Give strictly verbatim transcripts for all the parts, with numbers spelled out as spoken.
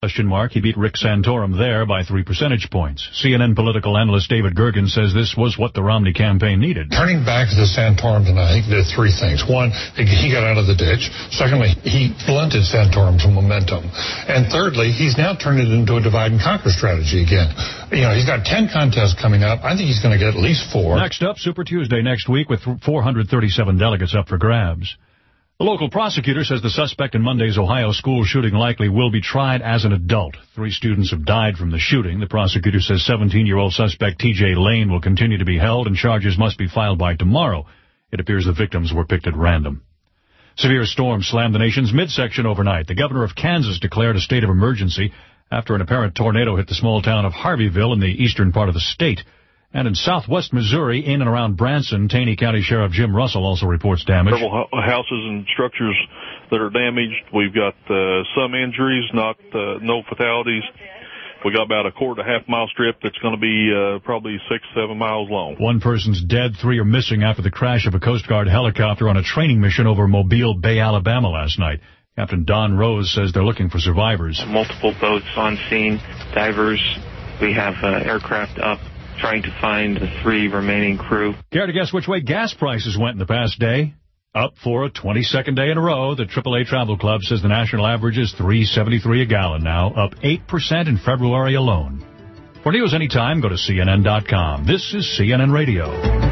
question mark. He beat Rick Santorum there by three percentage points. C N N political analyst David Gergen says this was what the Romney campaign needed. Turning back to the Santorum tonight, he did three things. One, he got out of the ditch. Secondly, he blunted Santorum's momentum. And thirdly, he's now turned it into a divide and conquer strategy again. You know, he's got ten contests coming up. I think he's going to get at least four. Next up, Super Tuesday next week with four hundred thirty-seven delegates up for grabs. The local prosecutor says the suspect in Monday's Ohio school shooting likely will be tried as an adult. Three students have died from the shooting. The prosecutor says seventeen-year-old suspect T J Lane will continue to be held and charges must be filed by tomorrow. It appears the victims were picked at random. Severe storms slammed the nation's midsection overnight. The governor of Kansas declared a state of emergency after an apparent tornado hit the small town of Harveyville in the eastern part of the state. And in southwest Missouri, in and around Branson, Taney County Sheriff Jim Russell also reports damage. Several houses and structures that are damaged. We've got uh, some injuries, not uh, no fatalities. We got about a quarter to half mile strip that's going to be uh, probably six, seven miles long. One person's dead, three are missing after the crash of a Coast Guard helicopter on a training mission over Mobile Bay, Alabama last night. Captain Don Rose says they're looking for survivors. Multiple boats on scene, divers. We have uh, aircraft up, trying to find the three remaining crew. Care to guess which way gas prices went in the past day? Up for a twenty-second day in a row. The triple A Travel Club says the national average is three seventy-three a gallon now, up eight percent in February alone. For news anytime, go to C N N dot com. This is C N N Radio.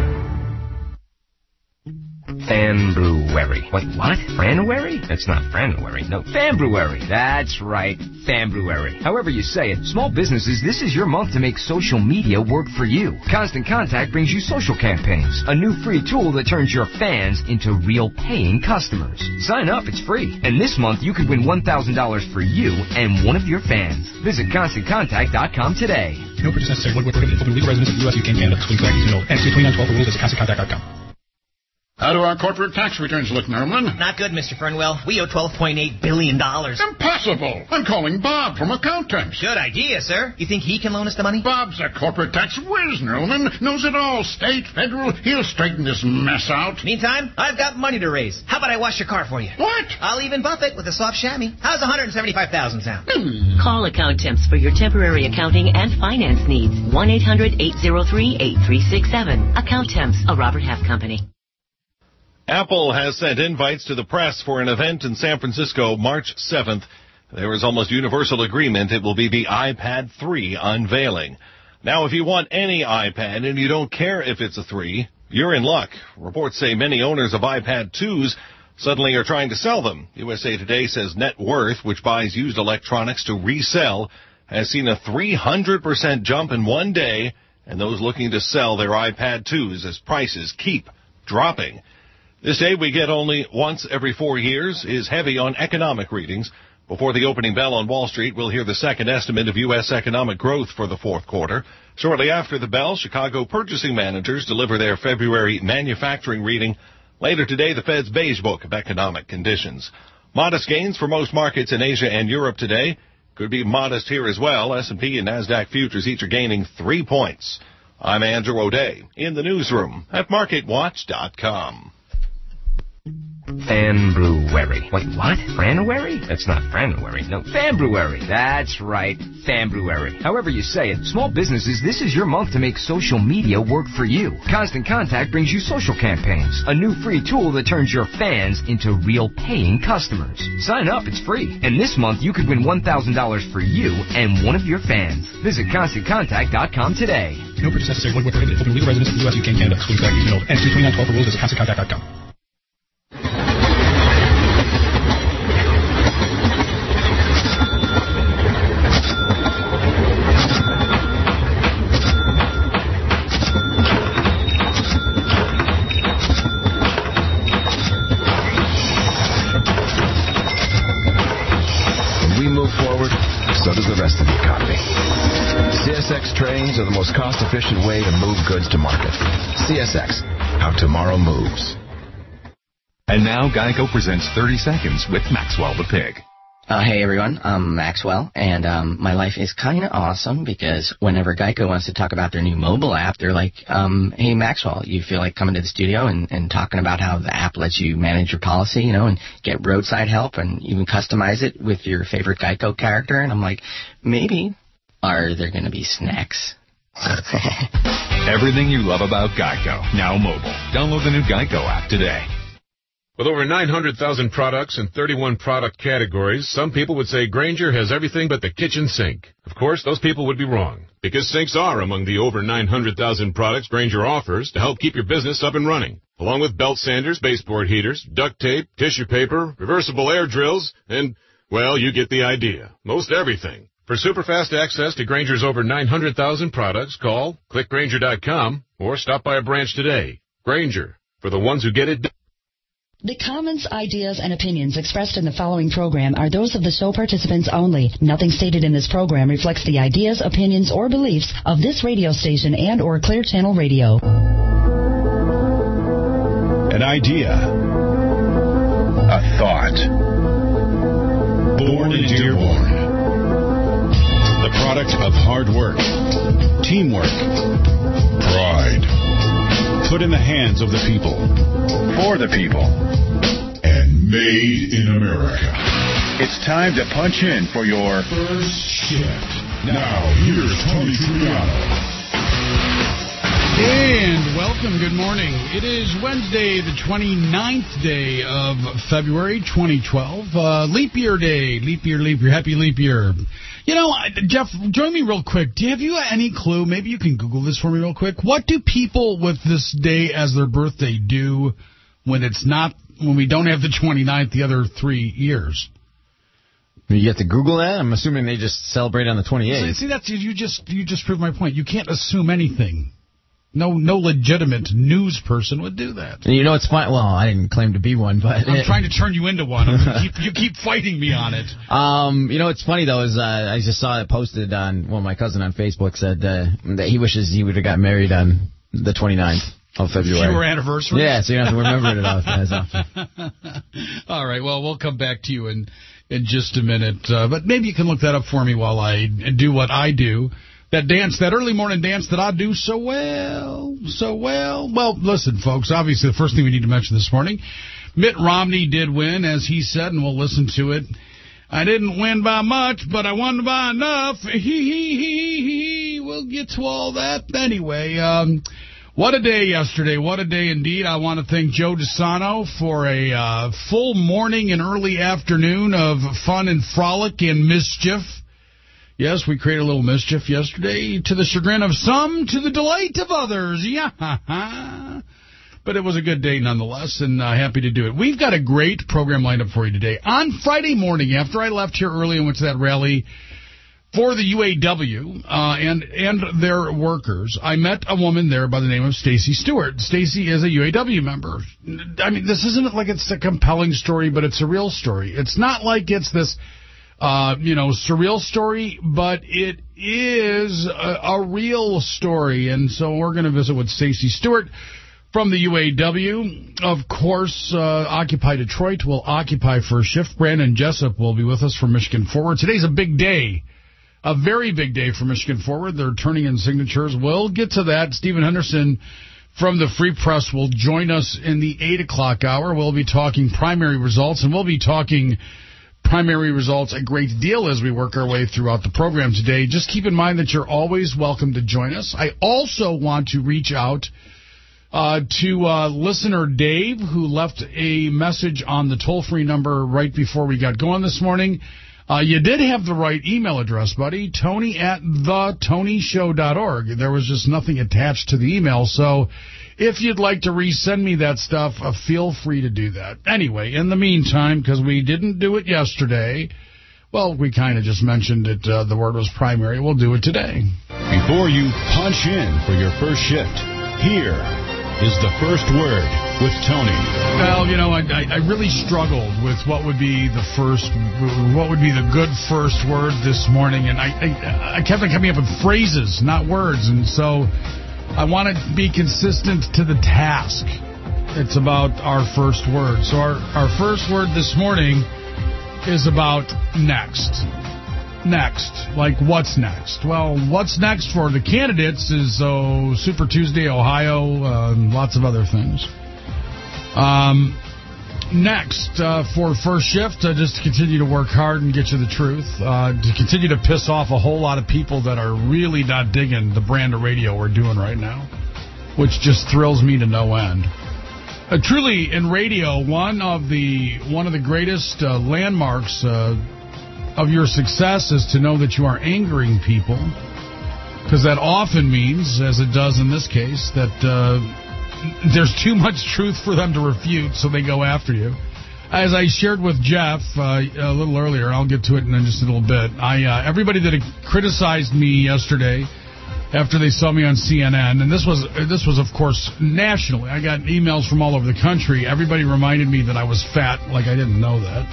Fanbrewery. Wait, what? Franuary? It's not Franuary. No, Fanbrewery. That's right, Fanbrewery. However you say it, small businesses, this is your month to make social media work for you. Constant Contact brings you social campaigns, a new free tool that turns your fans into real paying customers. Sign up, it's free. And this month, you could win one thousand dollars for you and one of your fans. Visit Constant Contact dot com today. No purchase necessary. Void where prohibited. Open legal residence in the U S, U K, and Canada. Excluding nineteen years old. And twenty-nine twelve for rules at Constant Contact dot com. How do our corporate tax returns look, Merriman? Not good, Mister Fernwell. We owe twelve point eight billion dollars. Impossible! I'm calling Bob from accountants. Good idea, sir. You think he can loan us the money? Bob's a corporate tax whiz, Merriman. Knows it all. State, federal. He'll straighten this mess out. Meantime, I've got money to raise. How about I wash your car for you? What? I'll even buff it with a soft chamois. How's one hundred seventy-five thousand dollars sound? Hmm. Call Accountants for your temporary accounting and finance needs. one eight hundred eight oh three eight three six seven. Accountants, a Robert Half company. Apple has sent invites to the press for an event in San Francisco March seventh. There is almost universal agreement it will be the iPad three unveiling. Now, if you want any iPad and you don't care if it's a three, you're in luck. Reports say many owners of iPad twos suddenly are trying to sell them. U S A Today says Net Worth, which buys used electronics to resell, has seen a three hundred percent jump in one day, and those looking to sell their iPad twos as prices keep dropping. This aid we get only once every four years is heavy on economic readings. Before the opening bell on Wall Street, we'll hear the second estimate of U S economic growth for the fourth quarter. Shortly after the bell, Chicago purchasing managers deliver their February manufacturing reading. Later today, the Fed's Beige Book of economic conditions. Modest gains for most markets in Asia and Europe today. Could be modest here as well. S and P and NASDAQ futures each are gaining three points. I'm Andrew O'Day in the newsroom at market watch dot com. Fanbrewery. Wait, what? Franuary? It's not Franuary. No, Fanbrewery. That's right, Fanbrewery. However you say it, small businesses, this is your month to make social media work for you. Constant Contact brings you social campaigns, a new free tool that turns your fans into real paying customers. Sign up, it's free. And this month, you could win one thousand dollars for you and one of your fans. Visit Constant Contact dot com today. No purchase necessary. Void where prohibited. Open legal residence in the U S, U K, and Canada. Excluding nineteen years old. And twenty-nine twelve for rules at Constant Contact dot com. So does the rest of the economy. C S X trains are the most cost-efficient way to move goods to market. C S X, how tomorrow moves. And now Geico presents thirty seconds with Maxwell the Pig. Uh, hey, everyone. I'm Maxwell, and um, my life is kind of awesome because whenever Geico wants to talk about their new mobile app, they're like, um, hey, Maxwell, you feel like coming to the studio and, and talking about how the app lets you manage your policy, you know, and get roadside help and even customize it with your favorite Geico character? And I'm like, maybe. Are there going to be snacks? Everything you love about Geico, now mobile. Download the new Geico app today. With over nine hundred thousand products in thirty-one product categories, some people would say Grainger has everything but the kitchen sink. Of course, those people would be wrong, because sinks are among the over nine hundred thousand products Grainger offers to help keep your business up and running, along with belt sanders, baseboard heaters, duct tape, tissue paper, reversible air drills, and, well, you get the idea. Most everything. For super fast access to Grainger's over nine hundred thousand products, call, click Grainger dot com, or stop by a branch today. Grainger, for the ones who get it done. The comments, ideas, and opinions expressed in the following program are those of the show participants only. Nothing stated in this program reflects the ideas, opinions, or beliefs of this radio station and or Clear Channel Radio. An idea. A thought. Born in Dearborn. The product of hard work, teamwork, pride. Put in the hands of the people, for the people, and made in America. It's time to punch in for your first shift. Now, here's Tony Triano. And welcome, good morning. It is Wednesday, the twenty-ninth day of February, twenty twelve. Uh, leap year day, leap year, leap year, happy leap year. You know, Jeff, join me real quick. Do you have you any clue? Maybe you can Google this for me real quick. What do people with this day as their birthday do when it's not, when we don't have the twenty-ninth the other three years? You have to Google that? I'm assuming they just celebrate on the twenty-eighth. See, that's, you just, you just proved my point. You can't assume anything. No, no legitimate news person would do that. You know, it's fine. Well, I didn't claim to be one, but I'm trying to turn you into one. You keep, you keep fighting me on it. Um, you know, what's funny though is uh, I just saw it posted on. Well, my cousin on Facebook said uh, that he wishes he would have got married on the twenty-ninth of February. Fewer anniversaries. Yeah, so you don't have to remember it as often. All right. Well, we'll come back to you in in just a minute, uh, but maybe you can look that up for me while I do what I do. That dance, that early morning dance that I do so well, so well. Well, listen, folks, obviously the first thing we need to mention this morning, Mitt Romney did win, as he said, and we'll listen to it. I didn't win by much, but I won by enough. He, he, he, he. We'll get to all that anyway. Um, what a day yesterday. What a day indeed. I want to thank Joe DeSano for a uh, full morning and early afternoon of fun and frolic and mischief. Yes, we created a little mischief yesterday, to the chagrin of some, to the delight of others. Yeah, but it was a good day nonetheless, and uh, happy to do it. We've got a great program lined up for you today. On Friday morning, after I left here early and went to that rally for the U A W uh, and and their workers, I met a woman there by the name of Stacy Stewart. Stacy is a U A W member. I mean, this isn't like it's a compelling story, but it's a real story. It's not like it's this... Uh, you know, surreal story, but it is a, a real story. And so we're going to visit with Stacy Stewart from the U A W. Of course, uh, Occupy Detroit will occupy first shift. Brandon Jessup will be with us from Michigan Forward. Today's a big day, a very big day for Michigan Forward. They're turning in signatures. We'll get to that. Stephen Henderson from the Free Press will join us in the eight o'clock hour. We'll be talking primary results, and we'll be talking primary results a great deal as we work our way throughout the program today. Just keep in mind that you're always welcome to join us. I also want to reach out uh, to uh, listener Dave, who left a message on the toll-free number right before we got going this morning. Uh, you did have the right email address, buddy, Tony at the tony show dot org. There was just nothing attached to the email, so if you'd like to resend me that stuff, uh, feel free to do that. Anyway, in the meantime, because we didn't do it yesterday, well, we kind of just mentioned it, uh, the word was primary, we'll do it today. Before you punch in for your first shift, here is the first word with Tony. Well, you know, I, I really struggled with what would be the first, what would be the good first word this morning, and I, I, I kept on coming up with phrases, not words, and so I want to be consistent to the task. It's about our first word. So our, our first word this morning is about next. Next. Like, what's next? Well, what's next for the candidates is oh, Super Tuesday, Ohio, uh, and lots of other things. Um, next, uh, for First Shift, uh, just to continue to work hard and get you the truth. Uh, to continue to piss off a whole lot of people that are really not digging the brand of radio we're doing right now, which just thrills me to no end. Uh, truly, in radio, one of the one of the greatest uh, landmarks uh, of your success is to know that you are angering people, because that often means, as it does in this case, that uh, there's too much truth for them to refute, so they go after you. As I shared with Jeff uh, a little earlier, I'll get to it in just a little bit. I uh, everybody that criticized me yesterday after they saw me on C N N, and this was this was of course nationally. I got emails from all over the country. Everybody reminded me that I was fat, like I didn't know that.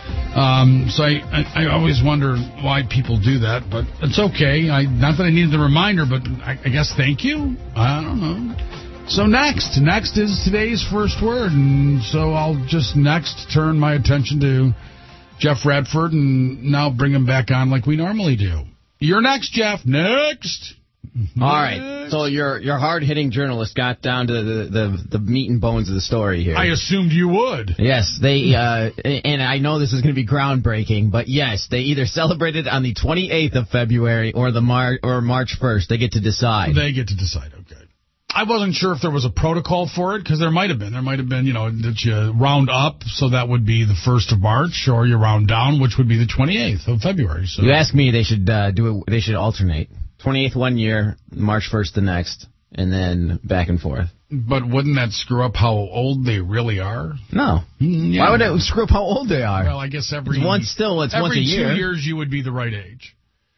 Um, so I, I, I always wonder why people do that, but it's okay. I, not that I needed the reminder, but I, I guess thank you. I don't know. So next, next is today's first word, and so I'll just next turn my attention to Jeff Radford and now bring him back on like we normally do. You're next, Jeff. Next. All right. So your your hard-hitting journalist got down to the, the, the meat and bones of the story here. I assumed you would. Yes, they uh, and I know this is going to be groundbreaking, but yes, they either celebrated on the twenty-eighth of February or the Mar- or March first. They get to decide. They get to decide. Okay. I wasn't sure if there was a protocol for it, because there might have been. There might have been, you know, that you round up, so that would be the first of March, or you round down, which would be the twenty-eighth of February. So you ask me, they should uh, do it. They should alternate. twenty-eighth one year, March first the next, and then back and forth. But wouldn't that screw up how old they really are? No. Yeah. Why would it screw up how old they are? Well, I guess every... It's once still, it's once a year. Every two years you would be the right age.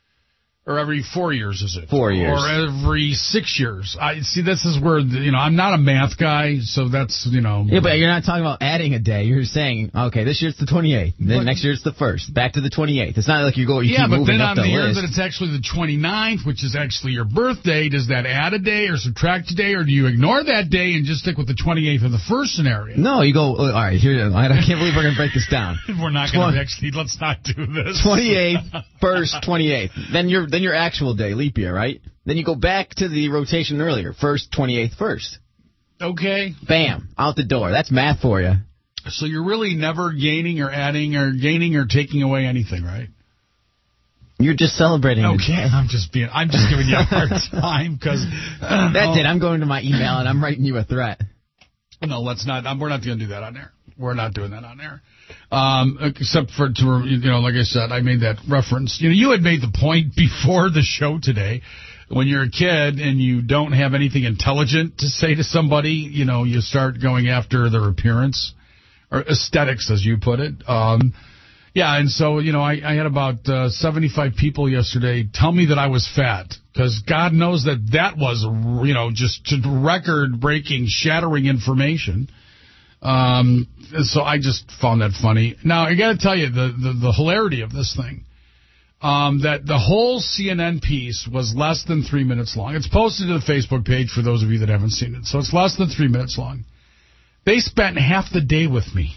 Or every four years, is it? Four years. Or every six years. I see, this is where, you know, I'm not a math guy, so that's, you know... Yeah, but you're not talking about adding a day. You're saying, okay, this year's the twenty-eighth, then but, next year's the first, back to the twenty-eighth. It's not like you go, you yeah, keep moving up the list. Yeah, but then on the year list. that it's actually the twenty-ninth, which is actually your birthday, does that add a day or subtract a day, or do you ignore that day and just stick with the twenty-eighth of the first scenario? No, you go, all right, here, I can't believe we're going to break this down. We're not going to actually, let's not do this. twenty-eighth, first, twenty-eighth. Then your, then your actual day. Leap year, right? Then you go back to the rotation earlier. First, twenty-eighth, first. Okay. Bam. Out the door. That's math for you. So you're really never gaining or adding or gaining or taking away anything, right? You're just celebrating. Okay. I'm just being, I'm just giving you a hard time because... Uh, That's oh. it. I'm going to my email and I'm writing you a threat. No, let's not. I'm, we're not going to do that on air. We're not doing that on air. Um, except for, to, you know, like I said, I made that reference. You know, you had made the point before the show today, when you're a kid and you don't have anything intelligent to say to somebody, you know, you start going after their appearance, or aesthetics, as you put it. Um, yeah, and so, you know, I, I had about uh, seventy-five people yesterday tell me that I was fat, because God knows that that was, you know, just record-breaking, shattering information. Um, so I just found that funny. Now, I got to tell you, the, the, the hilarity of this thing, um, that the whole C N N piece was less than three minutes long. It's posted to the Facebook page for those of you that haven't seen it. So it's less than three minutes long. They spent half the day with me.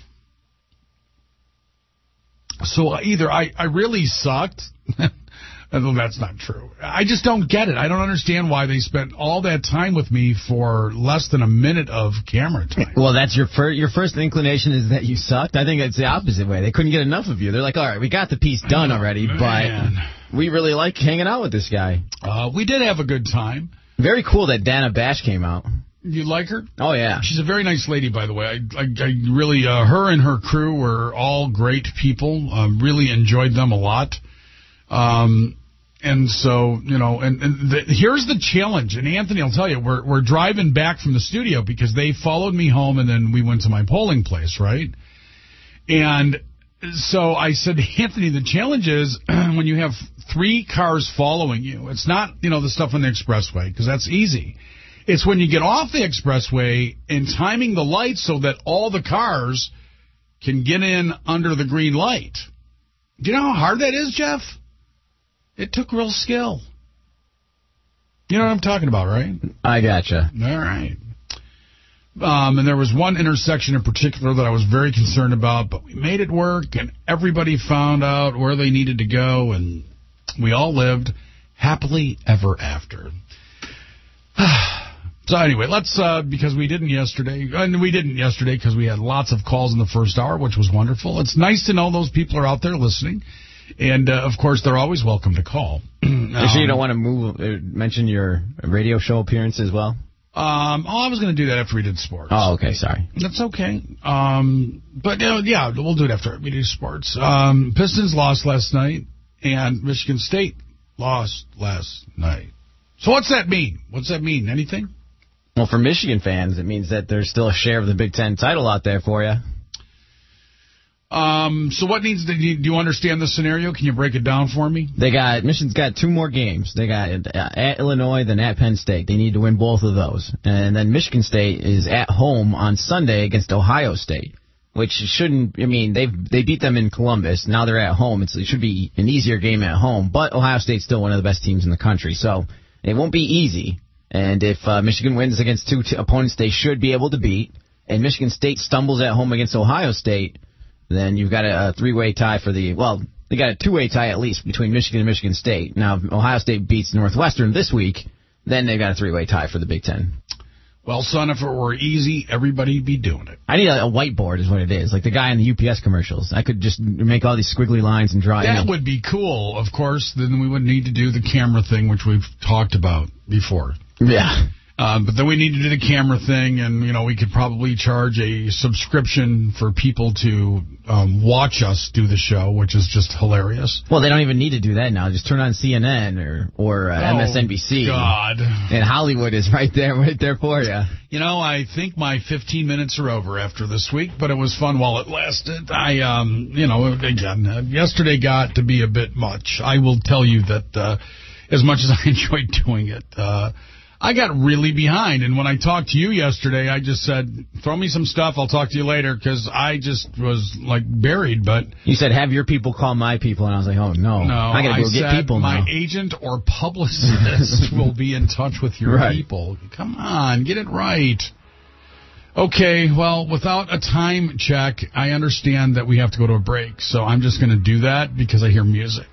So either I, I really sucked... Although that's not true. I just don't get it. I don't understand why they spent all that time with me for less than a minute of camera time. Well, that's your first your first inclination is that you sucked. I think it's the opposite way. They couldn't get enough of you. They're like, all right, we got the piece done already, oh, but we really like hanging out with this guy. Uh, we did have a good time. Very cool that Dana Bash came out. You like her? Oh, yeah. She's a very nice lady, by the way. I, I, I really, uh, her and her crew were all great people. Um, really enjoyed them a lot. Um... And so, you know, and, and the, here's the challenge. And Anthony will tell you, we're we're driving back from the studio because they followed me home and then we went to my polling place, right? And so I said, Anthony, the challenge is when you have three cars following you, it's not, you know, the stuff on the expressway, because that's easy. It's when you get off the expressway and timing the lights so that all the cars can get in under the green light. Do you know how hard that is, Jeff? It took real skill. You know what I'm talking about, right? I gotcha. All right. Um, and there was one intersection in particular that I was very concerned about, but we made it work, and everybody found out where they needed to go, and we all lived happily ever after. So anyway, let's, uh, because we didn't yesterday, and we didn't yesterday because we had lots of calls in the first hour, which was wonderful. It's nice to know those people are out there listening, and, uh, of course, they're always welcome to call. um, you sure you don't want to move, uh, mention your radio show appearance as well? Um, oh, I was going to do that after we did sports. Oh, okay, sorry. That's okay. Um, but, you know, yeah, we'll do it after we do sports. Um, Pistons lost last night, and Michigan State lost last night. So what's that mean? What's that mean? Anything? Well, for Michigan fans, it means that there's still a share of the Big Ten title out there for you. Um, so what needs to, do you understand the scenario? Can you break it down for me? They got, Michigan's got two more games. They got at Illinois, then at Penn State. They need to win both of those. And then Michigan State is at home on Sunday against Ohio State, which shouldn't, I mean, they they beat them in Columbus. Now they're at home. It's, it should be an easier game at home, but Ohio State's still one of the best teams in the country. So it won't be easy. And if uh, Michigan wins against two t- opponents they should be able to beat, and Michigan State stumbles at home against Ohio State, then you've got a, a three-way tie for the, well, they got a two-way tie at least between Michigan and Michigan State. Now, if Ohio State beats Northwestern this week, then they've got a three-way tie for the Big Ten. Well, son, if it were easy, everybody'd be doing it. I need a, a whiteboard is what it is, like the guy in the U P S commercials. I could just make all these squiggly lines and draw it. That would be cool, of course. Then we would need to do the camera thing, which we've talked about before. Yeah. Uh, but then we need to do the camera thing, and, you know, we could probably charge a subscription for people to um, watch us do the show, which is just hilarious. Well, they don't even need to do that now. Just turn on C N N or, or uh, oh, M S N B C. God. And Hollywood is right there, right there for you. You know, I think my fifteen minutes are over after this week, but it was fun while it lasted. I, um, you know, again, uh, yesterday got to be a bit much. I will tell you that uh, as much as I enjoyed doing it, uh, I got really behind, and when I talked to you yesterday, I just said, throw me some stuff, I'll talk to you later, because I just was, like, buried, but... You said, have your people call my people, and I was like, oh, no. No, I gotta go I get said people my now. agent or publicist will be in touch with your right. people. Come on, get it right. Okay, well, without a time check, I understand that we have to go to a break, so I'm just going to do that because I hear music.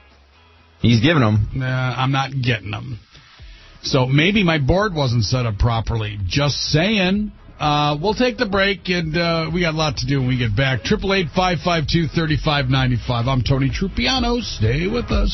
He's giving them. Nah, I'm not getting them. So maybe my board wasn't set up properly. Just saying. Uh, we'll take the break, and uh, we got a lot to do when we get back. eight eight eight, five five two, three five nine five. I'm Tony Trupiano. Stay with us.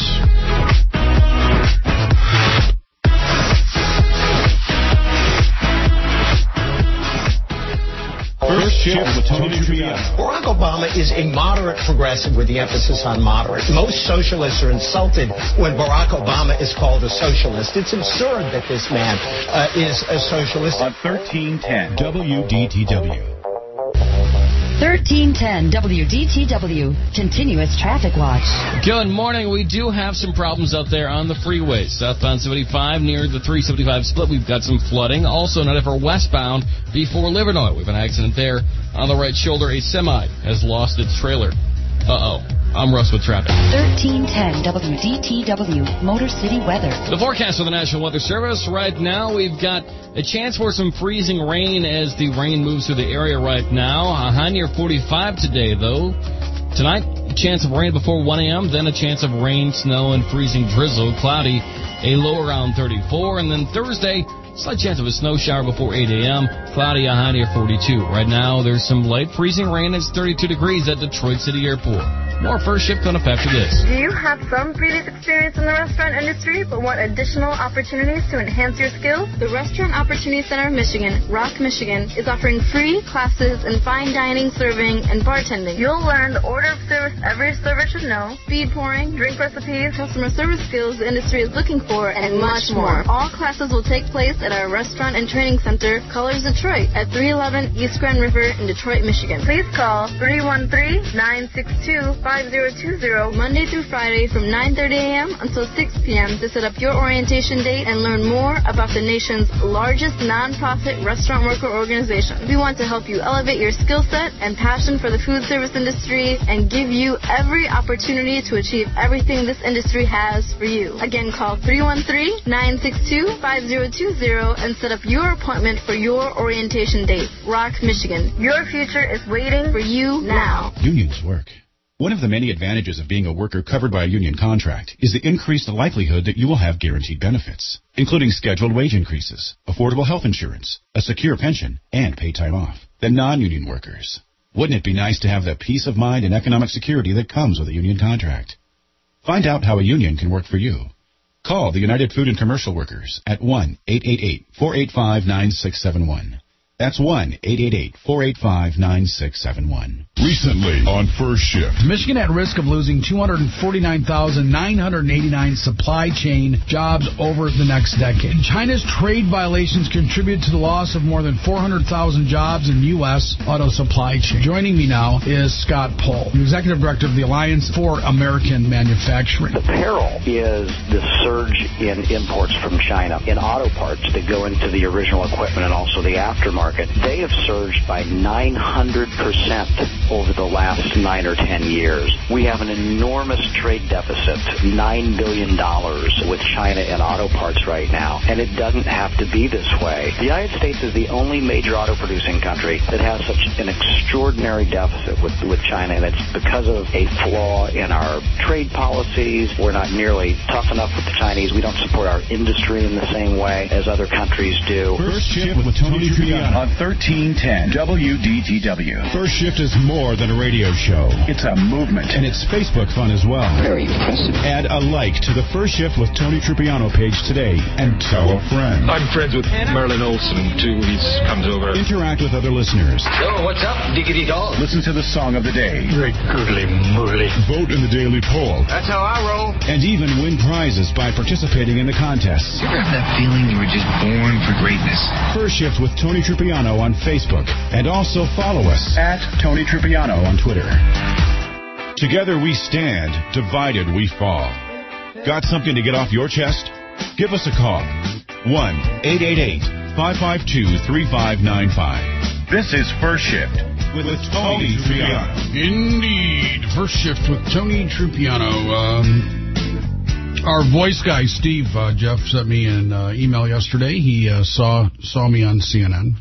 First Shift with Tony Trupiano. Barack Obama is a moderate progressive with the emphasis on moderate. Most socialists are insulted when Barack Obama is called a socialist. It's absurd that this man uh, is a socialist. On thirteen ten W D T W. thirteen ten W D T W, Continuous Traffic Watch. Good morning. We do have some problems out there on the freeways. Southbound seventy-five near the three seventy-five split, we've got some flooding. Also, not for westbound before Livernois. We have an accident there. On the right shoulder, a semi has lost its trailer. Uh-oh. I'm Russ with traffic. thirteen ten W D T W, Motor City Weather. The forecast of the National Weather Service. Right now, we've got a chance for some freezing rain as the rain moves through the area right now. A high near forty-five today, though. Tonight, a chance of rain before one a.m., then a chance of rain, snow, and freezing drizzle. Cloudy, a low around thirty-four. And then Thursday, slight chance of a snow shower before eight a.m., cloudy, a high near forty-two. Right now, there's some light freezing rain. It's thirty-two degrees at Detroit City Airport. More First Shift coming up after this. Do you have some previous experience in the restaurant industry but want additional opportunities to enhance your skills? The Restaurant Opportunity Center of Michigan, Rock, Michigan, is offering free classes in fine dining, serving, and bartending. You'll learn the order of service every server should know, speed pouring, drink recipes, customer service skills the industry is looking for, and much more. All classes will take place at our Restaurant and Training Center, Colors Detroit, at three eleven East Grand River in Detroit, Michigan. Please call three one three, nine six two, five zero two zero, Monday through Friday from nine thirty a.m. until six p.m. to set up your orientation date and learn more about the nation's largest nonprofit restaurant worker organization. We want to help you elevate your skill set and passion for the food service industry and give you every opportunity to achieve everything this industry has for you. Again, call three one three, nine six two, five zero two zero and set up your appointment for your orientation date. Rock, Michigan. Your future is waiting for you now. Unions work. One of the many advantages of being a worker covered by a union contract is the increased likelihood that you will have guaranteed benefits, including scheduled wage increases, affordable health insurance, a secure pension, and paid time off, than non-union workers. Wouldn't it be nice to have the peace of mind and economic security that comes with a union contract? Find out how a union can work for you. Call the United Food and Commercial Workers at one eight eight eight, four eight five, nine six seven one. That's one eight eight eight, four eight five, nine six seven one. Recently on First Shift. Michigan at risk of losing two hundred forty-nine thousand nine hundred eighty-nine supply chain jobs over the next decade. China's trade violations contribute to the loss of more than four hundred thousand jobs in U S auto supply chain. Joining me now is Scott Pohl, the Executive Director of the Alliance for American Manufacturing. The peril is the surge in imports from China in auto parts that go into the original equipment and also the aftermarket. They have surged by nine hundred percent over the last nine or ten years. We have an enormous trade deficit, nine billion dollars with China in auto parts right now, and it doesn't have to be this way. The United States is the only major auto-producing country that has such an extraordinary deficit with, with China, and it's because of a flaw in our trade policies. We're not nearly tough enough with the Chinese. We don't support our industry in the same way as other countries do. First Shift with Tony Tripiano on thirteen ten W D T W. First Shift is more than a radio show. It's a movement, and it's Facebook fun as well. Very impressive. Add a like to the First Shift with Tony Tripiano page today and tell a friend. I'm friends with Merlin Olsen, too. He comes over. Interact with other listeners. So, what's up, diggity dog? Listen to the song of the day. Very goodly moodly. Vote in the daily poll. That's how I roll. And even win prizes by participating in the contests. You ever have that feeling you were just born for greatness? First Shift with Tony Tripiano on Facebook. And also follow us at Tony Tripiano on Twitter. Together we stand, divided we fall. Got something to get off your chest? Give us a call. one eight eight eight, five five two, three five nine five. This is First Shift with, with Tony Tripiano. Indeed. First Shift with Tony Tripiano. Um, our voice guy, Steve, uh, Jeff, sent me an uh, email yesterday. He uh, saw saw me on C N N.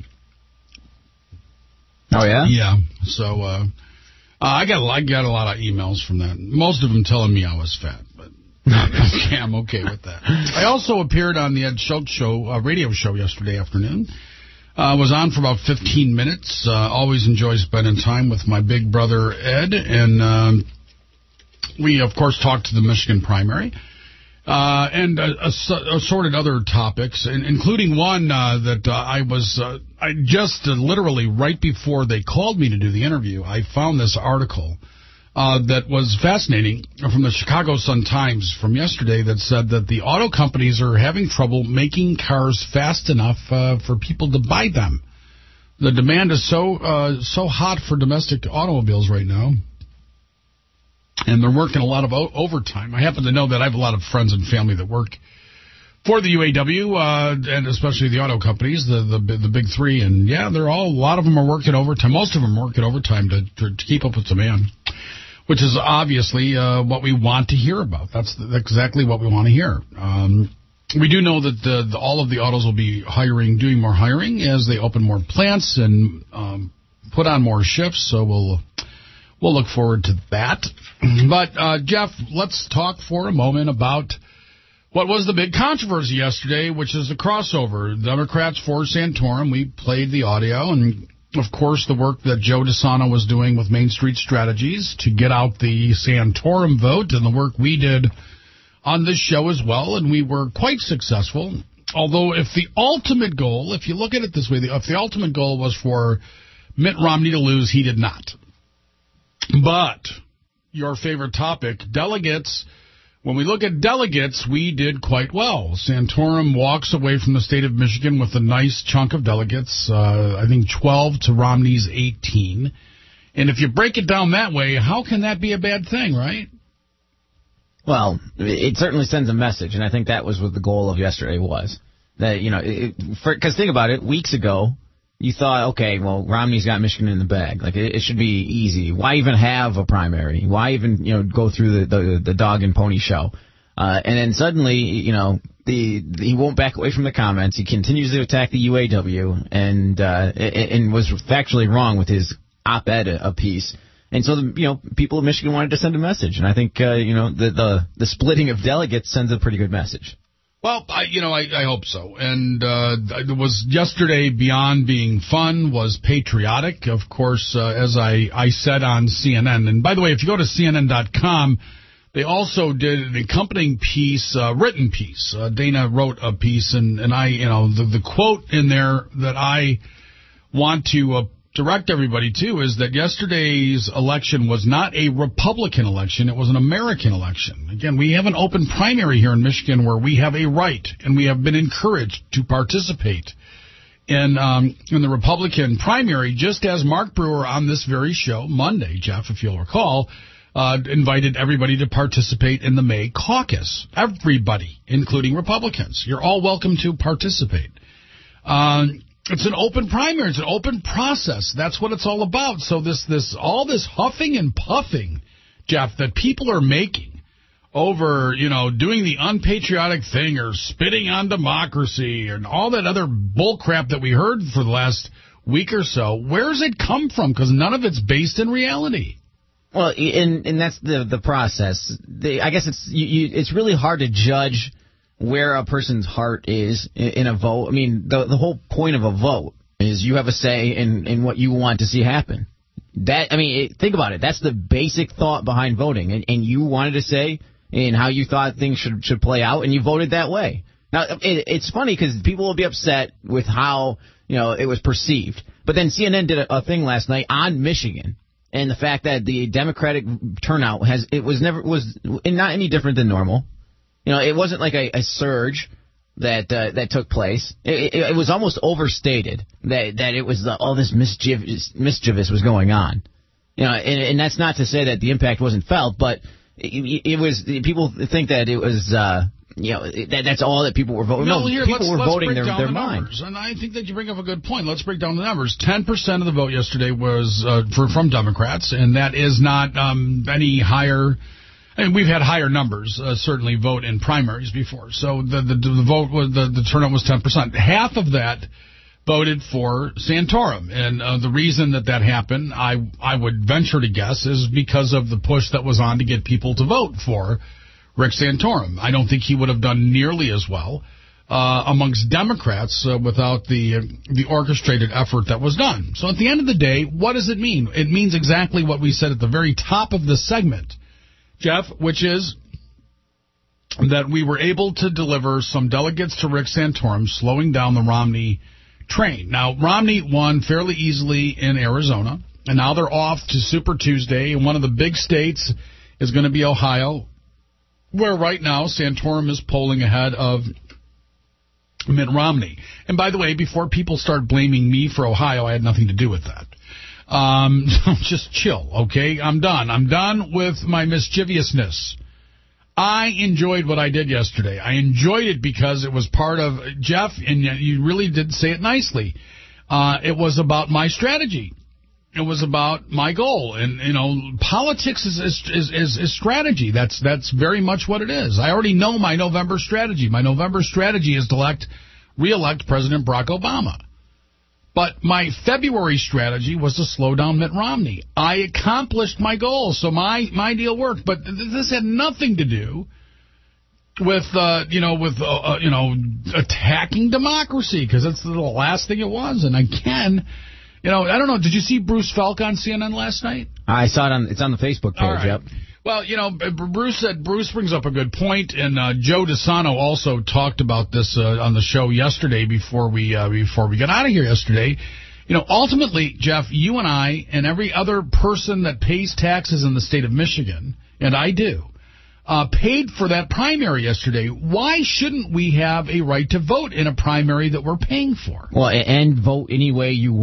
Oh, yeah? Yeah. So uh, uh, I got I got a lot of emails from that. Most of them telling me I was fat, but okay, I'm okay with that. I also appeared on the Ed Schultz show, uh, radio show yesterday afternoon. I uh, was on for about fifteen minutes. Uh, always enjoy spending time with my big brother, Ed. And um, we, of course, talked to the Michigan primary. Uh, and uh, assorted other topics, and including one uh, that uh, I was, uh, I just uh, literally right before they called me to do the interview, I found this article uh, that was fascinating from the Chicago Sun-Times from yesterday that said that the auto companies are having trouble making cars fast enough uh, for people to buy them. The demand is so uh, so hot for domestic automobiles right now. And they're working a lot of o- overtime. I happen to know that I have a lot of friends and family that work for the U A W, uh, and especially the auto companies, the, the the big three. And, yeah, they're all, a lot of them are working overtime. Most of them are working overtime to, to, to keep up with demand, which is obviously uh, what we want to hear about. That's the, exactly what we want to hear. Um, we do know that the, the, all of the autos will be hiring, doing more hiring as they open more plants and um, put on more shifts, so we'll... We'll look forward to that. But, uh, Jeff, let's talk for a moment about what was the big controversy yesterday, which is the crossover. Democrats for Santorum. We played the audio, and, of course, the work that Joe DeSano was doing with Main Street Strategies to get out the Santorum vote, and the work we did on this show as well, and we were quite successful. Although if the ultimate goal, if you look at it this way, if the ultimate goal was for Mitt Romney to lose, he did not. But your favorite topic, delegates, when we look at delegates, we did quite well. Santorum walks away from the state of Michigan with a nice chunk of delegates, uh, I think twelve to Romney's eighteen. And if you break it down that way, how can that be a bad thing, right? Well, it certainly sends a message, and I think that was what the goal of yesterday was. That, you know, because think about it, weeks ago, you thought, okay, well, Romney's got Michigan in the bag. Like, it, it should be easy. Why even have a primary? Why even, you know, go through the, the, the dog and pony show? Uh, and then suddenly, you know, the, the he won't back away from the comments. He continues to attack the U A W and uh, and was factually wrong with his op-ed a piece. And so, the, you know, people of Michigan wanted to send a message. And I think, uh, you know, the, the the splitting of delegates sends a pretty good message. Well, I, you know, I, I hope so. And uh, it was yesterday, beyond being fun, was patriotic. Of course, uh, as I, I said on C N N. And by the way, if you go to C N N dot com, they also did an accompanying piece, uh, written piece. Uh, Dana wrote a piece, and, and I, you know, the, the quote in there that I want to uh, direct everybody to is that yesterday's election was not a Republican election. It was an American election. Again, we have an open primary here in Michigan where we have a right, and we have been encouraged to participate in, um, in the Republican primary, just as Mark Brewer on this very show, Monday, Jeff, if you'll recall, Uh, invited everybody to participate in the May caucus. Everybody, including Republicans. You're all welcome to participate. Um, it's an open primary. It's an open process. That's what it's all about. So this, this, all this huffing and puffing, Jeff, that people are making over, you know, doing the unpatriotic thing or spitting on democracy and all that other bull crap that we heard for the last week or so, where's it come from? Because none of it's based in reality. Well, and and that's the the process. The, I guess it's you, you, it's really hard to judge where a person's heart is in, in a vote. I mean, the the whole point of a vote is you have a say in, in what you want to see happen. That I mean, it, think about it. That's the basic thought behind voting, and, and you wanted to say in how you thought things should should play out, and you voted that way. Now, it, it's funny because people will be upset with how you know it was perceived, but then C N N did a, a thing last night on Michigan. And the fact that the Democratic turnout has it was never was not any different than normal. You know, it wasn't like a, a surge that uh, that took place. It, it, it was almost overstated that that it was the, all this mischievous mischievous was going on. You know, and, and that's not to say that the impact wasn't felt, but it, it was. People think that it was. Uh, You know, that, that's all that people were voting. No, no here, people let's, were let's voting break their, down their the mind. numbers. And I think that you bring up a good point. Let's break down the numbers. ten percent of the vote yesterday was uh, for, from Democrats, and that is not um, any higher. I mean, we've had higher numbers, uh, certainly, vote in primaries before. So the the, the vote was the, the turnout was ten percent. Half of that voted for Santorum, and uh, the reason that that happened, I I would venture to guess, is because of the push that was on to get people to vote for Rick Santorum. I don't think he would have done nearly as well uh, amongst Democrats uh, without the uh, the orchestrated effort that was done. So at the end of the day, what does it mean? It means exactly what we said at the very top of the segment, Jeff, which is that we were able to deliver some delegates to Rick Santorum, slowing down the Romney train. Now, Romney won fairly easily in Arizona, and now they're off to Super Tuesday, and one of the big states is going to be Ohio, where right now Santorum is polling ahead of Mitt Romney. And by the way, before people start blaming me for Ohio, I had nothing to do with that. Um, just chill, okay? I'm done. I'm done with my mischievousness. I enjoyed what I did yesterday. I enjoyed it because it was part of, Jeff, and you really did say it nicely, uh, it was about my strategy. It was about my goal, and you know, politics is is, is is strategy. That's that's very much what it is. I already know my November strategy. My November strategy is to elect, re-elect President Barack Obama. But my February strategy was to slow down Mitt Romney. I accomplished my goal, so my my deal worked. But this had nothing to do with uh, you know with uh, you know attacking democracy, because that's the last thing it was. And again, you know, I don't know. Did you see Bruce Felk on C N N last night? I saw it on. It's on the Facebook page. Right. Yep. Well, you know, Bruce said Bruce brings up a good point, and uh, Joe DeSano also talked about this uh, on the show yesterday before we uh, before we got out of here yesterday. You know, ultimately, Jeff, you and I and every other person that pays taxes in the state of Michigan, and I do, uh, paid for that primary yesterday. Why shouldn't we have a right to vote in a primary that we're paying for? Well, and vote any way you want.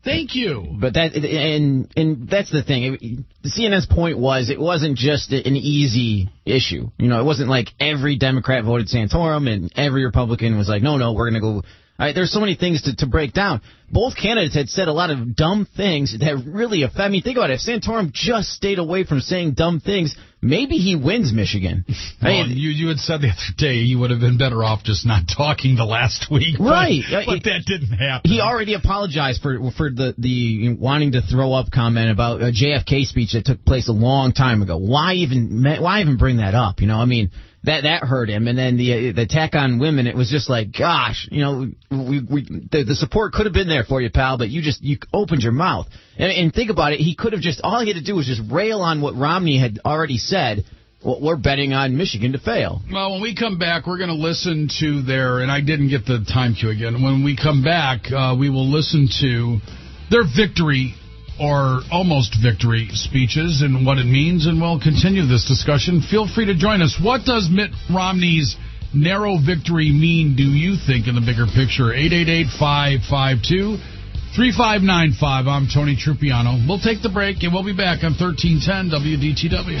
Thank you. But that and and that's the thing. It, the C N N's point was it wasn't just an easy issue. You know, it wasn't like every Democrat voted Santorum and every Republican was like, no, no, we're going to go. All right, there's so many things to, to break down. Both candidates had said a lot of dumb things that really affect. I mean, think about it. If Santorum just stayed away from saying dumb things, maybe he wins Michigan. Well, I mean, you you had said the other day you would have been better off just not talking the last week. Right. But, but that didn't happen. He already apologized for for the, the wanting to throw up comment about a J F K speech that took place a long time ago. Why even why even bring that up? You know, I mean, that that hurt him. And then the the attack on women, it was just like, gosh, you know, we we the, the support could have been there for you, pal, but you just you opened your mouth. And, and think about it, he could have just all he had to do was just rail on what Romney had already said. Well, we're betting on Michigan to fail. Well, when we come back, we're going to listen to their, and I didn't get the time cue again. When we come back, uh, we will listen to their victory or almost victory speeches and what it means, and we'll continue this discussion. Feel free to join us. What does Mitt Romney's narrow victory mean, do you think, in the bigger picture? eight eight eight, five five two, three five nine five. I'm Tony Trupiano. We'll take the break, and we'll be back on thirteen ten W D T W.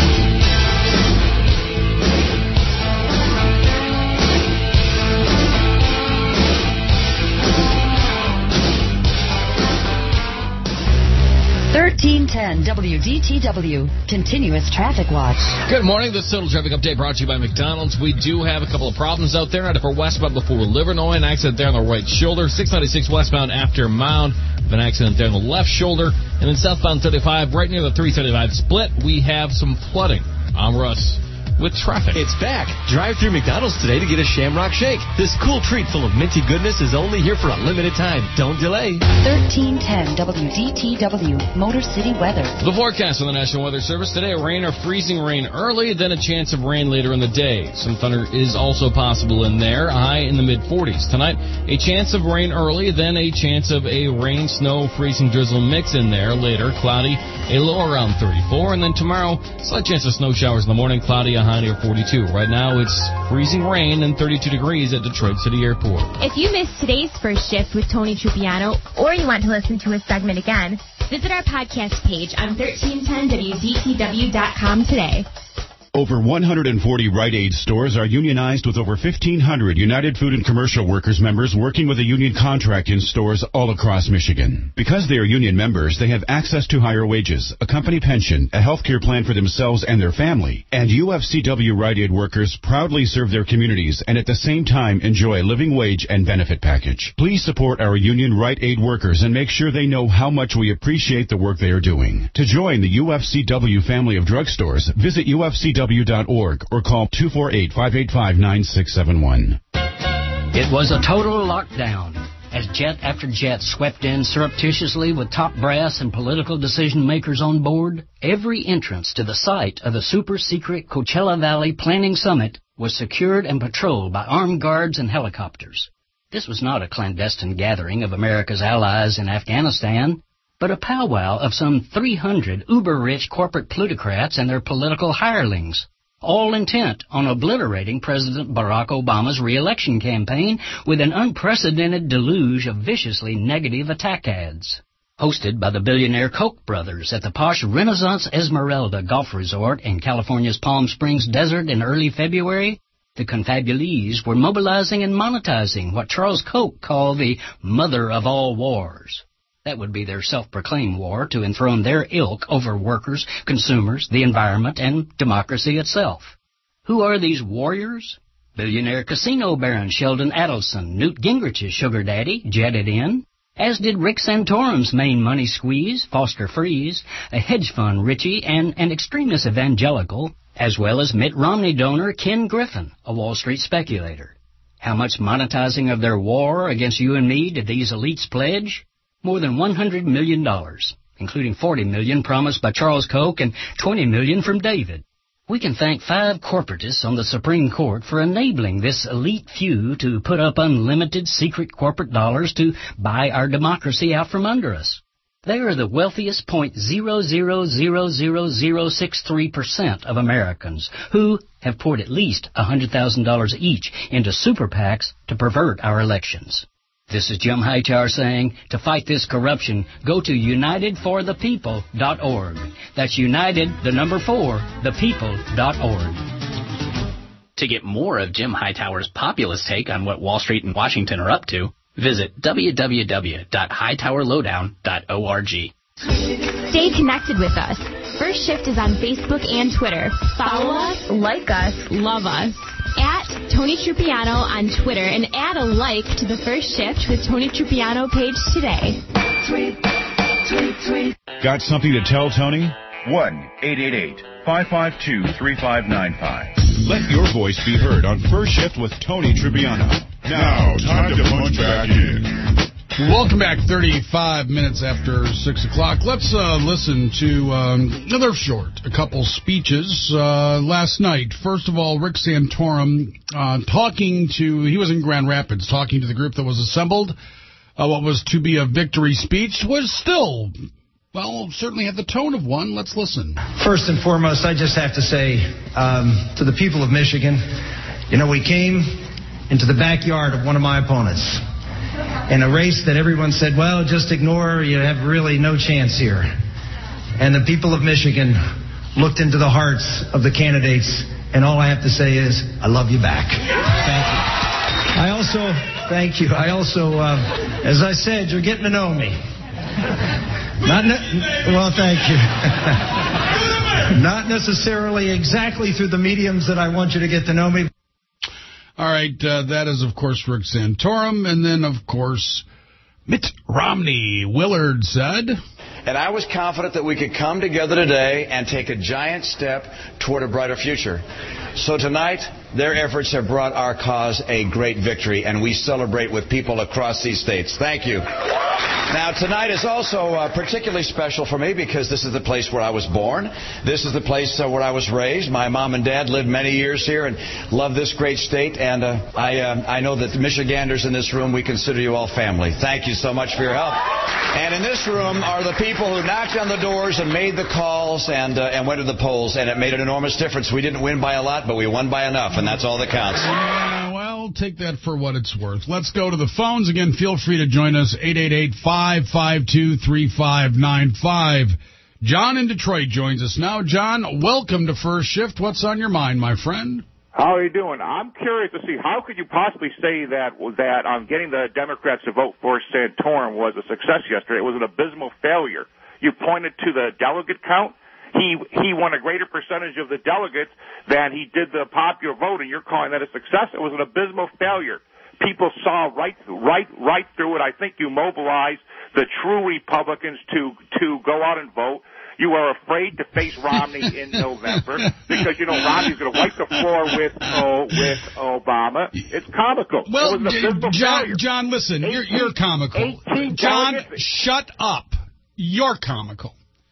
thirteen ten W D T W, Continuous Traffic Watch. Good morning. This Total Traffic Update brought to you by McDonald's. We do have a couple of problems out there. ninety-four westbound before Livernois, an accident there on the right shoulder. six ninety-six westbound after Mound, an accident there on the left shoulder. And then southbound thirty-five, right near the three thirty-five split, we have some flooding. I'm Russ with traffic. It's back. Drive through McDonald's today to get a Shamrock Shake. This cool treat full of minty goodness is only here for a limited time. Don't delay. thirteen ten W D T W, Motor City weather. The forecast from the National Weather Service today: rain or freezing rain early, then a chance of rain later in the day. Some thunder is also possible in there, a high in the mid forties. Tonight, a chance of rain early, then a chance of a rain, snow, freezing drizzle mix in there. Later, cloudy, a low around thirty-four. And then tomorrow, slight chance of snow showers in the morning, cloudy, a high near forty-two. Right now, it's freezing rain and thirty-two degrees at Detroit City Airport. If you missed today's first shift with Tony Trupiano, or you want to listen to a segment again, visit our podcast page on thirteen ten W D T W dot com today. Over one hundred forty Rite Aid stores are unionized with over fifteen hundred United Food and Commercial Workers members working with a union contract in stores all across Michigan. Because they are union members, they have access to higher wages, a company pension, a health care plan for themselves and their family, and U F C W Rite Aid workers proudly serve their communities and at the same time enjoy a living wage and benefit package. Please support our union Rite Aid workers and make sure they know how much we appreciate the work they are doing. To join the U F C W family of drugstores, visit U F C W dot org or call two four eight, five eight five, nine six seven one. It was a total lockdown as jet after jet swept in surreptitiously with top brass and political decision makers on board. Every entrance to the site of the super-secret Coachella Valley Planning Summit was secured and patrolled by armed guards and helicopters. This was not a clandestine gathering of America's allies in Afghanistan, but a powwow of some three hundred uber-rich corporate plutocrats and their political hirelings, all intent on obliterating President Barack Obama's re-election campaign with an unprecedented deluge of viciously negative attack ads. Hosted by the billionaire Koch brothers at the posh Renaissance Esmeralda Golf Resort in California's Palm Springs desert in early February, the confabulees were mobilizing and monetizing what Charles Koch called the mother of all wars. That would be their self-proclaimed war to enthrone their ilk over workers, consumers, the environment, and democracy itself. Who are these warriors? Billionaire casino baron Sheldon Adelson, Newt Gingrich's sugar daddy, jetted in, as did Rick Santorum's main money squeeze, Foster Freeze, a hedge fund Richie, and an extremist evangelical, as well as Mitt Romney donor Ken Griffin, a Wall Street speculator. How much monetizing of their war against you and me did these elites pledge? More than one hundred million dollars, including forty million dollars promised by Charles Koch and twenty million dollars from David. We can thank five corporatists on the Supreme Court for enabling this elite few to put up unlimited secret corporate dollars to buy our democracy out from under us. They are the wealthiest zero point zero zero zero zero zero six three percent of Americans who have poured at least one hundred thousand dollars each into super PACs to pervert our elections. This is Jim Hightower saying, to fight this corruption, go to united for the people dot org. That's united, the number four, the people dot org. To get more of Jim Hightower's populist take on what Wall Street and Washington are up to, visit w w w dot hightower lowdown dot org. Stay connected with us. First Shift is on Facebook and Twitter. Follow us, like us, love us. At Tony Trupiano on Twitter and add a like to the First Shift with Tony Trupiano page today. Tweet, tweet, tweet. Got something to tell Tony? one eight eight eight, five five two, three five nine five. Let your voice be heard on First Shift with Tony Trupiano. Now, time to punch back in. Welcome back, thirty-five minutes after six o'clock. Let's uh, listen to um, another short, a couple speeches uh, last night. First of all, Rick Santorum uh, talking to, he was in Grand Rapids, talking to the group that was assembled. Uh, what was to be a victory speech was still, well, certainly had the tone of one. Let's listen. First and foremost, I just have to say um, to the people of Michigan, you know, we came into the backyard of one of my opponents in a race that everyone said, well, just ignore, you have really no chance here. And the people of Michigan looked into the hearts of the candidates, and all I have to say is, I love you back. Thank you. I also, thank you, I also, uh, as I said, you're getting to know me. Not ne- well, thank you. Not necessarily exactly through the mediums that I want you to get to know me. All right, uh, that is, of course, Rick Santorum. And then, of course, Mitt Romney. Willard said... And I was confident that we could come together today and take a giant step toward a brighter future. So tonight, their efforts have brought our cause a great victory, and we celebrate with people across these states. Thank you. Now, tonight is also uh, particularly special for me because this is the place where I was born. This is the place uh, where I was raised. My mom and dad lived many years here and love this great state. And uh, I, uh, I know that the Michiganders in this room, we consider you all family. Thank you so much for your help. And in this room are the people who knocked on the doors and made the calls and, uh, and went to the polls. And it made an enormous difference. We didn't win by a lot, but we won by enough, and that's all that counts. Yeah, well, take that for what it's worth. Let's go to the phones. Again, feel free to join us, eight eight eight, five five two, three five nine five. John in Detroit joins us now. John, welcome to First Shift. What's on your mind, my friend? How are you doing? I'm curious to see, how could you possibly say that that um, getting the Democrats to vote for Santorum was a success yesterday? It was an abysmal failure. You pointed to the delegate count. He he won a greater percentage of the delegates than he did the popular vote, and you're calling that a success? It was an abysmal failure. People saw right right right through it. I think you mobilized the true Republicans to to go out and vote. You are afraid to face Romney in November because, you know, Romney's going to wipe the floor with oh, with Obama. It's comical. Well, it was an abysmal John, failure. John, listen, eighteen, you're, you're comical. John, delegates. Shut up. You're comical.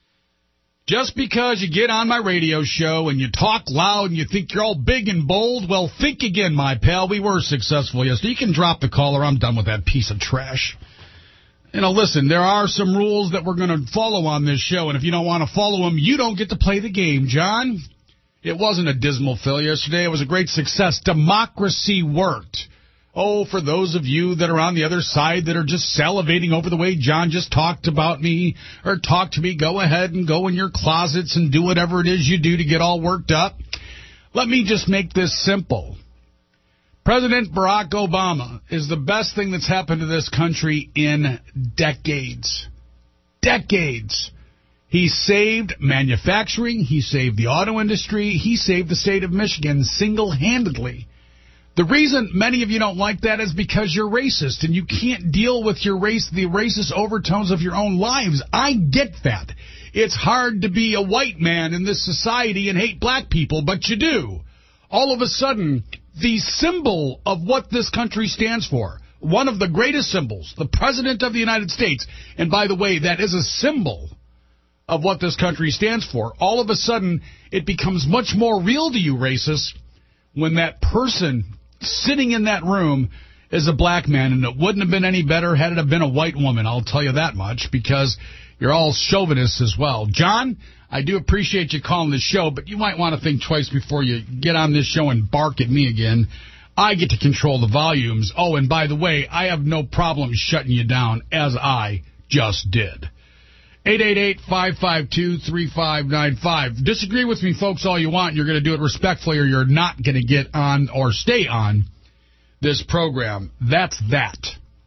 Just because you get on my radio show and you talk loud and you think you're all big and bold, well, think again, my pal. We were successful yesterday. You can drop the caller. I'm done with that piece of trash. You know, listen, there are some rules that we're going to follow on this show, and if you don't want to follow them, you don't get to play the game, John. It wasn't a dismal failure yesterday. It was a great success. Democracy worked. Oh, for those of you that are on the other side that are just salivating over the way John just talked about me or talked to me, go ahead and go in your closets and do whatever it is you do to get all worked up. Let me just make this simple. President Barack Obama is the best thing that's happened to this country in decades. Decades. He saved manufacturing. He saved the auto industry. He saved the state of Michigan single-handedly. The reason many of you don't like that is because you're racist and you can't deal with your race, the racist overtones of your own lives. I get that. It's hard to be a white man in this society and hate black people, but you do. All of a sudden, the symbol of what this country stands for, one of the greatest symbols, the President of the United States, and by the way, that is a symbol of what this country stands for, all of a sudden it becomes much more real to you, racists, when that person sitting in that room is a black man, and it wouldn't have been any better had it have been a white woman, I'll tell you that much, because you're all chauvinists as well. John, I do appreciate you calling the show, but you might want to think twice before you get on this show and bark at me again. I get to control the volumes. Oh, and by the way, I have no problem shutting you down, as I just did. eight eight eight, five five two, three five nine five. Disagree with me, folks, all you want. You're going to do it respectfully, or you're not going to get on or stay on this program. That's that.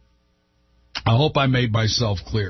I hope I made myself clear.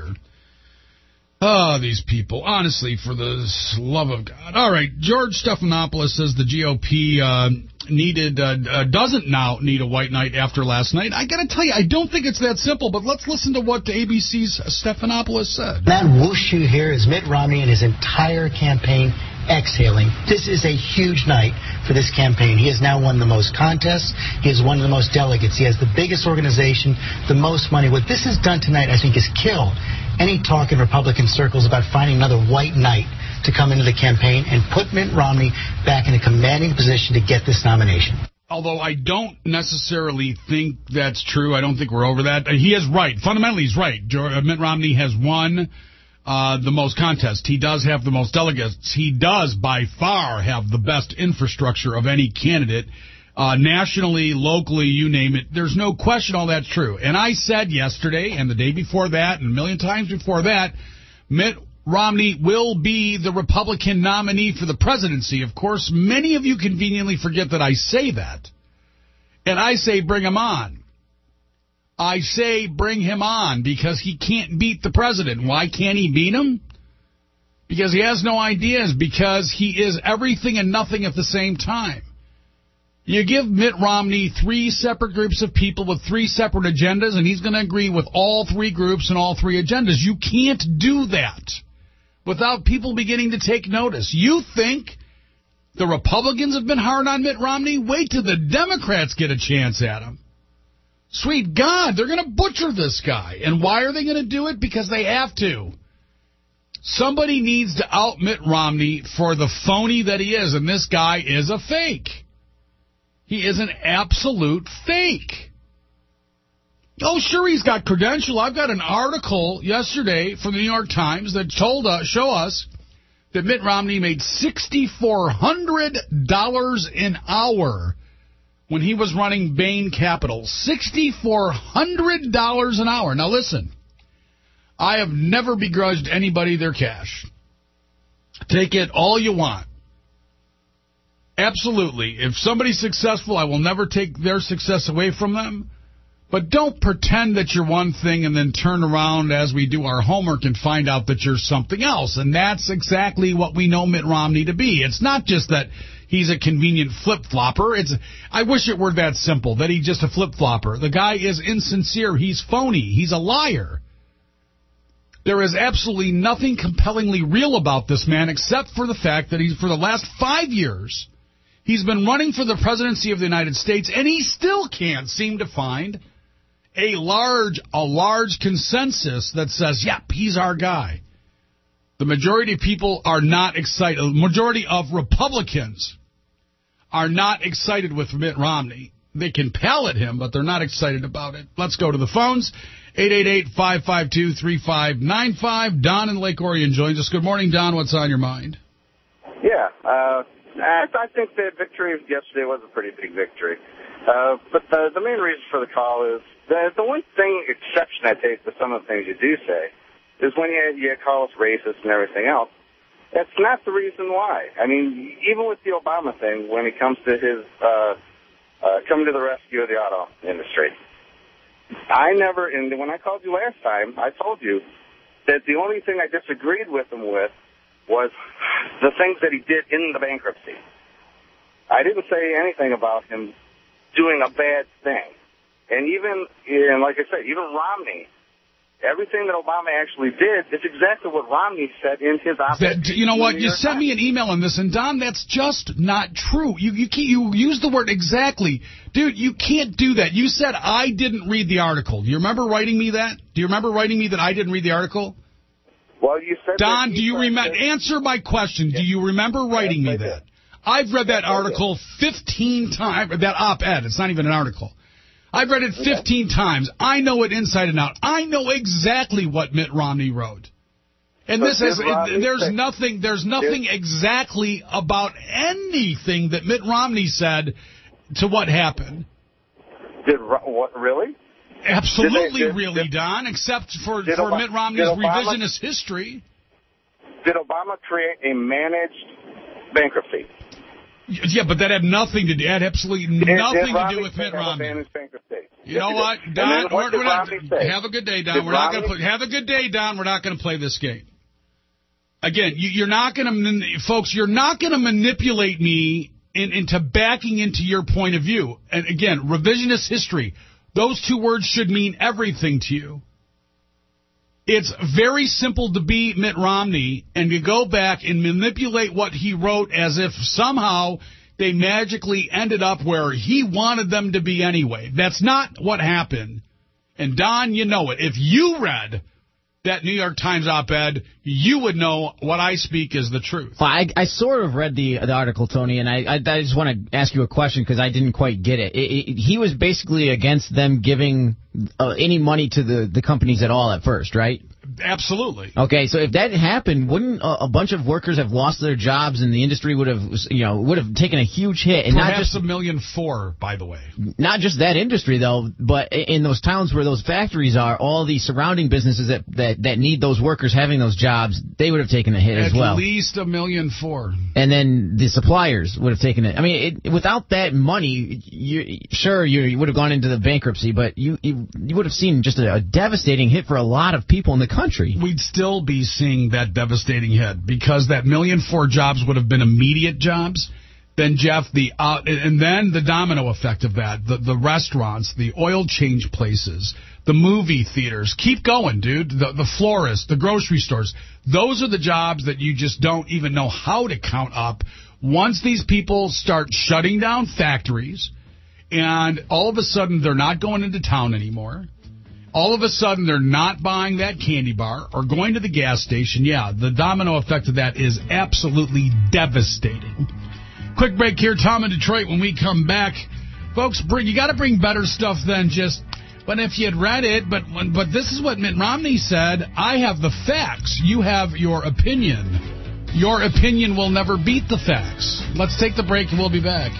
Oh, these people. Honestly, for the love of God. All right, George Stephanopoulos says the G O P uh, needed uh, uh, doesn't now need a white knight after last night. I got to tell you, I don't think it's that simple, but let's listen to what A B C's Stephanopoulos said. That whoosh you hear is Mitt Romney and his entire campaign exhaling. This is a huge night for this campaign. He has now won the most contests. He has won the most delegates. He has the biggest organization, the most money. What this has done tonight, I think, is kill any talk in Republican circles about finding another white knight to come into the campaign and put Mitt Romney back in a commanding position to get this nomination. Although I don't necessarily think that's true. I don't think we're over that. He is right. Fundamentally, he's right. Mitt Romney has won uh, the most contests. He does have the most delegates. He does, by far, have the best infrastructure of any candidate. Uh, nationally, locally, you name it. There's no question all that's true. And I said yesterday and the day before that and a million times before that, Mitt Romney will be the Republican nominee for the presidency. Of course, many of you conveniently forget that I say that. And I say bring him on. I say bring him on because he can't beat the president. Why can't he beat him? Because he has no ideas. Because he is everything and nothing at the same time. You give Mitt Romney three separate groups of people with three separate agendas, and he's going to agree with all three groups and all three agendas. You can't do that without people beginning to take notice. You think the Republicans have been hard on Mitt Romney? Wait till the Democrats get a chance at him. Sweet God, they're going to butcher this guy. And why are they going to do it? Because they have to. Somebody needs to out Mitt Romney for the phony that he is, and this guy is a fake. He is an absolute fake. Oh, sure, he's got credential. I've got an article yesterday from the New York Times that told us, show us that Mitt Romney made six thousand four hundred dollars an hour when he was running Bain Capital. six thousand four hundred dollars an hour. Now, listen, I have never begrudged anybody their cash. Take it all you want. Absolutely. If somebody's successful, I will never take their success away from them. But don't pretend that you're one thing and then turn around as we do our homework and find out that you're something else. And that's exactly what we know Mitt Romney to be. It's not just that he's a convenient flip-flopper. It's I wish it were that simple, that he's just a flip-flopper. The guy is insincere. He's phony. He's a liar. There is absolutely nothing compellingly real about this man except for the fact that he's, for the last five years, he's been running for the presidency of the United States, and he still can't seem to find a large, a large consensus that says, yep, he's our guy. The majority of people are not excited. The majority of Republicans are not excited with Mitt Romney. They can palate him, but they're not excited about it. Let's go to the phones. eight eight eight, five five two, three five nine five. Don in Lake Orion joins us. Good morning, Don. What's on your mind? Yeah, uh, I think the victory yesterday was a pretty big victory. Uh, but the, the main reason for the call is the, the one thing, exception I take to some of the things you do say, is when you, you call us racist and everything else. That's not the reason why. I mean, even with the Obama thing, when it comes to his uh, uh, coming to the rescue of the auto industry, I never, and when I called you last time, I told you that the only thing I disagreed with him with was the things that he did in the bankruptcy. I didn't say anything about him doing a bad thing. And even, and like I said, even Romney, everything that Obama actually did is exactly what Romney said in his op-ed. You know what? You sent me an email on this, and Don, that's just not true. You you can't, you use the word exactly. Dude, you can't do that. You said I didn't read the article. Do you remember writing me that? Do you remember writing me that I didn't read the article? Well, you said Don, do you remember? Answer my question. Do you remember writing me that? I've read that article fifteen times. That op-ed. It's not even an article. I've read it fifteen times. I know it inside and out. I know exactly what Mitt Romney wrote. And this is it, there's nothing there's nothing exactly about anything that Mitt Romney said to what happened. Did what? Really? Absolutely, did they, did, really, did, Don. Except for for Obama, Mitt Romney's Obama, revisionist history. Did Obama create a managed bankruptcy? Yeah, but that had nothing to do. Had absolutely did, nothing did to do with Mitt Romney. You yes, know what, Don? What we're, we're not, say? have a good day, Don. Did we're not Romney? going to have a good day, Don. We're not going to play this game. Again, you, you're not going to, folks. You're not going to manipulate me in, into backing into your point of view. And again, revisionist history. Those two words should mean everything to you. It's very simple to be Mitt Romney and to go back and manipulate what he wrote as if somehow they magically ended up where he wanted them to be anyway. That's not what happened. And, Don, you know it. If you read that New York Times op-ed, you would know what I speak is the truth. Well, I, I sort of read the the article, Tony, and I, I, I just want to ask you a question because I didn't quite get it. It, it. He was basically against them giving uh, any money to the, the companies at all at first, right? Absolutely. Okay, so if that happened, wouldn't a, a bunch of workers have lost their jobs, and the industry would have, you know, would have taken a huge hit? And Perhaps not just a million four, by the way. Not just that industry, though, but in those towns where those factories are, all the surrounding businesses that that, that need those workers having those jobs, they would have taken a hit At as well. At least a million four. And then the suppliers would have taken it. I mean, it, without that money, you, sure, you, you would have gone into the bankruptcy, but you you, you would have seen just a, a devastating hit for a lot of people in the country. We'd still be seeing that devastating hit because that million four jobs would have been immediate jobs. Then, Jeff, the uh, and then the domino effect of that, the, the restaurants, the oil change places, the movie theaters. Keep going, dude. The, the florists, the grocery stores. Those are the jobs that you just don't even know how to count up. Once these people start shutting down factories and all of a sudden they're not going into town anymore, all of a sudden they're not buying that candy bar or going to the gas station, yeah, the domino effect of that is absolutely devastating. Quick break here, Tom in Detroit. When we come back, folks, bring, you got to bring better stuff than just, but if you had read it, but but this is what Mitt Romney said. I have the facts. You have your opinion. Your opinion will never beat the facts. Let's take the break and we'll be back.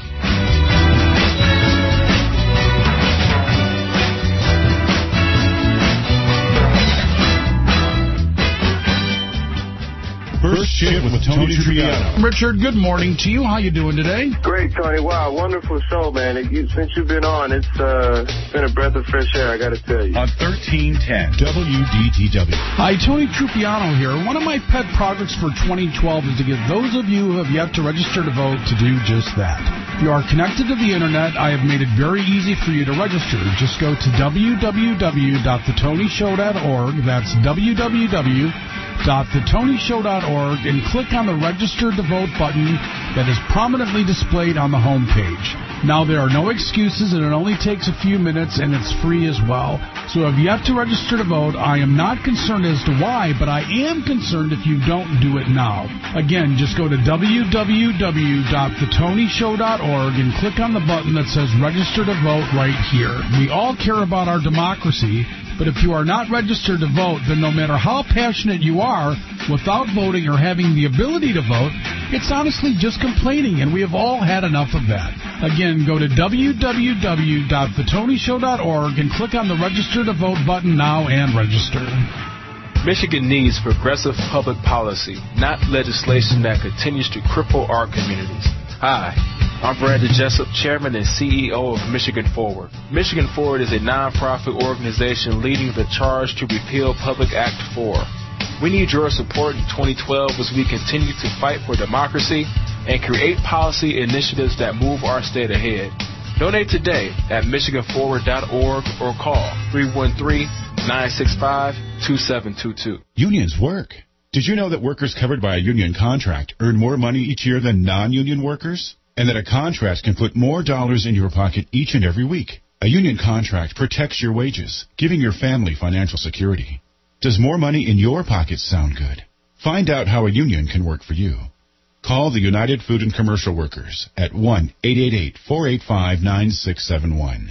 First Shift with Tony Triano. Richard, good morning to you. How you doing today? Great, Tony. Wow, wonderful show, man. You, since you've been on, it's uh, been a breath of fresh air, I got to tell you. On thirteen ten W D T W. Hi, Tony Trupiano here. One of my pet projects for twenty twelve is to get those of you who have yet to register to vote to do just that. If you are connected to the Internet, I have made it very easy for you to register. Just go to w w w dot the tony show dot org. That's w w w dot the tony show dot org and click on the Register to Vote button that is prominently displayed on the home page. Now, there are no excuses, and it only takes a few minutes, and it's free as well. So if you have to register to vote, I am not concerned as to why, but I am concerned if you don't do it now. Again, just go to w w w dot the tony show dot org and click on the button that says Register to Vote right here. We all care about our democracy, but if you are not registered to vote, then no matter how passionate you are, without voting or having the ability to vote, it's honestly just complaining, and we have all had enough of that. Again, go to w w w dot the tony show dot org and click on the Register to Vote button now and register. Michigan needs progressive public policy, not legislation that continues to cripple our communities. Hi, I'm Brandon Jessup, Chairman and C E O of Michigan Forward. Michigan Forward is a nonprofit organization leading the charge to repeal Public Act four. We need your support in twenty twelve as we continue to fight for democracy and create policy initiatives that move our state ahead. Donate today at michigan forward dot org or call three one three, nine six five, two seven two two. Unions work. Did you know that workers covered by a union contract earn more money each year than non-union workers? And that a contract can put more dollars in your pocket each and every week? A union contract protects your wages, giving your family financial security. Does more money in your pocket sound good? Find out how a union can work for you. Call the United Food and Commercial Workers at one eight eight eight, four eight five, nine six seven one.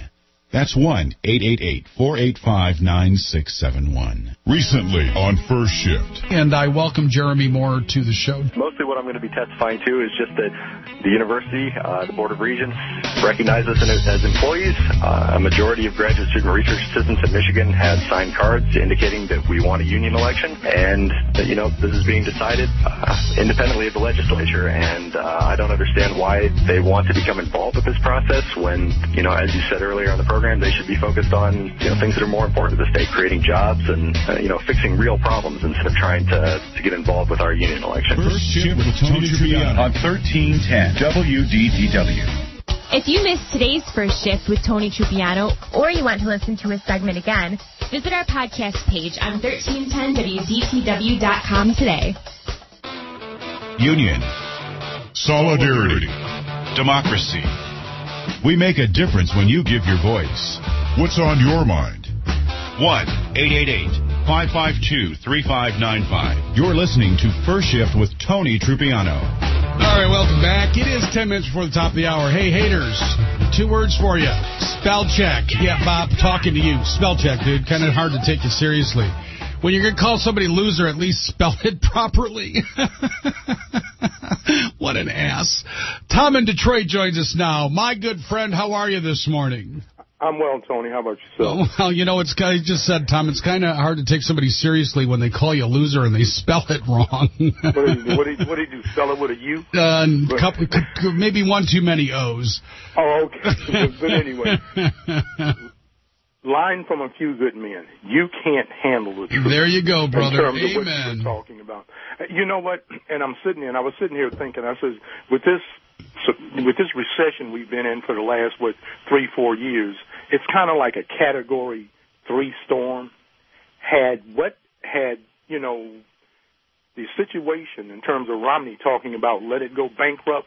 That's one eight eight eight, four eight five, nine six seven one. Recently on First Shift. And I welcome Jeremy Moore to the show. Mostly what I'm going to be testifying to is just that the university, uh, the Board of Regents, recognize us as employees. Uh, a majority of graduate student research assistants at Michigan had signed cards indicating that we want a union election. And, uh, you know, this is being decided uh, independently of the legislature. And uh, I don't understand why they want to become involved with this process when, you know, as you said earlier on the program, they should be focused on, you know, things that are more important to the state, creating jobs and, uh, you know, fixing real problems instead of trying to, to get involved with our union election. First Shift with Tony Tripiano on thirteen ten W D T W. If you missed today's First Shift with Tony Tripiano, or you want to listen to his segment again, visit our podcast page on thirteen ten W D T W dot com today. Union. Solidarity. Democracy. We make a difference when you give your voice. What's on your mind? one eight eight eight, five five two, three five nine five. You're listening to First Shift with Tony Tripiano. All right, welcome back. It is ten minutes before the top of the hour. Hey, haters, two words for you. Spell check. Yeah, Bob, talking to you. Spell check, dude. Kind of hard to take you seriously. When you're going to call somebody loser, at least spell it properly. What an ass. Tom in Detroit joins us now. My good friend, how are you this morning? I'm well, Tony. How about yourself? Oh, well, you know, it's I just said, Tom, it's kind of hard to take somebody seriously when they call you a loser and they spell it wrong. What do you do? What do you, what do, you do? Spell it with a U? Uh, couple, maybe one too many O's. Oh, okay. But anyway. Line from a few good men. You can't handle the truth. There you go, brother. In terms Amen. of what you were talking about. You know what? And I'm sitting here, and I was sitting here thinking, I says, with this so with this recession we've been in for the last, what, three, four years, it's kind of like a Category three storm. Had what had, you know, the situation in terms of Romney talking about let it go bankrupt,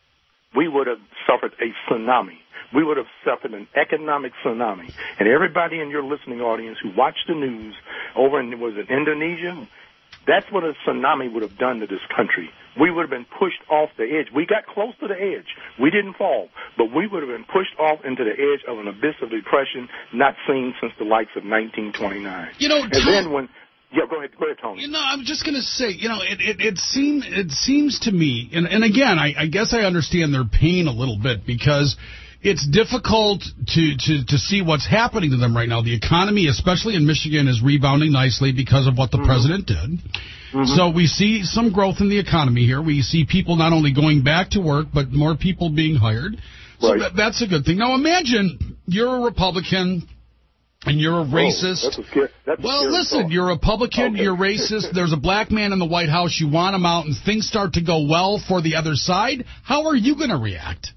we would have suffered a tsunami. We would have suffered an economic tsunami. And everybody in your listening audience who watched the news over in, was it Indonesia? That's what a tsunami would have done to this country. We would have been pushed off the edge. We got close to the edge. We didn't fall, but we would have been pushed off into the edge of an abyss of depression not seen since the likes of nineteen twenty-nine. You know, and Tom, then when... Yeah, go ahead, go ahead, Tony. You know, I'm just going to say, you know, it it, it, seem, it seems to me, and, and again, I, I guess I understand their pain a little bit because it's difficult to, to, to see what's happening to them right now. The economy, especially in Michigan, is rebounding nicely because of what the mm-hmm. president did. Mm-hmm. So we see some growth in the economy here. We see people not only going back to work, but more people being hired. So right. that, that's a good thing. Now, imagine you're a Republican and you're a racist. Oh, that's a scary, that's well, a listen, thought. You're a Republican, okay. You're racist, there's a black man in the White House, you want him out, and things start to go well for the other side. How are you going to react?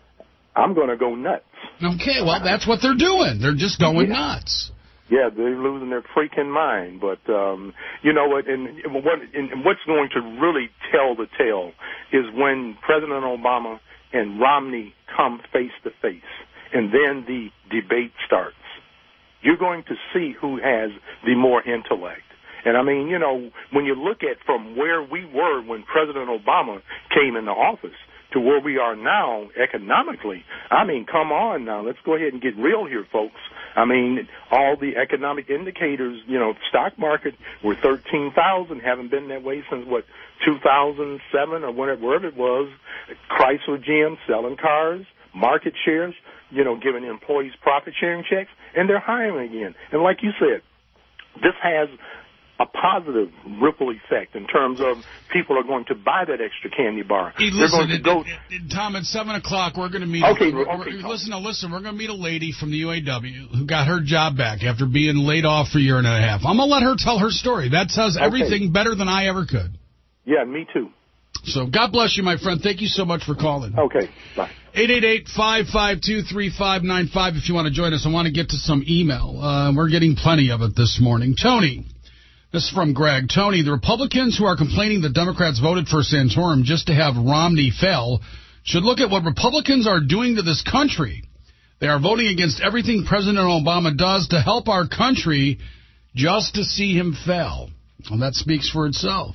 I'm going to go nuts. Okay, well, that's what they're doing. They're just going yeah. nuts. Yeah, they're losing their freaking mind. But, um, you know what, and, what, and what's going to really tell the tale is when President Obama and Romney come face to face, and then the debate starts. You're going to see who has the more intellect. And, I mean, you know, when you look at from where we were when President Obama came into office to where we are now economically, I mean, come on now. Let's go ahead and get real here, folks. I mean, all the economic indicators, you know, stock market were thirteen thousand, haven't been that way since, what, two thousand seven or whatever, wherever it was. Chrysler G M selling cars, market shares, you know, giving employees profit-sharing checks, and they're hiring again. And like you said, this has a positive ripple effect in terms of people are going to buy that extra candy bar. Hey, They're listen, going to it, go... it, it, Tom, at seven o'clock, we're going to meet... Okay, we're, okay, we're, listen, no, listen, we're going to meet a lady from the U A W who got her job back after being laid off for a year and a half. I'm going to let her tell her story. That says everything okay. better than I ever could. Yeah, me too. So God bless you, my friend. Thank you so much for calling. Okay, bye. eight eight eight, five five two, three five nine five if you want to join us. I want to get to some email. Uh, we're getting plenty of it this morning. Tony, this is from Greg. Tony, the Republicans who are complaining that Democrats voted for Santorum just to have Romney fail should look at what Republicans are doing to this country. They are voting against everything President Obama does to help our country just to see him fail. Well, that speaks for itself.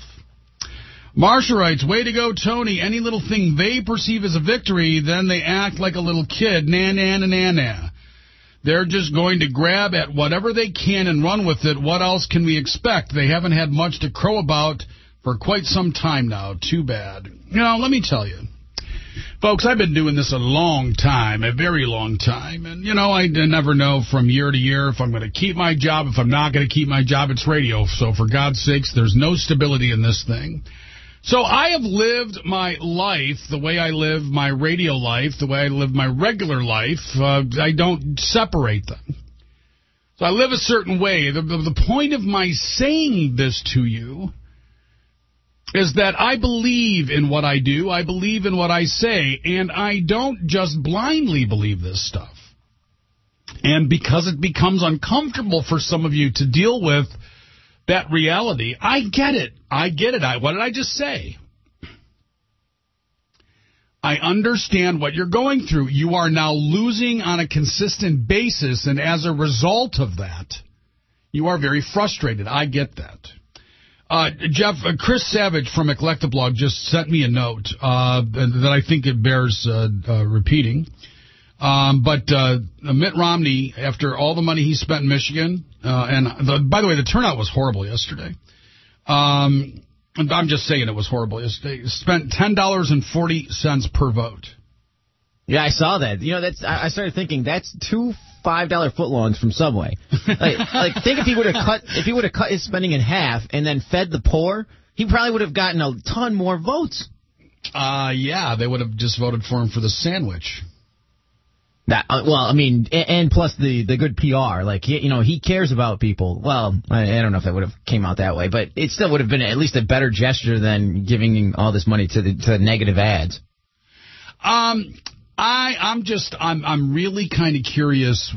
Marsha writes, way to go, Tony. Any little thing they perceive as a victory, then they act like a little kid. Na, na, na, na, na. They're just going to grab at whatever they can and run with it. What else can we expect? They haven't had much to crow about for quite some time now. Too bad. You know, let me tell you. Folks, I've been doing this a long time, a very long time. And, you know, I never know from year to year if I'm going to keep my job, if I'm not going to keep my job. It's radio. So for God's sakes, there's no stability in this thing. So I have lived my life the way I live my radio life, the way I live my regular life. Uh, I don't separate them. So I live a certain way. The, the, the point of my saying this to you is that I believe in what I do. I believe in what I say. And I don't just blindly believe this stuff. And because it becomes uncomfortable for some of you to deal with that reality, I get it. I get it. I, what did I just say? I understand what you're going through. You are now losing on a consistent basis, and as a result of that, you are very frustrated. I get that. Uh, Jeff, uh, Chris Savage from Eclectablog just sent me a note uh, that I think it bears uh, uh, repeating. Um, but uh, Mitt Romney, after all the money he spent in Michigan, uh, and the, by the way, the turnout was horrible yesterday. Um, I'm just saying it was horrible yesterday. Spent ten dollars and forty cents per vote. Yeah, I saw that. You know, that's. I started thinking that's two five dollar footlongs from Subway. Like, like think if he would have cut if he would have cut his spending in half and then fed the poor, he probably would have gotten a ton more votes. Uh, yeah, they would have just voted for him for the sandwich. That, uh, well, I mean, and, and plus the, the good P R. Like, he, you know, he cares about people. Well, I, I don't know if that would have came out that way, but it still would have been at least a better gesture than giving all this money to the to negative ads. Um, I I'm just I'm I'm really kind of curious,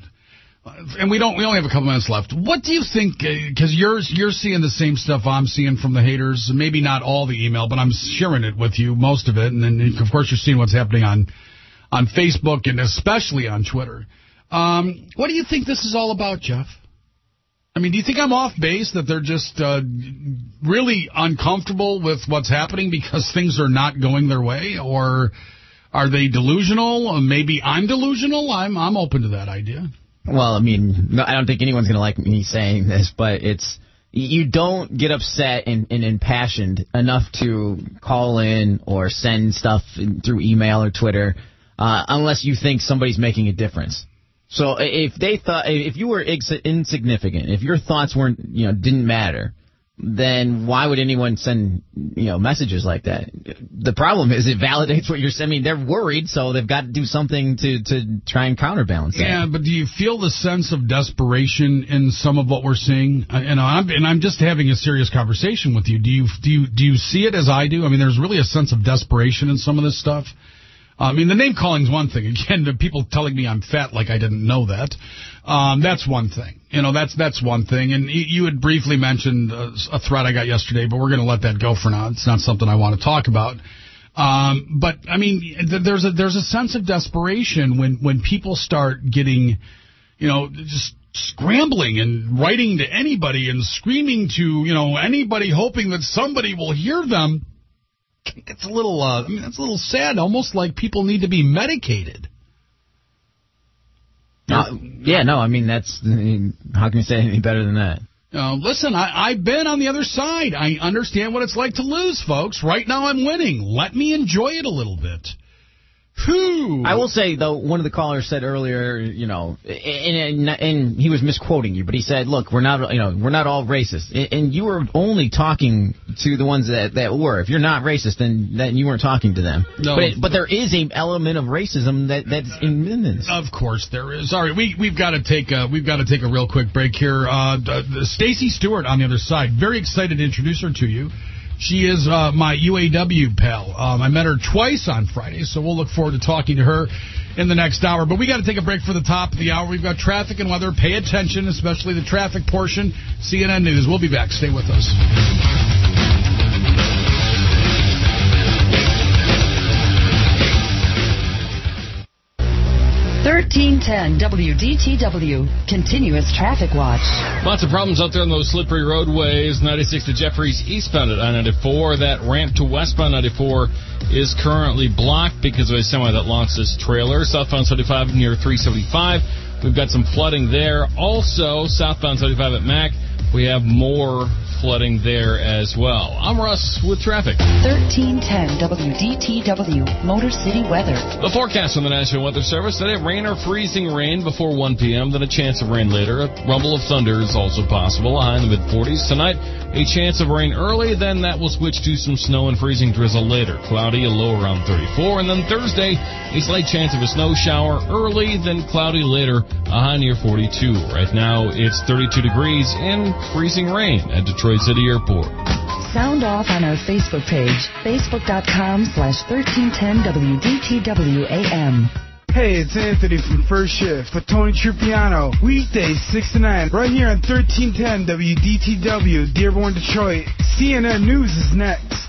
and we don't we only have a couple minutes left. What do you think? Because you're you're seeing the same stuff I'm seeing from the haters. Maybe not all the email, but I'm sharing it with you, most of it, and then of course you're seeing what's happening on. on Facebook and especially on Twitter. Um, what do you think this is all about, Jeff? I mean, do you think I'm off base, that they're just uh, really uncomfortable with what's happening because things are not going their way? Or are they delusional? Or maybe I'm delusional? I'm I'm open to that idea. Well, I mean, no, I don't think anyone's going to like me saying this, but it's you don't get upset and, and impassioned enough to call in or send stuff through email or Twitter Uh, unless you think somebody's making a difference. So if they thought, if you were insignificant, if your thoughts weren't, you know, didn't matter, then why would anyone send, you know, messages like that? The problem is it validates what you're saying. I mean, they're worried, so they've got to do something to, to try and counterbalance that. Yeah, but do you feel the sense of desperation in some of what we're seeing? Uh, you know, I'm, and I'm just having a serious conversation with you. Do you do you do you see it as I do? I mean, there's really a sense of desperation in some of this stuff. I mean, the name calling is one thing. Again, the people telling me I'm fat like I didn't know that. Um, that's one thing. You know, that's that's one thing. And you, you had briefly mentioned a, a threat I got yesterday, but we're going to let that go for now. It's not something I want to talk about. Um, but, I mean, there's a there's a sense of desperation when, when people start getting, you know, just scrambling and writing to anybody and screaming to, you know, anybody hoping that somebody will hear them. It's a little, uh, I mean, it's a little sad, almost like people need to be medicated. Uh, yeah, no, I mean, that's, how can you say anything better than that? Uh, listen, I, I've been on the other side. I understand what it's like to lose, folks. Right now I'm winning. Let me enjoy it a little bit. Whew. I will say, though, one of the callers said earlier, you know, and, and, and he was misquoting you, but he said, look, we're not, you know, we're not all racist. And you were only talking to the ones that, that were. If you're not racist, then, then you weren't talking to them. No. But, it, but there is an element of racism that, that's in this. Of course there is. All right, we, we've got to take a, we've got to take a real quick break here. Uh, Stacey Stewart on the other side. Very excited to introduce her to you. She is uh, my U A W pal. Um, I met her twice on Friday, so we'll look forward to talking to her in the next hour. But we got to take a break for the top of the hour. We've got traffic and weather. Pay attention, especially the traffic portion. C N N News. We'll be back. Stay with us. thirteen ten W D T W, continuous traffic watch. Lots of problems out there on those slippery roadways. ninety-six to Jeffries eastbound at I ninety-four. That ramp to westbound ninety-four is currently blocked because of a semi that launched its trailer. Southbound seventy-five near three seventy-five. We've got some flooding there. Also, southbound seventy-five at Mac, we have more flooding there as well. I'm Russ with traffic. thirteen ten W D T W, Motor City weather. The forecast from the National Weather Service today: rain or freezing rain before one p.m., then a chance of rain later. A rumble of thunder is also possible, a high in the mid-forties. Tonight, a chance of rain early, then that will switch to some snow and freezing drizzle later. Cloudy, a low around thirty-four. And then Thursday, a slight chance of a snow shower early, then cloudy later, a high near forty-two. Right now, it's thirty-two degrees and freezing rain at Detroit City Airport. Sound off on our Facebook page, facebook.com slash 1310 WDTWAM. Hey, it's Anthony from First Shift for Tony Trupiano. Weekdays six to nine, right here on thirteen ten W D T W, Dearborn, Detroit. C N N News is next.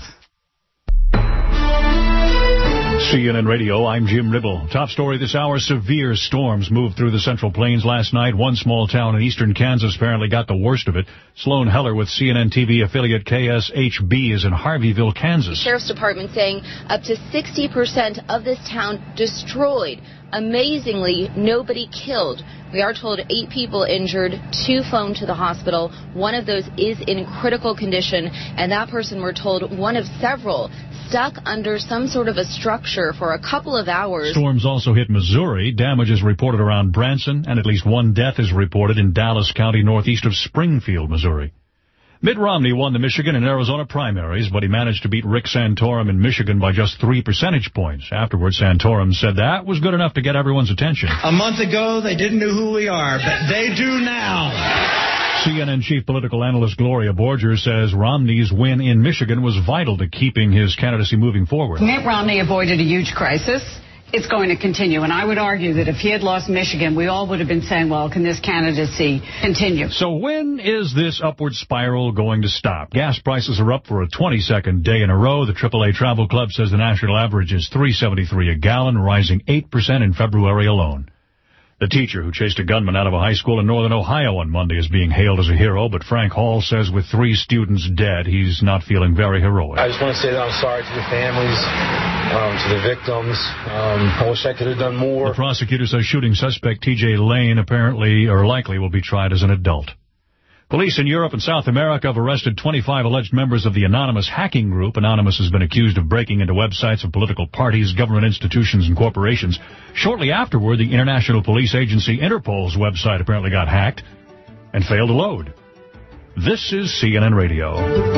C N N Radio, I'm Jim Ribble. Top story this hour, severe storms moved through the Central Plains last night. One small town in eastern Kansas apparently got the worst of it. Sloan Heller with C N N T V affiliate K S H B is in Harveyville, Kansas. The Sheriff's Department saying up to sixty percent of this town destroyed. Amazingly, nobody killed. We are told eight people injured, two flown to the hospital. One of those is in critical condition, and that person, we're told, one of several stuck under some sort of a structure for a couple of hours. Storms also hit Missouri. Damage is reported around Branson, and at least one death is reported in Dallas County, northeast of Springfield, Missouri. Mitt Romney won the Michigan and Arizona primaries, but he managed to beat Rick Santorum in Michigan by just three percentage points. Afterwards, Santorum said that was good enough to get everyone's attention. A month ago, they didn't know who we are, but they do now. C N N chief political analyst Gloria Borger says Romney's win in Michigan was vital to keeping his candidacy moving forward. Mitt Romney avoided a huge crisis. It's going to continue. And I would argue that if he had lost Michigan, we all would have been saying, well, can this candidacy continue? So when is this upward spiral going to stop? Gas prices are up for a twenty-second day in a row. The triple A Travel Club says the national average is three seventy-three a gallon, rising eight percent in February alone. The teacher who chased a gunman out of a high school in northern Ohio on Monday is being hailed as a hero, but Frank Hall says with three students dead, he's not feeling very heroic. I just want to say that I'm sorry to the families, um, to the victims. Um, I wish I could have done more. The prosecutor says shooting suspect T J Lane apparently or likely will be tried as an adult. Police in Europe and South America have arrested twenty-five alleged members of the Anonymous hacking group. Anonymous has been accused of breaking into websites of political parties, government institutions, and corporations. Shortly afterward, the international police agency Interpol's website apparently got hacked and failed to load. This is C N N Radio.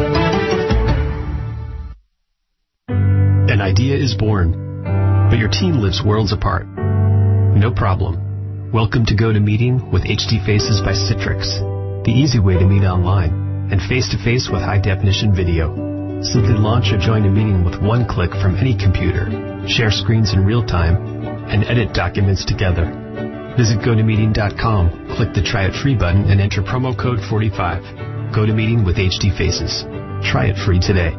An idea is born, but your team lives worlds apart. No problem. Welcome to GoToMeeting with H D Faces by Citrix. The easy way to meet online and face-to-face with high-definition video. Simply launch or join a meeting with one click from any computer, share screens in real time, and edit documents together. Visit go to meeting dot com, click the Try It Free button, and enter promo code forty-five. GoToMeeting with H D Faces. Try it free today.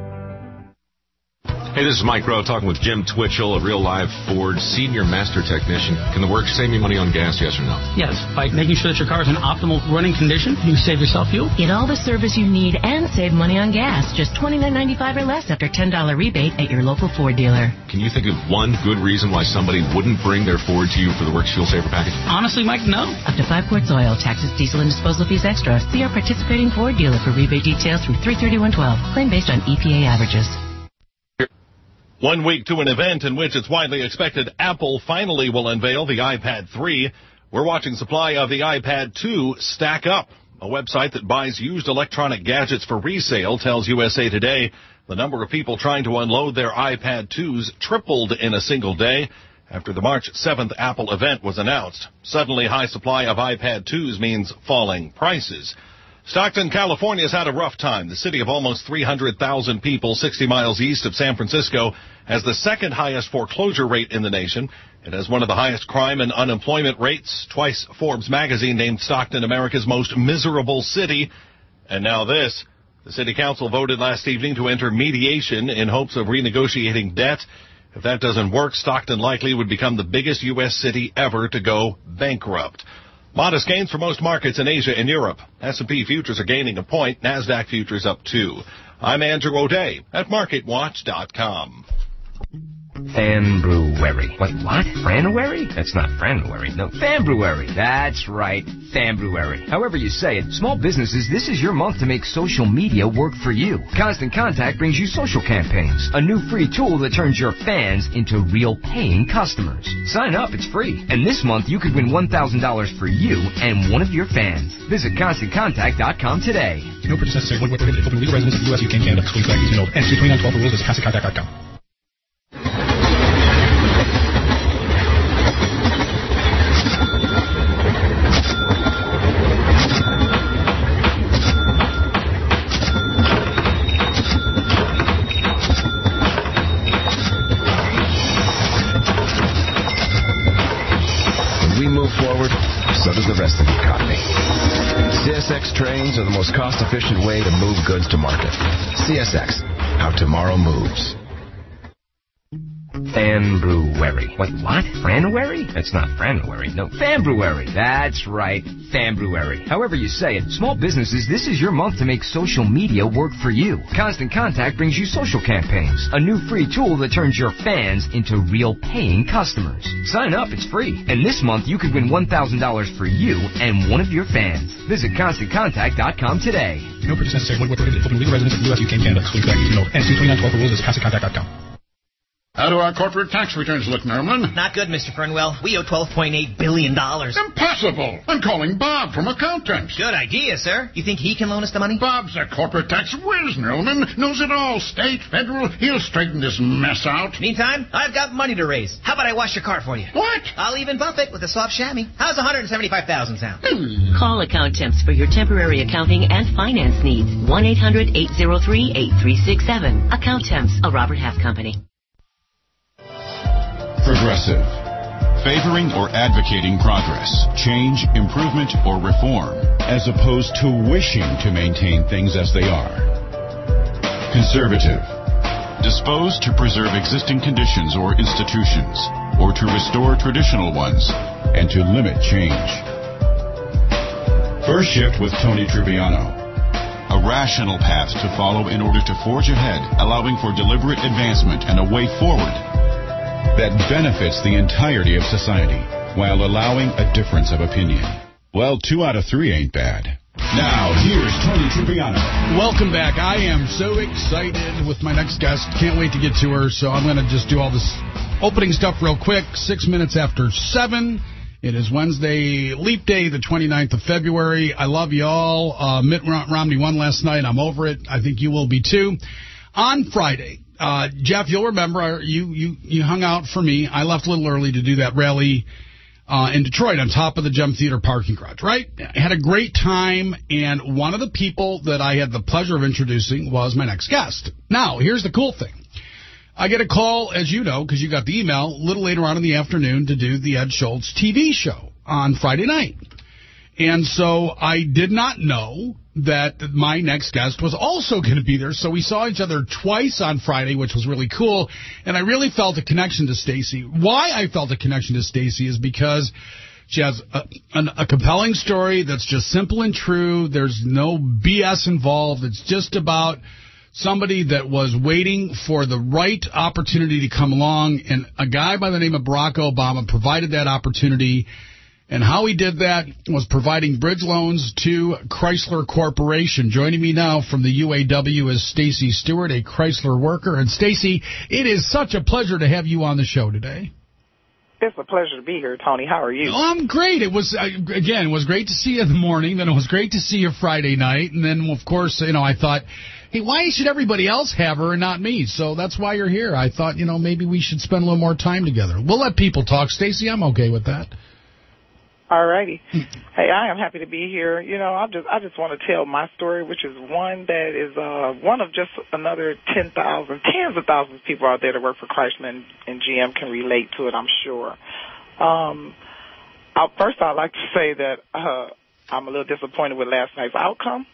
Hey, this is Mike Rowe talking with Jim Twitchell, a real-live Ford Senior Master Technician. Can the work save me money on gas, yes or no? Yes, by making sure that your car is in optimal running condition, you save yourself fuel. Get all the service you need and save money on gas. Just twenty-nine ninety-five or less after ten dollars rebate at your local Ford dealer. Can you think of one good reason why somebody wouldn't bring their Ford to you for the Works Fuel Saver package? Honestly, Mike, no. Up to five quarts oil, taxes, diesel, and disposal fees extra. See our participating Ford dealer for rebate details through three thirty-one twelve. Claim based on E P A averages. One week to an event in which it's widely expected Apple finally will unveil the iPad three. We're watching supply of the iPad two stack up. A website that buys used electronic gadgets for resale tells U S A Today the number of people trying to unload their iPad twos tripled in a single day after the March seventh Apple event was announced. Suddenly high supply of iPad twos means falling prices. Stockton, California has had a rough time. The city of almost three hundred thousand people, sixty miles east of San Francisco, has the second highest foreclosure rate in the nation. It has one of the highest crime and unemployment rates. Twice Forbes magazine named Stockton America's most miserable city. And now this. The city council voted last evening to enter mediation in hopes of renegotiating debt. If that doesn't work, Stockton likely would become the biggest U S city ever to go bankrupt. Modest gains for most markets in Asia and Europe. S and P futures are gaining a point. NASDAQ futures up two. I'm Andrew O'Day at market watch dot com. Fanbrewery. What? What? Franuary? That's not Franuary. No, Fanbrewery. That's right, Fanbrewery. However you say it, small businesses, this is your month to make social media work for you. Constant Contact brings you social campaigns, a new free tool that turns your fans into real paying customers. Sign up, it's free. And this month you could win one thousand dollars for you and one of your fans. Visit constant contact dot com today. No purchase necessary. Void where prohibited. Open to legal residents of the U S, U K, and Canada. Excluding flag fees and old. N C twenty-nine twelve for rules. Visit constant contact dot com. So does the rest of the economy. C S X trains are the most cost-efficient way to move goods to market. C S X, how tomorrow moves. Fanbrewery. What? What? Franuary? That's not Franuary. No, Fanbrewery. That's right, Fanbrewery. However you say it, small businesses, this is your month to make social media work for you. Constant Contact brings you social campaigns, a new free tool that turns your fans into real paying customers. Sign up, it's free. And this month you could win one thousand dollars for you and one of your fans. Visit constant contact dot com today. No purchase necessary. Void where prohibited. Open to legal residents of the U S, U K, and Canada. Excluding flag fees and old. N C twenty-nine twelve for rules. Visit constant contact dot com. How do our corporate tax returns look, Merriman? Not good, Mister Fernwell. We owe twelve point eight billion dollars. Impossible! I'm calling Bob from accountants. Good idea, sir. You think he can loan us the money? Bob's a corporate tax whiz, Merriman. Knows it all. State, federal. He'll straighten this mess out. Meantime, I've got money to raise. How about I wash your car for you? What? I'll even buff it with a soft chamois. How's one hundred seventy-five thousand dollars sound? Hmm. Call Account Temps for your temporary accounting and finance needs. one eight hundred eight oh three eight three six seven. Account Temps, a Robert Half company. Progressive. Favoring or advocating progress, change, improvement, or reform, as opposed to wishing to maintain things as they are. Conservative. Disposed to preserve existing conditions or institutions, or to restore traditional ones, and to limit change. First Shift with Tony Tribbiano. A rational path to follow in order to forge ahead, allowing for deliberate advancement and a way forward that benefits the entirety of society while allowing a difference of opinion. Well, two out of three ain't bad. Now, here's Tony Tribbiano. Welcome back. I am so excited with my next guest. Can't wait to get to her, so I'm going to just do all this opening stuff real quick. Six minutes after seven. It is Wednesday, Leap Day, the twenty-ninth of February. I love you all. Uh, Mitt Romney won last night. I'm over it. I think you will be, too. On Friday, Uh, Jeff, you'll remember you, you, you hung out for me. I left a little early to do that rally uh, in Detroit on top of the Gem Theater parking garage, right? I had a great time, and one of the people that I had the pleasure of introducing was my next guest. Now, here's the cool thing. I get a call, as you know, because you got the email, a little later on in the afternoon to do the Ed Schultz T V show on Friday night. And so I did not know that my next guest was also going to be there. So we saw each other twice on Friday, which was really cool. And I really felt a connection to Stacey. Why I felt a connection to Stacey is because she has a, an, a compelling story that's just simple and true. There's no B S involved. It's just about somebody that was waiting for the right opportunity to come along. And a guy by the name of Barack Obama provided that opportunity. And how he did that was providing bridge loans to Chrysler Corporation. Joining me now from the U A W is Stacey Stewart, a Chrysler worker. And Stacey, it is such a pleasure to have you on the show today. It's a pleasure to be here, Tony. How are you? Oh, I'm great. It was, uh, again, it was great to see you in the morning. Then it was great to see you Friday night. And then, of course, you know, I thought, hey, why should everybody else have her and not me? So that's why you're here. I thought, you know, maybe we should spend a little more time together. We'll let people talk, Stacey. I'm okay with that. All righty. Hey, I am happy to be here. You know, I just I just want to tell my story, which is one that is uh, one of just another ten thousand, tens of thousands of people out there that work for Chrysler and, and G M can relate to it, I'm sure. Um, I'll, first, I'd like to say that uh, I'm a little disappointed with last night's outcome.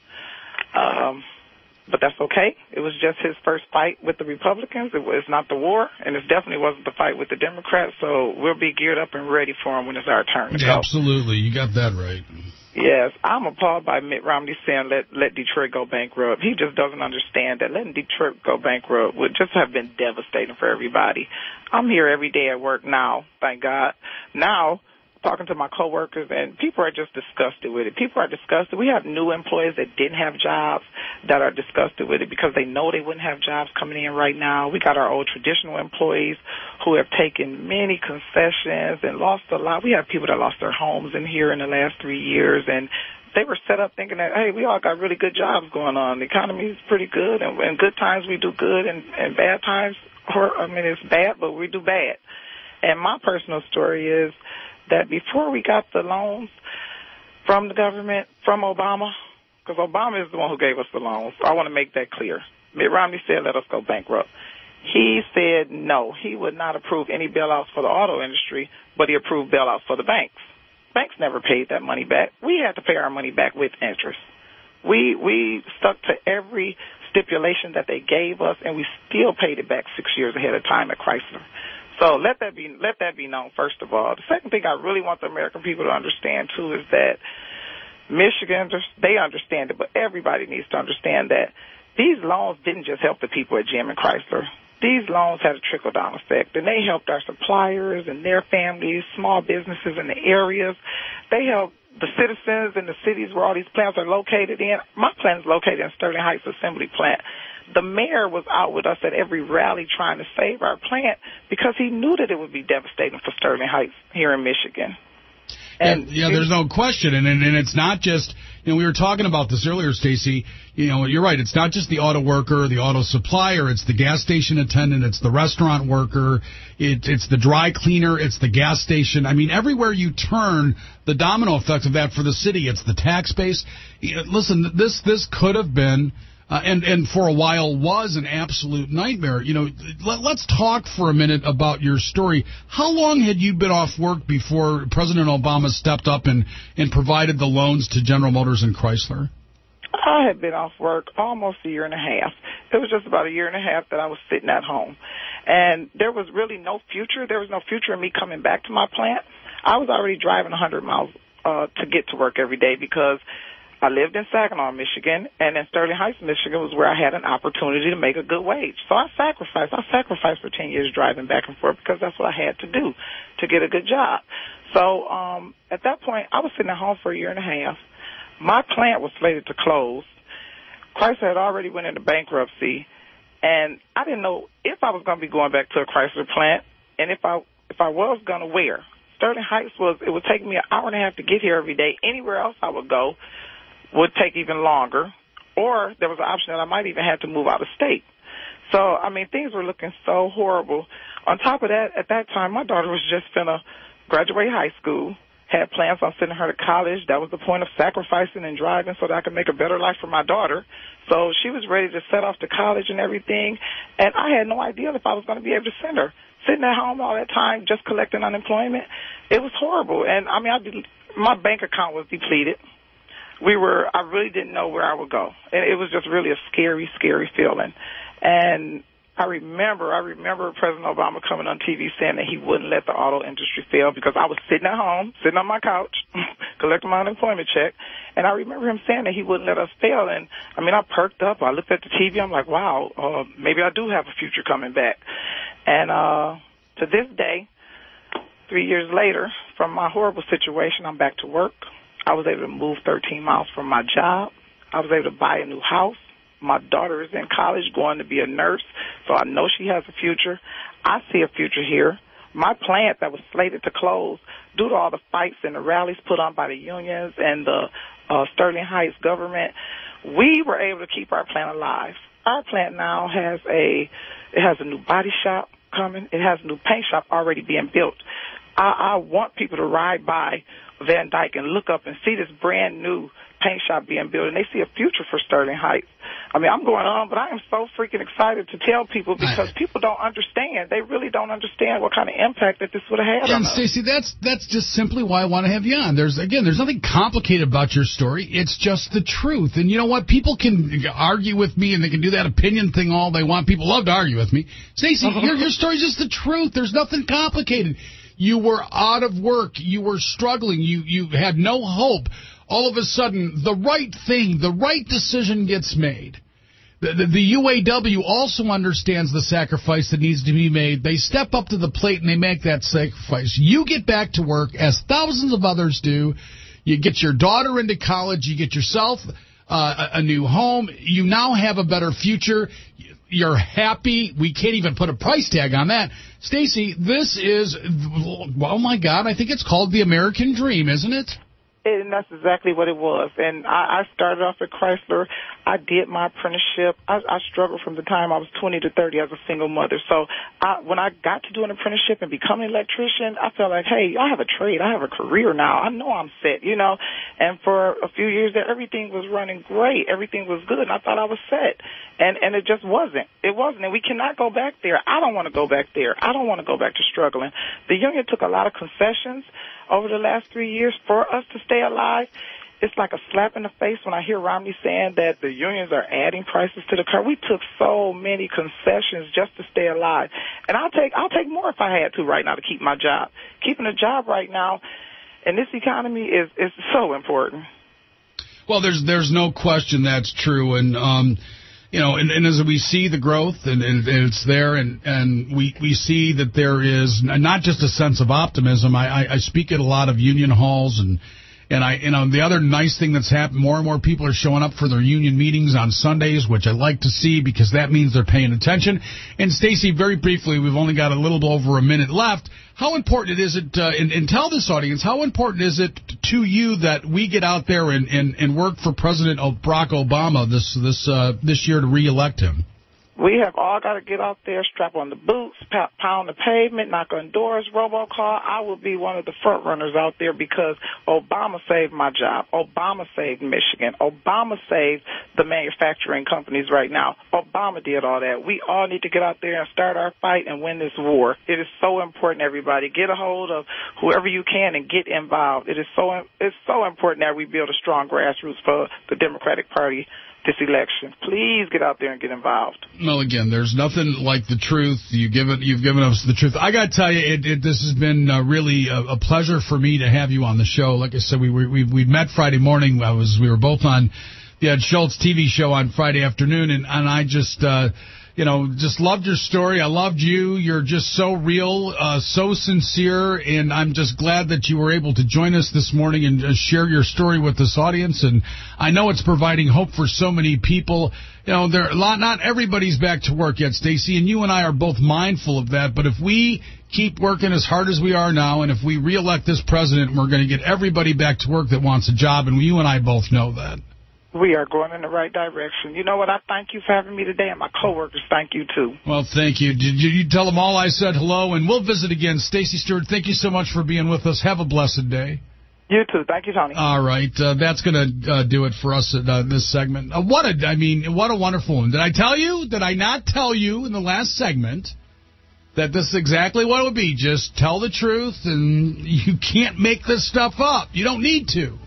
Um, but that's okay. It was just his first fight with the Republicans. It was not the war, and it definitely wasn't the fight with the Democrats. So we'll be geared up and ready for him when it's our turn to yeah, go. Absolutely. You got that right. Yes, I'm appalled by Mitt Romney saying let let Detroit go bankrupt. He just doesn't understand that letting Detroit go bankrupt would just have been devastating for everybody. I'm here every day at work now, thank God. Now, talking to my coworkers, and people are just disgusted with it. People are disgusted. We have new employees that didn't have jobs that are disgusted with it because they know they wouldn't have jobs coming in right now. We got our old traditional employees who have taken many concessions and lost a lot. We have people that lost their homes in here in the last three years, and they were set up thinking that, hey, we all got really good jobs going on. The economy is pretty good, and in good times we do good, and, and bad times, or, I mean, it's bad, but we do bad. And my personal story is that before we got the loans from the government, from Obama, because Obama is the one who gave us the loans. I want to make that clear. Mitt Romney said, let us go bankrupt. He said no. He would not approve any bailouts for the auto industry, but he approved bailouts for the banks. Banks never paid that money back. We had to pay our money back with interest. We we stuck to every stipulation that they gave us, and we still paid it back six years ahead of time at Chrysler. So let that be let that be known, first of all. The second thing I really want the American people to understand, too, is that Michigan, they understand it, but everybody needs to understand that these loans didn't just help the people at G M and Chrysler. These loans had a trickle-down effect, and they helped our suppliers and their families, small businesses in the areas. They helped the citizens in the cities where all these plants are located in. My plant is located in Sterling Heights Assembly Plant. The mayor was out with us at every rally trying to save our plant because he knew that it would be devastating for Sterling Heights here in Michigan. And yeah, yeah, there's no question, and, and and it's not just, you know, we were talking about this earlier, Stacey. You know, you're right. It's not just the auto worker, the auto supplier. It's the gas station attendant. It's the restaurant worker. It, it's the dry cleaner. It's the gas station. I mean, everywhere you turn, the domino effect of that for the city. It's the tax base. Listen, this this could have been. Uh, and, and for a while was an absolute nightmare. You know, let, let's talk for a minute about your story. How long had you been off work before President Obama stepped up and, and provided the loans to General Motors and Chrysler? I had been off work almost a year and a half. It was just about a year and a half that I was sitting at home. And there was really no future. There was no future in me coming back to my plant. I was already driving one hundred miles uh, to get to work every day because I lived in Saginaw, Michigan, and in Sterling Heights, Michigan was where I had an opportunity to make a good wage. So I sacrificed. I sacrificed for ten years driving back and forth because that's what I had to do to get a good job. So um, at that point, I was sitting at home for a year and a half. My plant was slated to close. Chrysler had already went into bankruptcy, and I didn't know if I was going to be going back to a Chrysler plant, and if I if I was going to, where. Sterling Heights was, it would take me an hour and a half to get here every day. Anywhere else I would go would take even longer, or there was an option that I might even have to move out of state. So, I mean, things were looking so horrible. On top of that, at that time, my daughter was just going to graduate high school, had plans on sending her to college. That was the point of sacrificing and driving so that I could make a better life for my daughter. So she was ready to set off to college and everything, and I had no idea if I was going to be able to send her. Sitting at home all that time just collecting unemployment, it was horrible. And, I mean, I did, my bank account was depleted. We were, I really didn't know where I would go. And it was just really a scary, scary feeling. And I remember, I remember President Obama coming on T V saying that he wouldn't let the auto industry fail because I was sitting at home, sitting on my couch, collecting my unemployment check. And I remember him saying that he wouldn't let us fail. And, I mean, I perked up. I looked at the T V. I'm like, wow, uh, maybe I do have a future coming back. And uh, to this day, three years later, from my horrible situation, I'm back to work. I was able to move thirteen miles from my job. I was able to buy a new house. My daughter is in college going to be a nurse, so I know she has a future. I see a future here. My plant that was slated to close due to all the fights and the rallies put on by the unions and the uh, Sterling Heights government, we were able to keep our plant alive. Our plant now has a, it has a new body shop coming. It has a new paint shop already being built. I, I want people to ride by Van Dyke and look up and see this brand new paint shop being built, and they see a future for Sterling Heights. I mean, I'm going on, but I am so freaking excited to tell people because people don't understand. They really don't understand what kind of impact that this would have had yeah, on and us. Stacey, that's that's just simply why I want to have you on. There's again, there's nothing complicated about your story. It's just the truth. And you know what? People can argue with me, and they can do that opinion thing all they want. People love to argue with me. Stacey, your your story's just the truth. There's nothing complicated. You were out of work. You were struggling. You, you had no hope. All of a sudden, the right thing, the right decision gets made. The, the, the U A W also understands the sacrifice that needs to be made. They step up to the plate and they make that sacrifice. You get back to work, as thousands of others do. You get your daughter into college. You get yourself uh, a, a new home. You now have a better future. You're happy. We can't even put a price tag on that. Stacey, this is, oh, my God, I think it's called the American dream, isn't it? And that's exactly what it was. And I, I started off at Chrysler. I did my apprenticeship. I, I struggled from the time I was twenty to thirty as a single mother. So I, when I got to do an apprenticeship and become an electrician, I felt like, hey, I have a trade. I have a career now. I know I'm set, you know. And for a few years there, everything was running great. Everything was good. And I thought I was set. And, and it just wasn't. It wasn't. And we cannot go back there. I don't want to go back there. I don't want to go back to struggling. The union took a lot of concessions over the last three years for us to stay alive. It's like a slap in the face when I hear Romney saying that the unions are adding prices to the car. We took so many concessions just to stay alive. And I'll take I'll take more if I had to right now to keep my job. Keeping a job right now in this economy is, is so important. Well, there's there's no question that's true. And, um, you know, and, and as we see the growth and, and, and it's there, and, and we, we see that there is not just a sense of optimism. I, I, I speak at a lot of union halls, and And I, you know, the other nice thing that's happened, more and more people are showing up for their union meetings on Sundays, which I like to see because that means they're paying attention. And Stacey, very briefly, we've only got a little over a minute left. How important is it, uh, and, and tell this audience, how important is it to you that we get out there and, and, and work for President Barack Obama this this uh, this year to reelect him? We have all got to get out there, strap on the boots, pound the pavement, knock on doors, robocall. I will be one of the front runners out there because Obama saved my job. Obama saved Michigan. Obama saved the manufacturing companies right now. Obama did all that. We all need to get out there and start our fight and win this war. It is so important, everybody. Get a hold of whoever you can and get involved. It is so, it's so important that we build a strong grassroots for the Democratic Party this election. Please get out there and get involved. Well, again, there's nothing like the truth. You give it, you've given us the truth. I got to tell you, it, it, this has been uh, really a, a pleasure for me to have you on the show. Like I said, we we we, we met Friday morning. I was we were both on the Ed Schultz T V show on Friday afternoon, and and I just. Uh, You know, just loved your story. I loved you. You're just so real, uh, so sincere, and I'm just glad that you were able to join us this morning and uh, share your story with this audience. And I know it's providing hope for so many people. You know, there, not everybody's back to work yet, Stacey, and you and I are both mindful of that. But if we keep working as hard as we are now, and if we reelect this president, we're going to get everybody back to work that wants a job, and you and I both know that. We are going in the right direction. You know what? I thank you for having me today, and my coworkers thank you, too. Well, thank you. Did you tell them all I said hello? And we'll visit again. Stacey Stewart, thank you so much for being with us. Have a blessed day. You too. Thank you, Tony. All right. Uh, that's going to uh, do it for us at uh, this segment. Uh, what a, I mean, what a wonderful one. Did I tell you? Did I not tell you in the last segment that this is exactly what it would be? Just tell the truth, and you can't make this stuff up. You don't need to.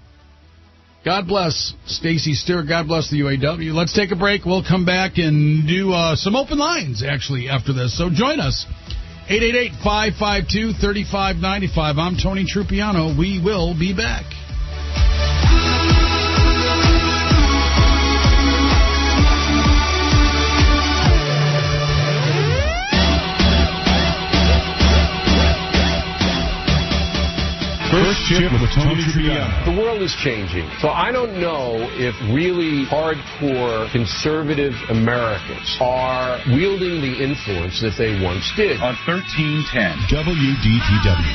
God bless Stacey Stewart. God bless the U A W. Let's take a break. We'll come back and do uh, some open lines, actually, after this. So join us. eight eight eight, five five two, three five nine five. I'm Tony Trupiano. We will be back. First Shift with Tony Trupiano. The world is changing, so I don't know if really hardcore conservative Americans are wielding the influence that they once did. On thirteen ten W D T W.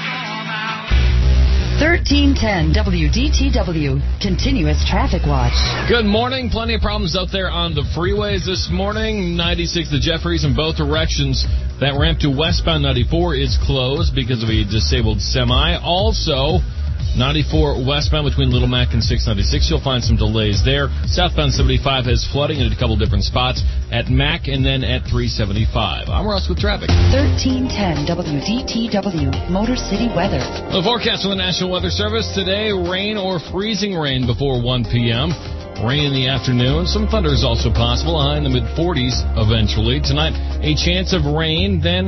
thirteen ten W D T W, Continuous Traffic Watch. Good morning. Plenty of problems out there on the freeways this morning. ninety-six to Jeffries in both directions. That ramp to westbound ninety-four is closed because of a disabled semi. Also, ninety-four westbound between Little Mac and six ninety-six. You'll find some delays there. Southbound seventy-five has flooding at a couple different spots at Mac and then at three seventy-five. I'm Russ with traffic. thirteen ten W D T W, Motor City weather. The forecast from the National Weather Service today, rain or freezing rain before one p.m. Rain in the afternoon. Some thunder is also possible, high in the mid forties eventually. Tonight, a chance of rain, then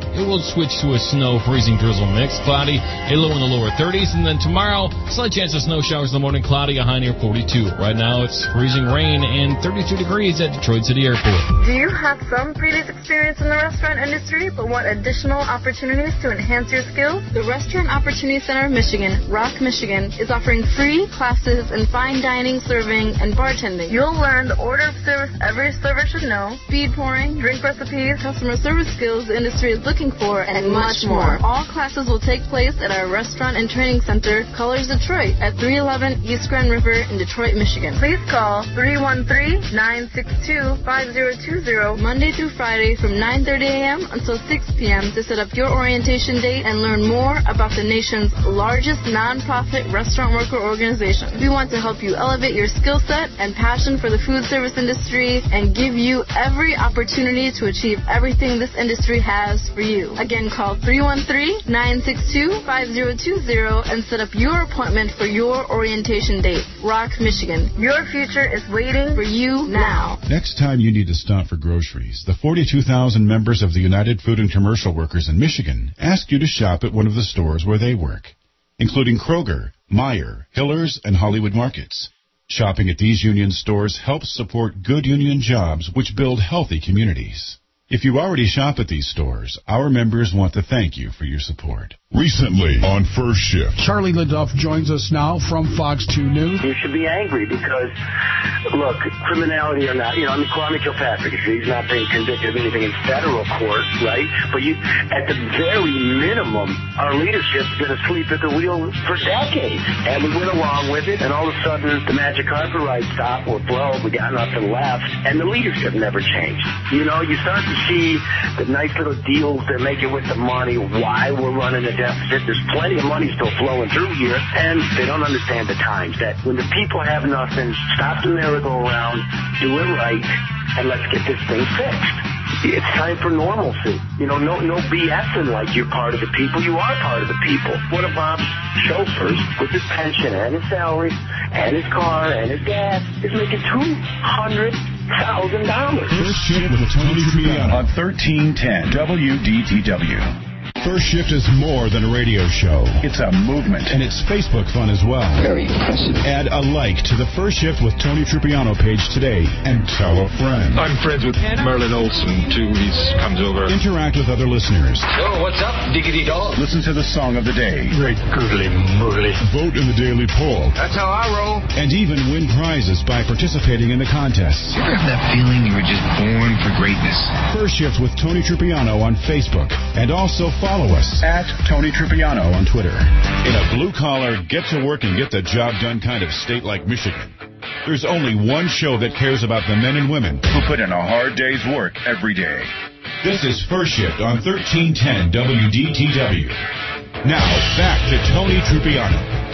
it will switch to a snow freezing drizzle mix. Cloudy, a low in the lower thirties. And then tomorrow, slight chance of snow showers in the morning, cloudy, a high near forty-two. Right now, it's freezing rain and thirty-two degrees at Detroit City Airport. Do you have some previous experience in the restaurant industry but want additional opportunities to enhance your skills? The Restaurant Opportunity Center of Michigan, Rock, Michigan, is offering free classes in fine dining, serving, and bartending. You'll learn the order of service every server should know, speed pouring, drink recipes, customer service skills the industry is looking for, and, and much more. All classes will take place at our Restaurant and Training Center, Colors Detroit, at three eleven East Grand River in Detroit, Michigan. Please call three one three, nine six two, five zero two zero Monday through Friday from nine thirty a.m. until six p.m. to set up your orientation date and learn more about the nation's largest nonprofit restaurant worker organization. We want to help you elevate your skill set and passion for the food service industry and give you every opportunity to achieve everything this industry has for you. Again, call three one three, nine six two, five zero two zero and set up your appointment for your orientation date. Rock, Michigan. Your future is waiting for you now. Next time you need to stop for groceries, the forty-two thousand members of the United Food and Commercial Workers in Michigan ask you to shop at one of the stores where they work, including Kroger, Meijer, Hiller's, and Hollywood Markets. Shopping at these union stores helps support good union jobs which build healthy communities. If you already shop at these stores, our members want to thank you for your support. Recently on First Shift, Charlie Lidoff joins us now from Fox two News. You should be angry because, look, criminality or not, you know, I mean, Kwame Kilpatrick, he's not being convicted of anything in federal court, right? But you, at the very minimum, our leadership's been asleep at the wheel for decades. And we went along with it, and all of a sudden, the magic carpet ride stopped, we're broke, we got nothing left, and the leadership never changed. You know, you start to see the nice little deals they're making with the money, why we're running a deficit. There's plenty of money still flowing through here, and they don't understand the times that when the people have nothing, stop the merry-go-round, do it right, and let's get this thing fixed. It's time for normalcy. You know, no no BSing like you're part of the people. You are part of the people. One of Bob's chauffeurs, with his pension and his salary and his car and his gas, is making two hundred thousand dollars. First Shift with Tony Triano on thirteen ten W D T W. First Shift is more than a radio show. It's a movement. And it's Facebook fun as well. Very impressive. Add a like to the First Shift with Tony Tripiano page today and tell a friend. I'm friends with Merlin Olsen, too. He comes over. Interact with other listeners. Oh, what's up, diggity dog? Listen to the song of the day. Great googly moogly. Vote in the daily poll. That's how I roll. And even win prizes by participating in the contests. You ever have that feeling you were just born for greatness? First Shift with Tony Tripiano on Facebook. And also follow us at Tony Tripiano on Twitter. In a blue-collar, get-to-work and get-the-job done kind of state like Michigan, there's only one show that cares about the men and women who put in a hard day's work every day. This is First Shift on thirteen ten W D T W. Now, back to Tony Tripiano.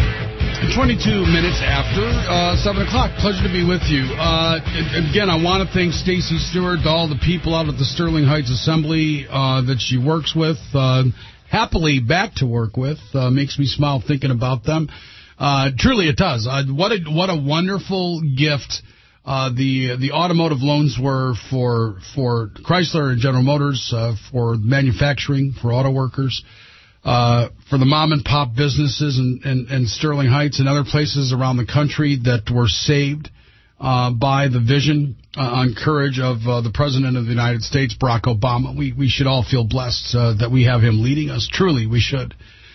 twenty-two minutes after uh, seven o'clock. Pleasure to be with you. Uh, and again, I want to thank Stacy Stewart, all the people out at the Sterling Heights Assembly uh, that she works with, uh, happily back to work with. Uh, makes me smile thinking about them. Uh, truly, it does. Uh, what a what a wonderful gift uh, the the automotive loans were for for Chrysler and General Motors, uh, for manufacturing, for auto workers. Uh, for the mom-and-pop businesses in, in, in Sterling Heights and other places around the country that were saved uh, by the vision uh, and courage of uh, the President of the United States, Barack Obama. We we should all feel blessed uh, that we have him leading us. Truly, we should.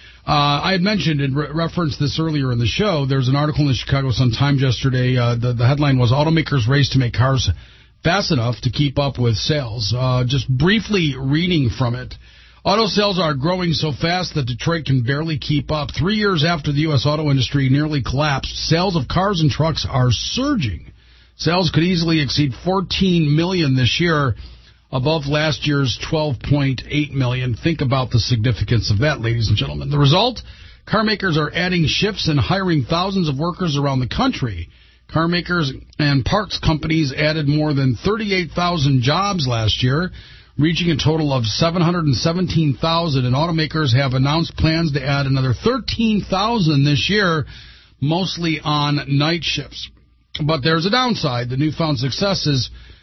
Uh, I had mentioned and re- referenced this earlier in the show. There's an article in the Chicago Sun-Times yesterday. Uh, the, the headline was, Automakers Race to Make Cars Fast Enough to Keep Up with Sales. Uh, just briefly reading from it. Auto sales are growing so fast that Detroit can barely keep up. Three years after the U S auto industry nearly collapsed, sales of cars and trucks are surging. Sales could easily exceed fourteen million this year, above last year's twelve point eight million. Think about the significance of that, ladies and gentlemen. The result? Car makers are adding shifts and hiring thousands of workers around the country. Car makers and parts companies added more than thirty-eight thousand jobs last year, reaching a total of seven hundred seventeen thousand, and automakers have announced plans to add another thirteen thousand this year, mostly on night shifts. But there's a downside. The newfound success is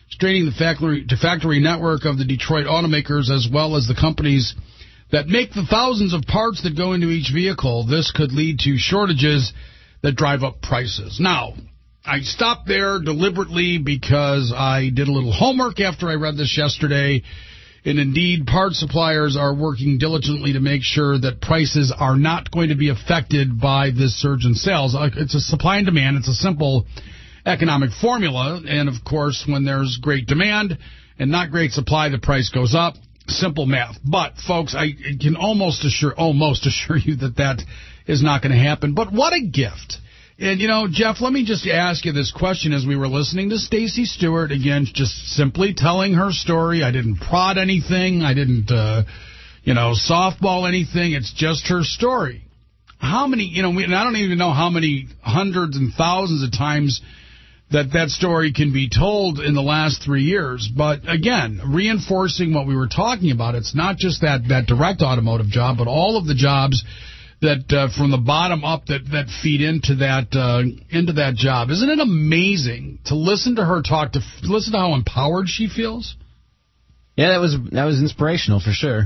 straining the factory-to-factory network of the Detroit automakers as well as the companies that make the thousands of parts that go into each vehicle. This could lead to shortages that drive up prices. Now, I stopped there deliberately because I did a little homework after I read this yesterday, and indeed, parts suppliers are working diligently to make sure that prices are not going to be affected by this surge in sales. It's a supply and demand. It's a simple economic formula, and of course, when there's great demand and not great supply, the price goes up. Simple math. But, folks, I can almost assure, almost assure you that that is not going to happen. But what a gift. And, you know, Jeff, let me just ask you this question as we were listening to Stacey Stewart, again, just simply telling her story. I didn't prod anything. I didn't, uh, you know, softball anything. It's just her story. How many, you know, we, and I don't even know how many hundreds and thousands of times that that story can be told in the last three years. But, again, reinforcing what we were talking about, it's not just that, that direct automotive job, but all of the jobs that uh, from the bottom up that, that feed into that uh, into that job. Isn't it amazing to listen to her talk, to listen to how empowered she feels? Yeah, that was that was inspirational for sure.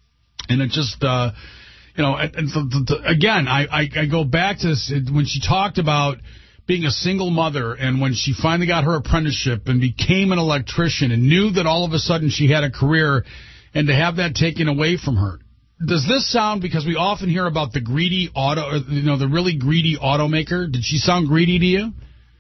And it just, uh, you know, and the, the, the, again, I, I, I go back to this when she talked about being a single mother and when she finally got her apprenticeship and became an electrician and knew that all of a sudden she had a career, and to have that taken away from her. Does this sound, because we often hear about the greedy auto, you know, the really greedy automaker. Did she sound greedy to you?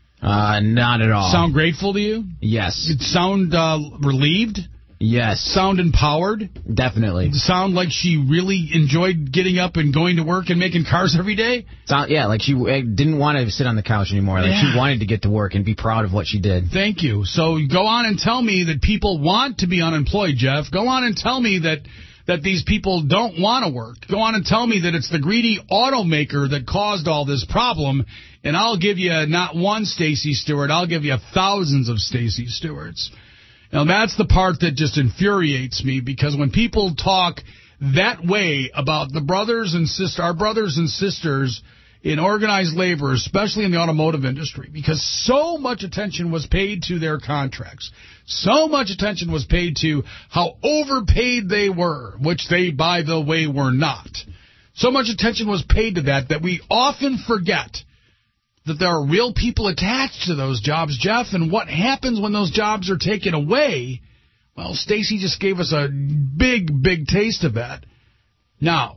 Uh, not at all. Sound grateful to you? Yes. It sound uh, relieved? Yes. Sound empowered? Definitely. Sound like she really enjoyed getting up and going to work and making cars every day? Sound, yeah, like she didn't want to sit on the couch anymore. Like yeah. She wanted to get to work and be proud of what she did. Thank you. So go on and tell me that people want to be unemployed, Jeff. Go on and tell me that... that these people don't want to work. Go on and tell me that it's the greedy automaker that caused all this problem, and I'll give you not one Stacey Stewart, I'll give you thousands of Stacey Stewarts. Now, that's the part that just infuriates me, because when people talk that way about the brothers and sisters, our brothers and sisters in organized labor, especially in the automotive industry, because so much attention was paid to their contracts. So much attention was paid to how overpaid they were, which they, by the way, were not. So much attention was paid to that that we often forget that there are real people attached to those jobs, Jeff, and what happens when those jobs are taken away. Well, Stacey just gave us a big, big taste of that. Now,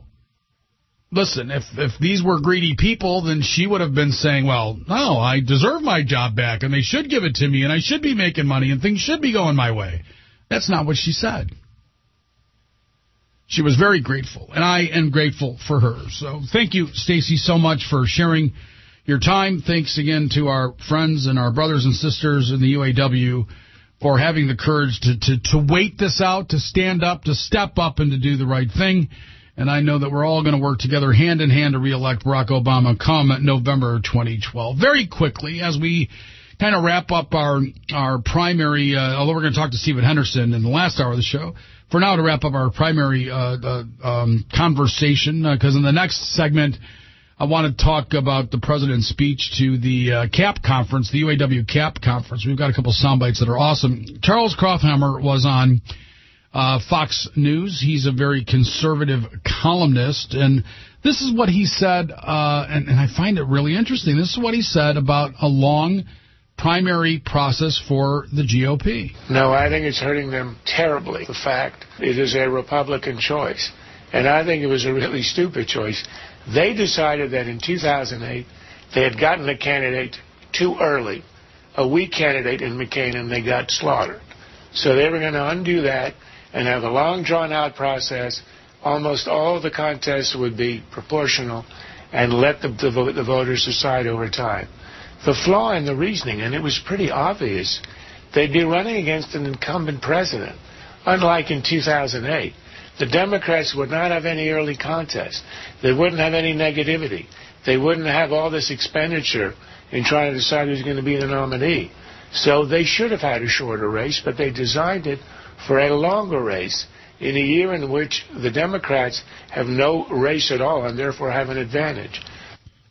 listen, if if these were greedy people, then she would have been saying, well, no, I deserve my job back, and they should give it to me, and I should be making money, and things should be going my way. That's not what she said. She was very grateful, and I am grateful for her. So thank you, Stacey, so much for sharing your time. Thanks again to our friends and our brothers and sisters in the U A W for having the courage to, to, to wait this out, to stand up, to step up, and to do the right thing. And I know that we're all going to work together hand in hand to reelect Barack Obama come November twenty twelve. Very quickly, as we kind of wrap up our our primary, uh, although we're going to talk to Stephen Henderson in the last hour of the show, for now to wrap up our primary uh, uh, um, conversation, because uh, in the next segment, I want to talk about the president's speech to the uh, C A P conference, the U A W C A P conference. We've got a couple sound bites that are awesome. Charles Krauthammer was on Uh, Fox News. He's a very conservative columnist, and this is what he said, uh, and, and I find it really interesting. This is what he said about a long primary process for the G O P. No, I think it's hurting them terribly. The fact it is a Republican choice, and I think it was a really stupid choice. They decided that in two thousand eight they had gotten a candidate too early, a weak candidate in McCain, and they got slaughtered. So they were going to undo that and have a long, drawn-out process. Almost all of the contests would be proportional and let the, the, the voters decide over time. The flaw in the reasoning, and it was pretty obvious, they'd be running against an incumbent president. Unlike in two thousand eight, the Democrats would not have any early contest. They wouldn't have any negativity. They wouldn't have all this expenditure in trying to decide who's going to be the nominee. So they should have had a shorter race, but they designed it for a longer race in a year in which the Democrats have no race at all and therefore have an advantage.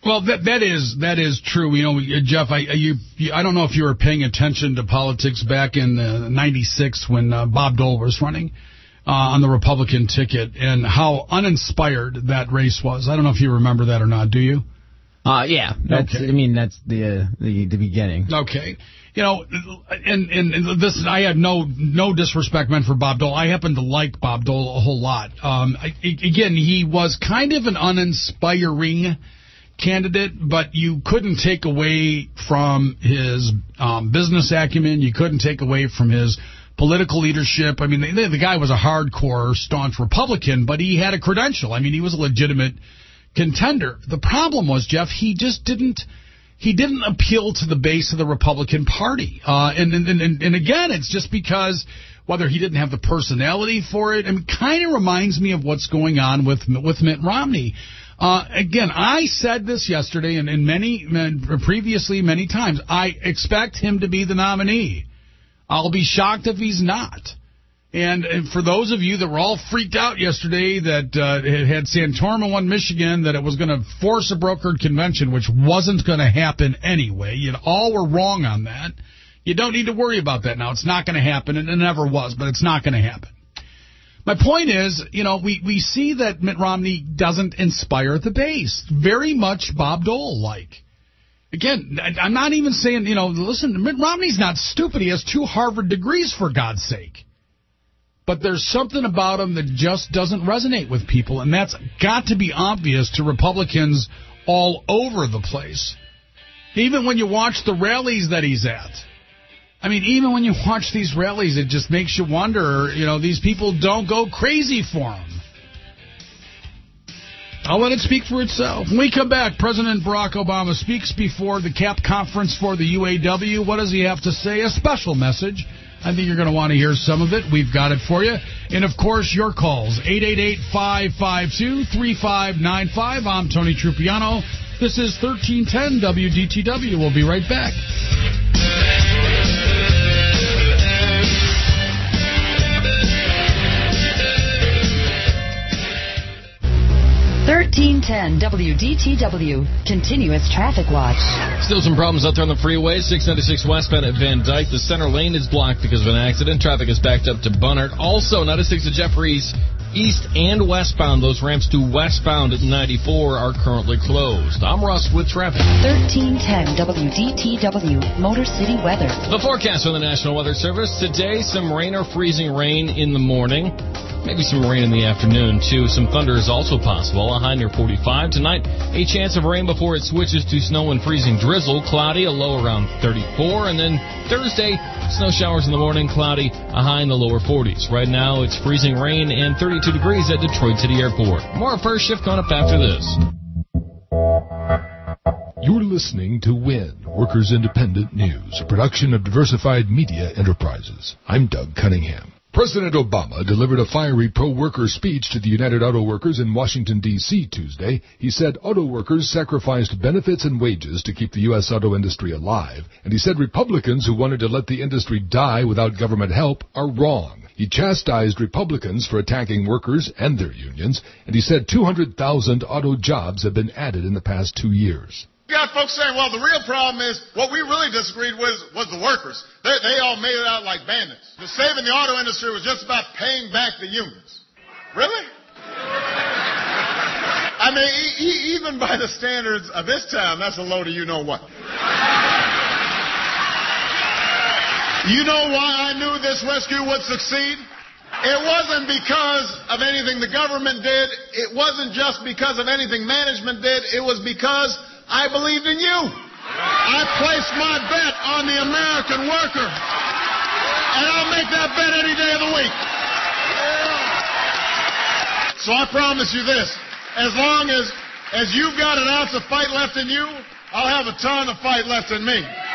Well, that that is that is true. You know, Jeff, I you, I don't know if you were paying attention to politics back in uh, ninety-six when uh, Bob Dole was running uh, on the Republican ticket, and how uninspired that race was. I don't know if you remember that or not. Do you? Uh, yeah. That's, Okay. I mean, that's the uh, the the beginning. Okay. You know, and, and, and this, I have no no disrespect meant for Bob Dole. I happen to like Bob Dole a whole lot. Um, I, again, he was kind of an uninspiring candidate, but you couldn't take away from his um, business acumen. You couldn't take away from his political leadership. I mean, the, the guy was a hardcore, staunch Republican, but he had a credential. I mean, he was a legitimate contender. The problem was, Jeff, he just didn't he didn't appeal to the base of the Republican Party. Uh, and, and, and, and again, it's just because whether he didn't have the personality for it, I mean, kind of reminds me of what's going on with with Mitt Romney. Uh, again, I said this yesterday and, and many previously many times. I expect him to be the nominee. I'll be shocked if he's not. And, and for those of you that were all freaked out yesterday that uh, it had Santorum won Michigan, that it was going to force a brokered convention, which wasn't going to happen anyway, you all were wrong on that. You don't need to worry about that now. It's not going to happen, and it never was, but it's not going to happen. My point is, you know, we, we see that Mitt Romney doesn't inspire the base. Very much Bob Dole-like. Again, I'm not even saying, you know, listen, Mitt Romney's not stupid. He has two Harvard degrees, for God's sake. But there's something about him that just doesn't resonate with people, and that's got to be obvious to Republicans all over the place. Even when you watch the rallies that he's at. I mean, even when you watch these rallies, it just makes you wonder, you know, these people don't go crazy for him. I'll let it speak for itself. When we come back, President Barack Obama speaks before the CAP conference for the U A W. What does he have to say? A special message. I think you're going to want to hear some of it. We've got it for you. And, of course, your calls, eight eight eight, five five two, three five nine five. I'm Tony Trupiano. This is thirteen ten W D T W. We'll be right back. thirteen ten W D T W, continuous traffic watch. Still some problems out there on the freeway. six ninety-six westbound at Van Dyke. The center lane is blocked because of an accident. Traffic is backed up to Bunnard. Also, ninety-six to Jeffries, east and westbound. Those ramps to westbound at ninety-four are currently closed. I'm Russ with traffic. thirteen ten W D T W, Motor City weather. The forecast from the National Weather Service. Today, some rain or freezing rain in the morning. Maybe some rain in the afternoon, too. Some thunder is also possible. A high near forty-five. Tonight, a chance of rain before it switches to snow and freezing drizzle. Cloudy, a low around thirty-four. And then Thursday, snow showers in the morning, cloudy, a high in the lower forties. Right now, it's freezing rain and thirty-two degrees at Detroit City Airport. More First Shift coming up after this. You're listening to WIN, Workers Independent News, a production of Diversified Media Enterprises. I'm Doug Cunningham. President Obama delivered a fiery pro-worker speech to the United Auto Workers in Washington, D C Tuesday. He said auto workers sacrificed benefits and wages to keep the U S auto industry alive, and he said Republicans who wanted to let the industry die without government help are wrong. He chastised Republicans for attacking workers and their unions, and he said two hundred thousand auto jobs have been added in the past two years. You got folks saying, well, the real problem is what we really disagreed with was the workers. They, they all made it out like bandits. The saving the auto industry was just about paying back the unions. Really? I mean, e- e- even by the standards of this town, that's a load of you-know-what. You know why I knew this rescue would succeed? It wasn't because of anything the government did. It wasn't just because of anything management did. It was because I believed in you. I placed my bet on the American worker. And I'll make that bet any day of the week. So I promise you this. As long as, as you've got an ounce of fight left in you, I'll have a ton of fight left in me.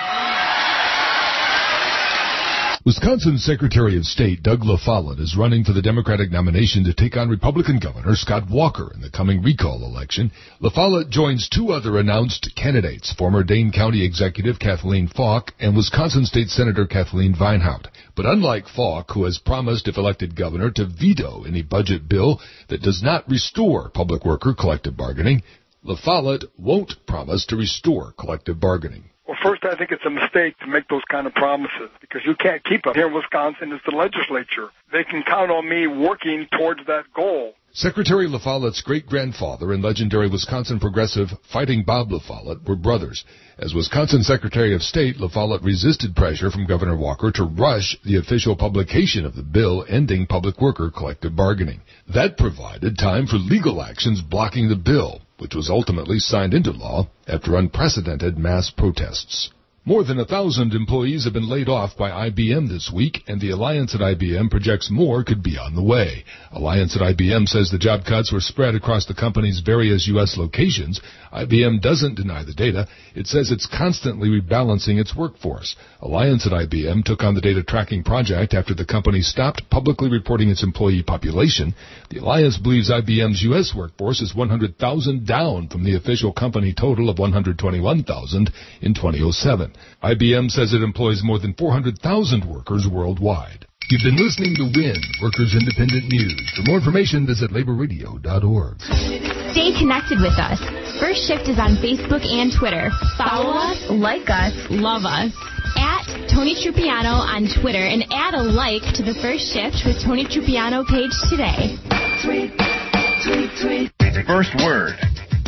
Wisconsin Secretary of State Doug LaFollette is running for the Democratic nomination to take on Republican Governor Scott Walker in the coming recall election. LaFollette joins two other announced candidates, former Dane County Executive Kathleen Falk and Wisconsin State Senator Kathleen Vinehout. But unlike Falk, who has promised, if elected governor, to veto any budget bill that does not restore public worker collective bargaining, La Follette won't promise to restore collective bargaining. Well, first, I think it's a mistake to make those kind of promises because you can't keep them. Here in Wisconsin, it's the legislature. They can count on me working towards that goal. Secretary La Follette's great-grandfather and legendary Wisconsin progressive Fighting Bob La Follette were brothers. As Wisconsin Secretary of State, La Follette resisted pressure from Governor Walker to rush the official publication of the bill ending public worker collective bargaining. That provided time for legal actions blocking the bill, which was ultimately signed into law after unprecedented mass protests. More than a thousand employees have been laid off by I B M this week, and the Alliance at I B M projects more could be on the way. Alliance at I B M says the job cuts were spread across the company's various U S locations. I B M doesn't deny the data. It says it's constantly rebalancing its workforce. Alliance at I B M took on the data tracking project after the company stopped publicly reporting its employee population. The Alliance believes I B M's U S workforce is one hundred thousand down from the official company total of one hundred twenty-one thousand in twenty oh seven. I B M says it employs more than four hundred thousand workers worldwide. You've been listening to WIN, Workers Independent News. For more information, visit labor radio dot org. Stay connected with us. First Shift is on Facebook and Twitter. Follow us, like us, love us. At Tony Trupiano on Twitter and add a like to the First Shift with Tony Trupiano page today. Tweet, tweet, tweet. First word.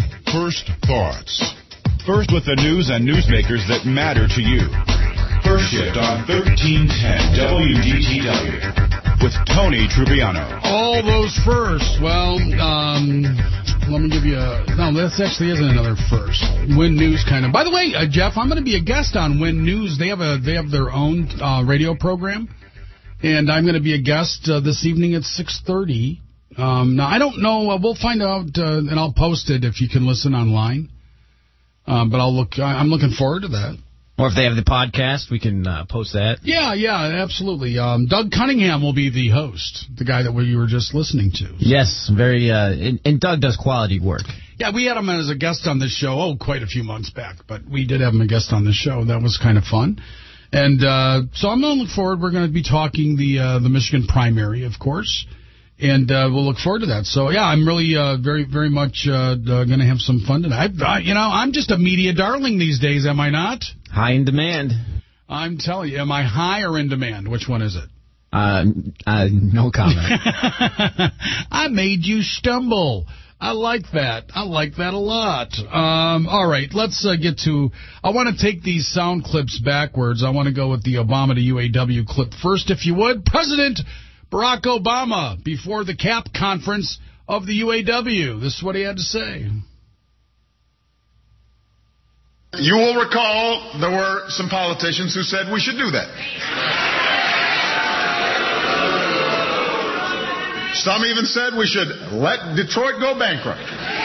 First thoughts. First with the news and newsmakers that matter to you. First Shift on thirteen ten W D T W with Tony Trupiano. All those first. Well, um, let me give you a... No, this actually isn't another first. WIN News kind of... By the way, uh, Jeff, I'm going to be a guest on WIN News. They have a they have their own uh, radio program, and I'm going to be a guest uh, this evening at six thirty. Um, now, I don't know. Uh, we'll find out, uh, and I'll post it if you can listen online. Um, but I'll look. I'm looking forward to that. Or if they have the podcast, we can uh, post that. Yeah, yeah, absolutely. Um, Doug Cunningham will be the host, the guy that we were just listening to. Yes, very. Uh, and, and Doug does quality work. Yeah, we had him as a guest on this show, oh, quite a few months back. But we did have him a guest on this show. That was kind of fun. And uh, so I'm going to look forward. We're going to be talking the uh, the Michigan primary, of course. And uh, we'll look forward to that. So, yeah, I'm really uh, very, very much uh, uh, going to have some fun tonight. I, I, you know, I'm just a media darling these days, am I not? High in demand. I'm telling you, am I high or in demand? Which one is it? Uh, uh no comment. I made you stumble. I like that. I like that a lot. Um, all right, let's uh, get to... I want to take these sound clips backwards. I want to go with the Obama to U A W clip first, if you would. President Barack Obama before the C A P conference of the U A W. This is what he had to say. You will recall there were some politicians who said we should do that. Some even said we should let Detroit go bankrupt.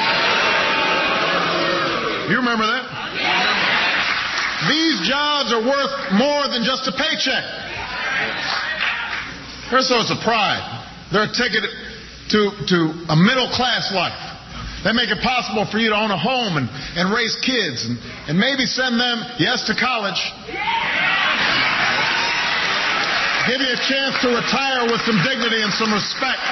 You remember that? These jobs are worth more than just a paycheck. They're a source of pride. They're a ticket to, to a middle-class life. They make it possible for you to own a home and, and raise kids and, and maybe send them, yes, to college. Give you a chance to retire with some dignity and some respect.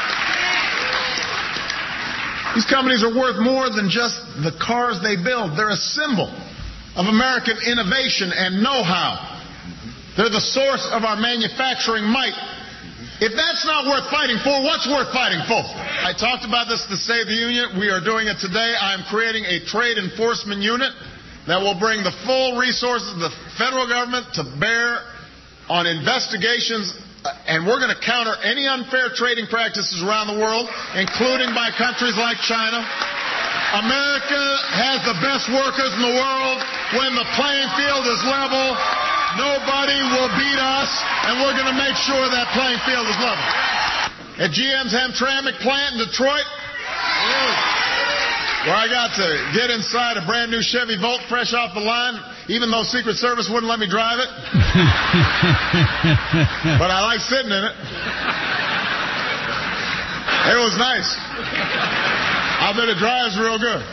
These companies are worth more than just the cars they build. They're a symbol of American innovation and know-how. They're the source of our manufacturing might. If that's not worth fighting for, what's worth fighting for? I talked about this to Save the Union. We are doing it today. I am creating a trade enforcement unit that will bring the full resources of the federal government to bear on investigations, and we're going to counter any unfair trading practices around the world, including by countries like China. America has the best workers in the world. When the playing field is level, nobody will beat us, and we're going to make sure that playing field is level. At G M's Hamtramck plant in Detroit, where I got to get inside a brand new Chevy Volt fresh off the line, even though Secret Service wouldn't let me drive it. But I like sitting in it. It was nice. I bet it drives real good.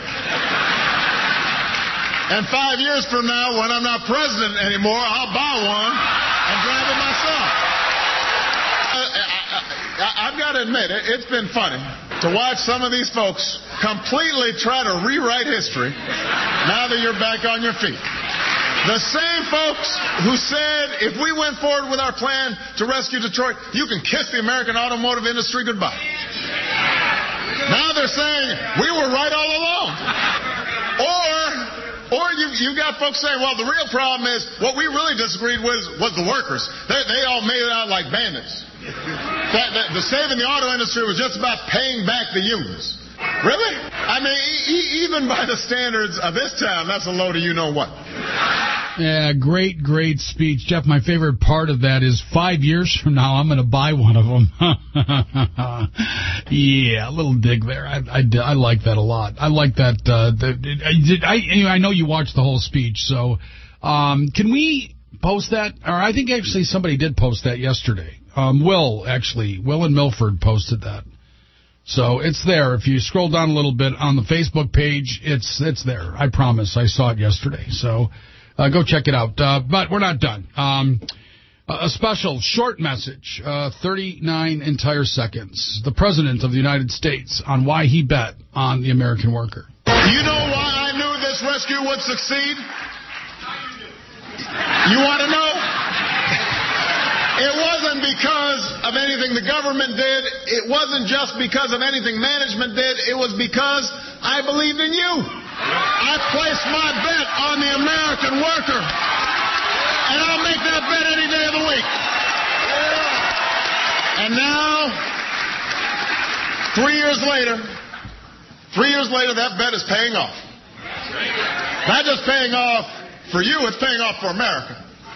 And five years from now, when I'm not president anymore, I'll buy one and drive it myself. I, I, I, I've got to admit, it, it's been funny. to watch some of these folks completely try to rewrite history now that you're back on your feet. The same folks who said if we went forward with our plan to rescue Detroit, you can kiss the American automotive industry goodbye. Now they're saying we were right all along. Or or you you got folks saying, well, the real problem is what we really disagreed with was the workers. They, they all made it out like bandits. That, that the saving the auto industry was just about paying back the unions. Really? I mean, e- even by the standards of this town, that's a load of you-know-what. Yeah, great, great speech. Jeff, my favorite part of that is five years from now, I'm going to buy one of them. Yeah, a little dig there. I, I, I like that a lot. I like that. Uh, the, I, I know you watched the whole speech, so um, can we post that? Or I think actually somebody did post that yesterday. Um, Will, actually. Will in Milford posted that. So it's there. If you scroll down a little bit on the Facebook page, it's it's there. I promise. I saw it yesterday. So uh, go check it out. Uh, but we're not done. Um, a special short message, uh, thirty-nine entire seconds. The President of the United States on why he bet on the American worker. You know why I knew this rescue would succeed? You want to know? It wasn't because of anything the government did. It wasn't just because of anything management did. It was because I believed in you. I placed my bet on the American worker. And I'll make that bet any day of the week. And now, three years later, three years later, that bet is paying off. Not just paying off for you, it's paying off for America.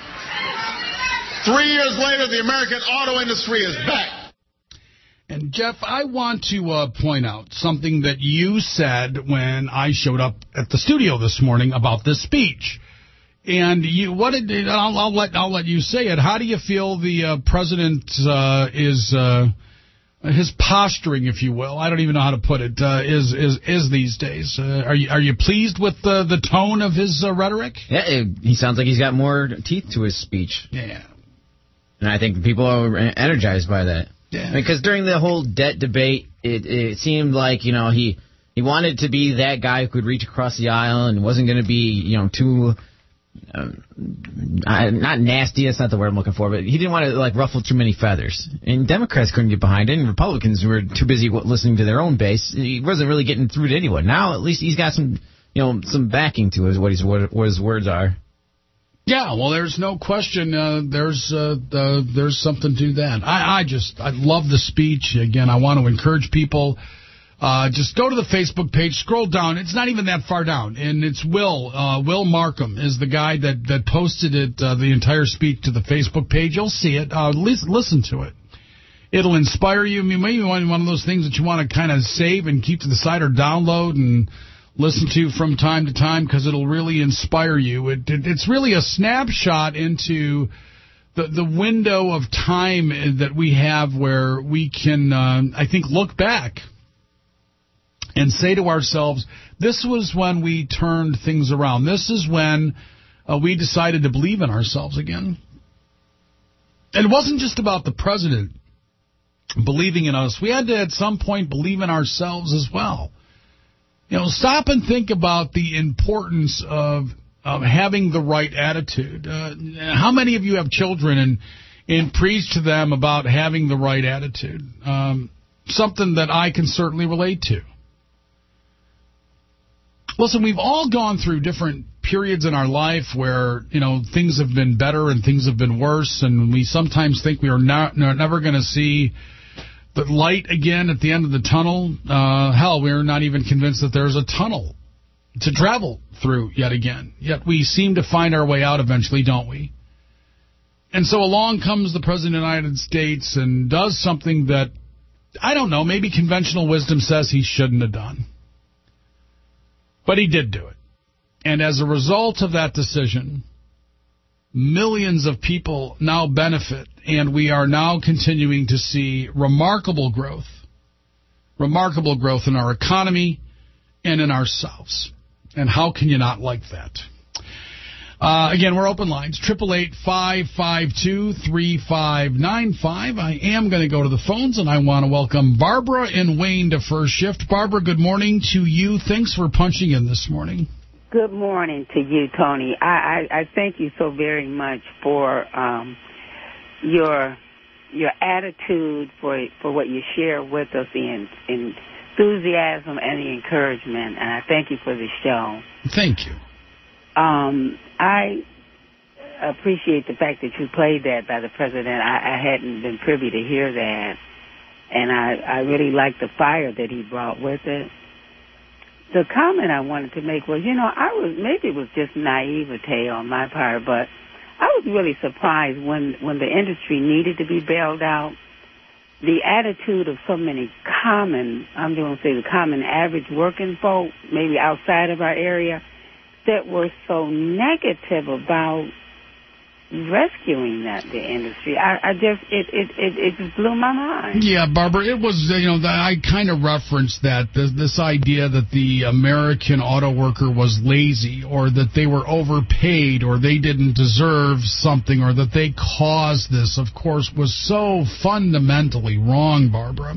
Three years later, the American auto industry is back. And, Jeff, I want to uh, point out something that you said when I showed up at the studio this morning about this speech. And you, what did, I'll, I'll let I'll let you say it. How do you feel the uh, president uh, is uh, his posturing, if you will? I don't even know how to put it. Uh, is is is these days? Uh, are you are you pleased with the the tone of his uh, rhetoric? Yeah, it, he sounds like he's got more teeth to his speech. Yeah. And I think people are energized by that. Yeah. Because during the whole debt debate, it, it seemed like, you know, he, he wanted to be that guy who could reach across the aisle and wasn't going to be, you know, too, um, not nasty, that's not the word I'm looking for, but he didn't want to, like, ruffle too many feathers. And Democrats couldn't get behind it, and Republicans were too busy listening to their own base. He wasn't really getting through to anyone. Now, at least he's got some, you know, some backing to his, what, he's, what, what his words are. Yeah, well, there's no question. Uh, there's uh, uh, there's something to that. I, I just I love the speech. Again, I want to encourage people. Uh, just go to the Facebook page, scroll down. It's not even that far down, and it's Will. Uh, Will Markham is the guy that that posted it, uh, the entire speech to the Facebook page. You'll see it. Uh, listen, listen to it. It'll inspire you. I mean, maybe one one of those things that you want to kind of save and keep to the side or download and listen to from time to time, because it'll really inspire you. It, it, it's really a snapshot into the the window of time that we have where we can, uh, I think, look back and say to ourselves, this was when we turned things around. This is when uh, we decided to believe in ourselves again. And it wasn't just about the president believing in us. We had to, at some point, believe in ourselves as well. You know, stop and think about the importance of, of having the right attitude. Uh, how many of you have children and, and preach to them about having the right attitude? Um, something that I can certainly relate to. Listen, we've all gone through different periods in our life where, you know, things have been better and things have been worse, and we sometimes think we are not, never going to see the light again at the end of the tunnel. Uh, hell, we're not even convinced that there's a tunnel to travel through yet again. Yet we seem to find our way out eventually, don't we? And so along comes the President of the United States and does something that, I don't know, maybe conventional wisdom says he shouldn't have done. But he did do it. And as a result of that decision, millions of people now benefit, and we are now continuing to see remarkable growth, remarkable growth in our economy and in ourselves. And how can you not like that? Uh, again, we're open lines, eight eight eight, five five two, three five nine five. I am going to go to the phones, and I want to welcome Barbara and Wayne to First Shift. Barbara, good morning to you. Thanks for punching in this morning. Good morning to you, Tony. I, I, I thank you so very much for um, your your attitude, for for what you share with us, the enthusiasm and the encouragement, and I thank you for the show. Thank you. Um, I appreciate the fact that you played that by the president. I, I hadn't been privy to hear that, and I, I really liked the fire that he brought with it. The comment I wanted to make was, you know, I was maybe it was just naivete on my part, but I was really surprised when, when the industry needed to be bailed out. The attitude of so many common, I'm going to say the common average working folk, maybe outside of our area, that were so negative about rescuing that the industry. I, I just it, it it it just blew my mind. Yeah, Barbara, it was, you know, I kind of referenced that this, this idea that the American auto worker was lazy, or that they were overpaid, or they didn't deserve something, or that they caused this. Of course, was so fundamentally wrong, Barbara.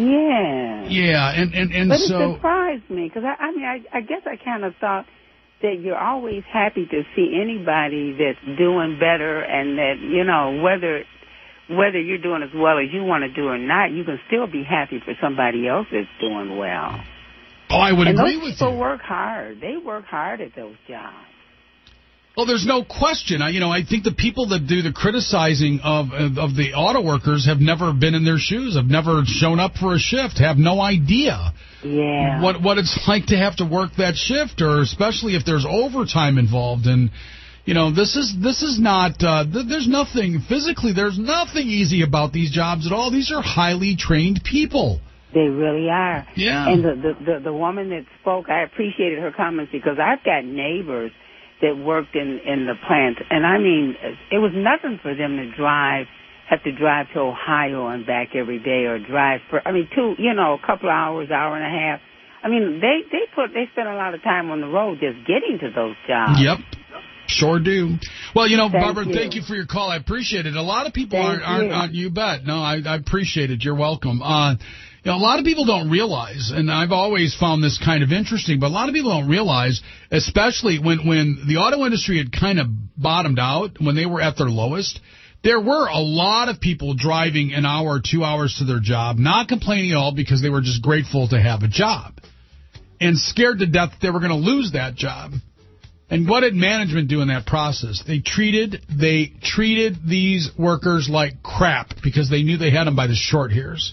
Yeah. Yeah, and and and but so. It surprised me because I, I mean I, I guess I kind of thought that you're always happy to see anybody that's doing better, and that, you know, whether whether you're doing as well as you want to do or not, you can still be happy for somebody else that's doing well. Oh, I would and agree those with people you. work hard. They work hard at those jobs. Well, there's no question. I, you know, I think the people that do the criticizing of, of of the auto workers have never been in their shoes, have never shown up for a shift, have no idea yeah. what what it's like to have to work that shift, or especially if there's overtime involved. And you know, this is this is not. Uh, th- there's nothing physically. There's nothing easy about these jobs at all. These are highly trained people. They really are. Yeah. And the the the, the woman that spoke, I appreciated her comments because I've got neighbors that worked in, in the plant. And, I mean, it was nothing for them to drive, have to drive to Ohio and back every day, or drive for, I mean, two, you know, a couple of hours, hour and a half. I mean, they, they put, they spend a lot of time on the road just getting to those jobs. Yep. Sure do. Well, you know, thank Barbara, you. thank you for your call. I appreciate it. A lot of people Thank aren't, aren't, you. aren't, you bet. No, I, I appreciate it. You're welcome. Uh, you know, a lot of people don't realize, and I've always found this kind of interesting, but a lot of people don't realize, especially when, when the auto industry had kind of bottomed out, when they were at their lowest, there were a lot of people driving an hour or two hours to their job, not complaining at all because they were just grateful to have a job, and scared to death that they were going to lose that job. And what did management do in that process? They treated they treated these workers like crap because they knew they had them by the short hairs.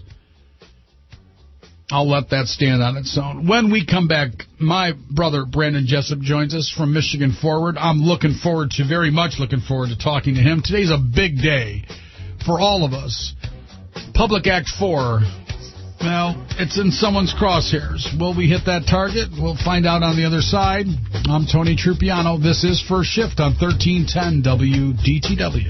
I'll let that stand on its own. When we come back, my brother Brandon Jessup joins us from Michigan Forward. I'm looking forward to, very much looking forward to talking to him. Today's a big day for all of us. Public Act four. Well, it's in someone's crosshairs. Will we hit that target? We'll find out on the other side. I'm Tony Trupiano. This is First Shift on thirteen ten W D T W.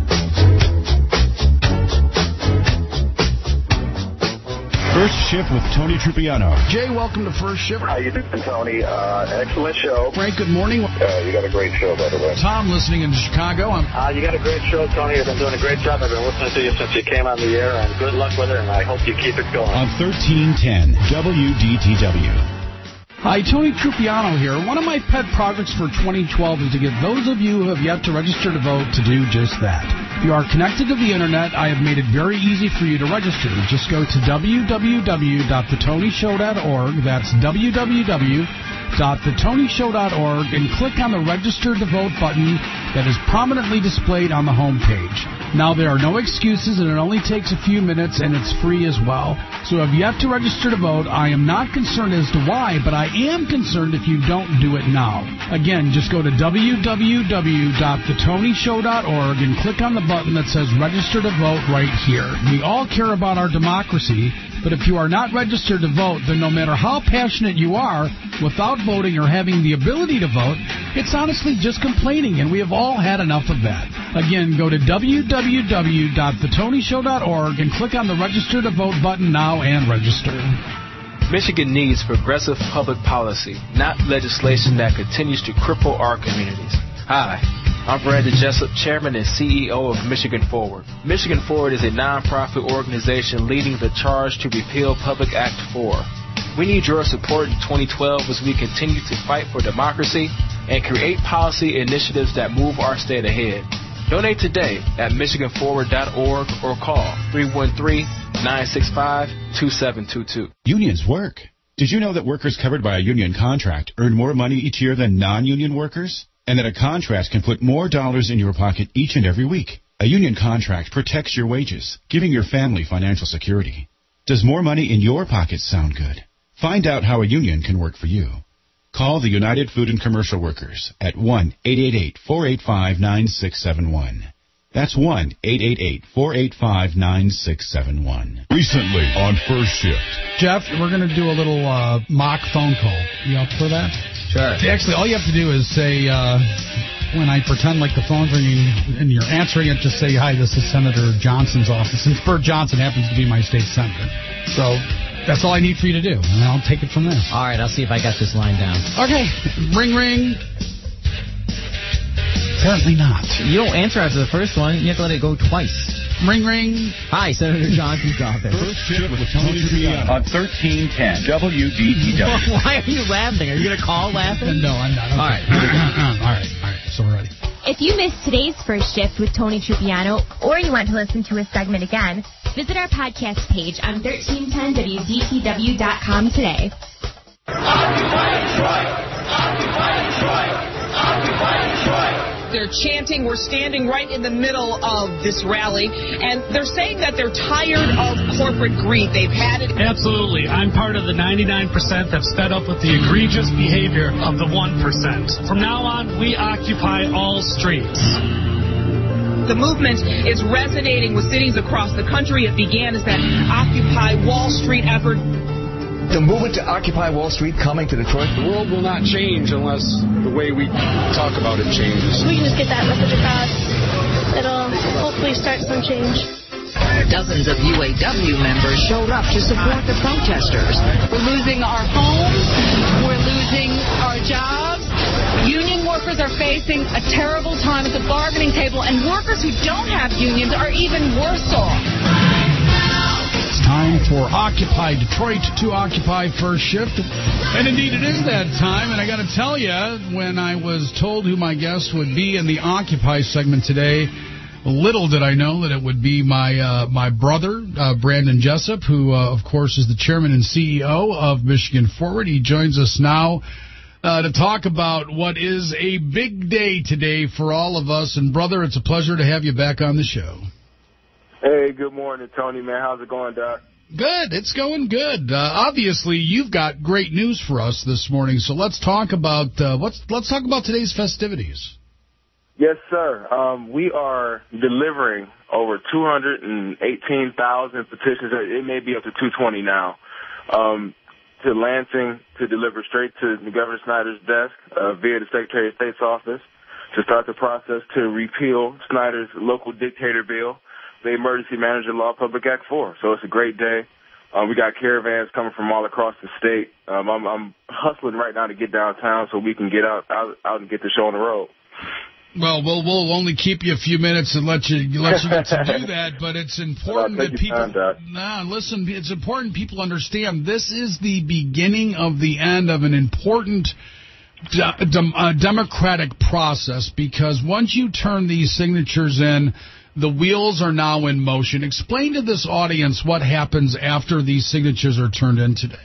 First Shift with Tony Trupiano. Jay, welcome to First Shift. How you doing, Tony? Uh, excellent show. Frank, good morning. Uh, you got a great show, by the way. Tom, listening in Chicago. I'm... Uh, you got a great show, Tony. You've been doing a great job. I've been listening to you since you came on the air, and good luck with it, and I hope you keep it going. On thirteen ten W D T W. Hi, Tony Trupiano here. One of my pet projects for twenty twelve is to get those of you who have yet to register to vote to do just that. If you are connected to the Internet, I have made it very easy for you to register. Just go to w w w dot the tony show dot org. That's w w w dot the tony show dot org and click on the Register to Vote button that is prominently displayed on the home page. Now, there are no excuses, and it only takes a few minutes, and it's free as well. So if you have to register to vote, I am not concerned as to why, but I am concerned if you don't do it now. Again, just go to w w w dot the tony show dot org and click on the button that says Register to Vote right here. We all care about our democracy, but if you are not registered to vote, then no matter how passionate you are, without voting or having the ability to vote, it's honestly just complaining, and we have all had enough of that. Again, go to w w w dot the tony show dot org and click on the Register to Vote button now and register. Michigan needs progressive public policy, not legislation that continues to cripple our communities. Hi, I'm Brandon Jessup, Chairman and C E O of Michigan Forward. Michigan Forward is a nonprofit organization leading the charge to repeal Public Act four. We need your support in twenty twelve as we continue to fight for democracy and create policy initiatives that move our state ahead. Donate today at michigan forward dot org or call three one three, nine six five, two seven two two. Unions work. Did you know that workers covered by a union contract earn more money each year than non-union workers? And that a contract can put more dollars in your pocket each and every week? A union contract protects your wages, giving your family financial security. Does more money in your pocket sound good? Find out how a union can work for you. Call the United Food and Commercial Workers at one eight eight eight, four eight five, nine six seven one. That's one eight eight eight, four eight five, nine six seven one. Recently on First Shift. Jeff, we're going to do a little uh, mock phone call. You up for that? Sure. Actually, all you have to do is say, uh, when I pretend like the phone's ringing and you're answering it, just say, hi, this is Senator Johnson's office. Since Bert Johnson happens to be my state senator. So that's all I need for you to do, and I'll take it from there. All right, I'll see if I got this line down. Okay. Ring, ring. Apparently not. You don't answer after the first one. You have to let it go twice. Ring, ring. Hi, Senator Johnson's office. First Shift with Tony Trippiano on thirteen ten W D T W. Why are you laughing? Are you going to call laughing? No, I'm not. Okay. All right. all right, all right. So we're ready. If you missed today's First Shift with Tony Trippiano, or you want to listen to a segment again, visit our podcast page on thirteen ten W D T W dot com today. Occupy Detroit! Occupy Detroit! Occupy Detroit! They're chanting, we're standing right in the middle of this rally, and they're saying that they're tired of corporate greed. They've had it. Absolutely. I'm part of the ninety-nine percent that's fed up with the egregious behavior of the one percent. From now on, we occupy all streets. The movement is resonating with cities across the country. It began as that Occupy Wall Street effort. The movement to Occupy Wall Street coming to Detroit. The world will not change unless the way we talk about it changes. We can just get that message across. It'll hopefully start some change. Dozens of U A W members showed up to support the protesters. We're losing our homes. We're losing our jobs. Union workers are facing a terrible time at the bargaining table, and workers who don't have unions are even worse off. It's time for Occupy Detroit to Occupy First Shift. And indeed, it is that time. And I got to tell you, when I was told who my guest would be in the Occupy segment today, little did I know that it would be my uh, my brother, uh, Brandon Jessup, who, uh, of course, is the chairman and C E O of Michigan Forward. He joins us now uh, to talk about what is a big day today for all of us. And, brother, it's a pleasure to have you back on the show. Hey, good morning, Tony, man. How's it going, Doc? Good. It's going good. Uh, obviously, you've got great news for us this morning, so let's talk about uh, what's, let's talk about today's festivities. Yes, sir. Um, we are delivering over two hundred eighteen thousand petitions. It may be up to two hundred twenty now, um, to Lansing to deliver straight to Governor Snyder's desk uh, via the Secretary of State's office to start the process to repeal Snyder's local dictator bill, the Emergency Manager Law, Public Act four. So it's a great day. Um, we got caravans coming from all across the state. Um, I'm, I'm hustling right now to get downtown so we can get out, out, out and get the show on the road. Well, we'll we'll only keep you a few minutes and let you let you get to do that. But it's important that people. Nah, listen. It's important people understand this is the beginning of the end of an important de- de- uh, democratic process, because once you turn these signatures in, the wheels are now in motion. Explain to this audience what happens after these signatures are turned in today.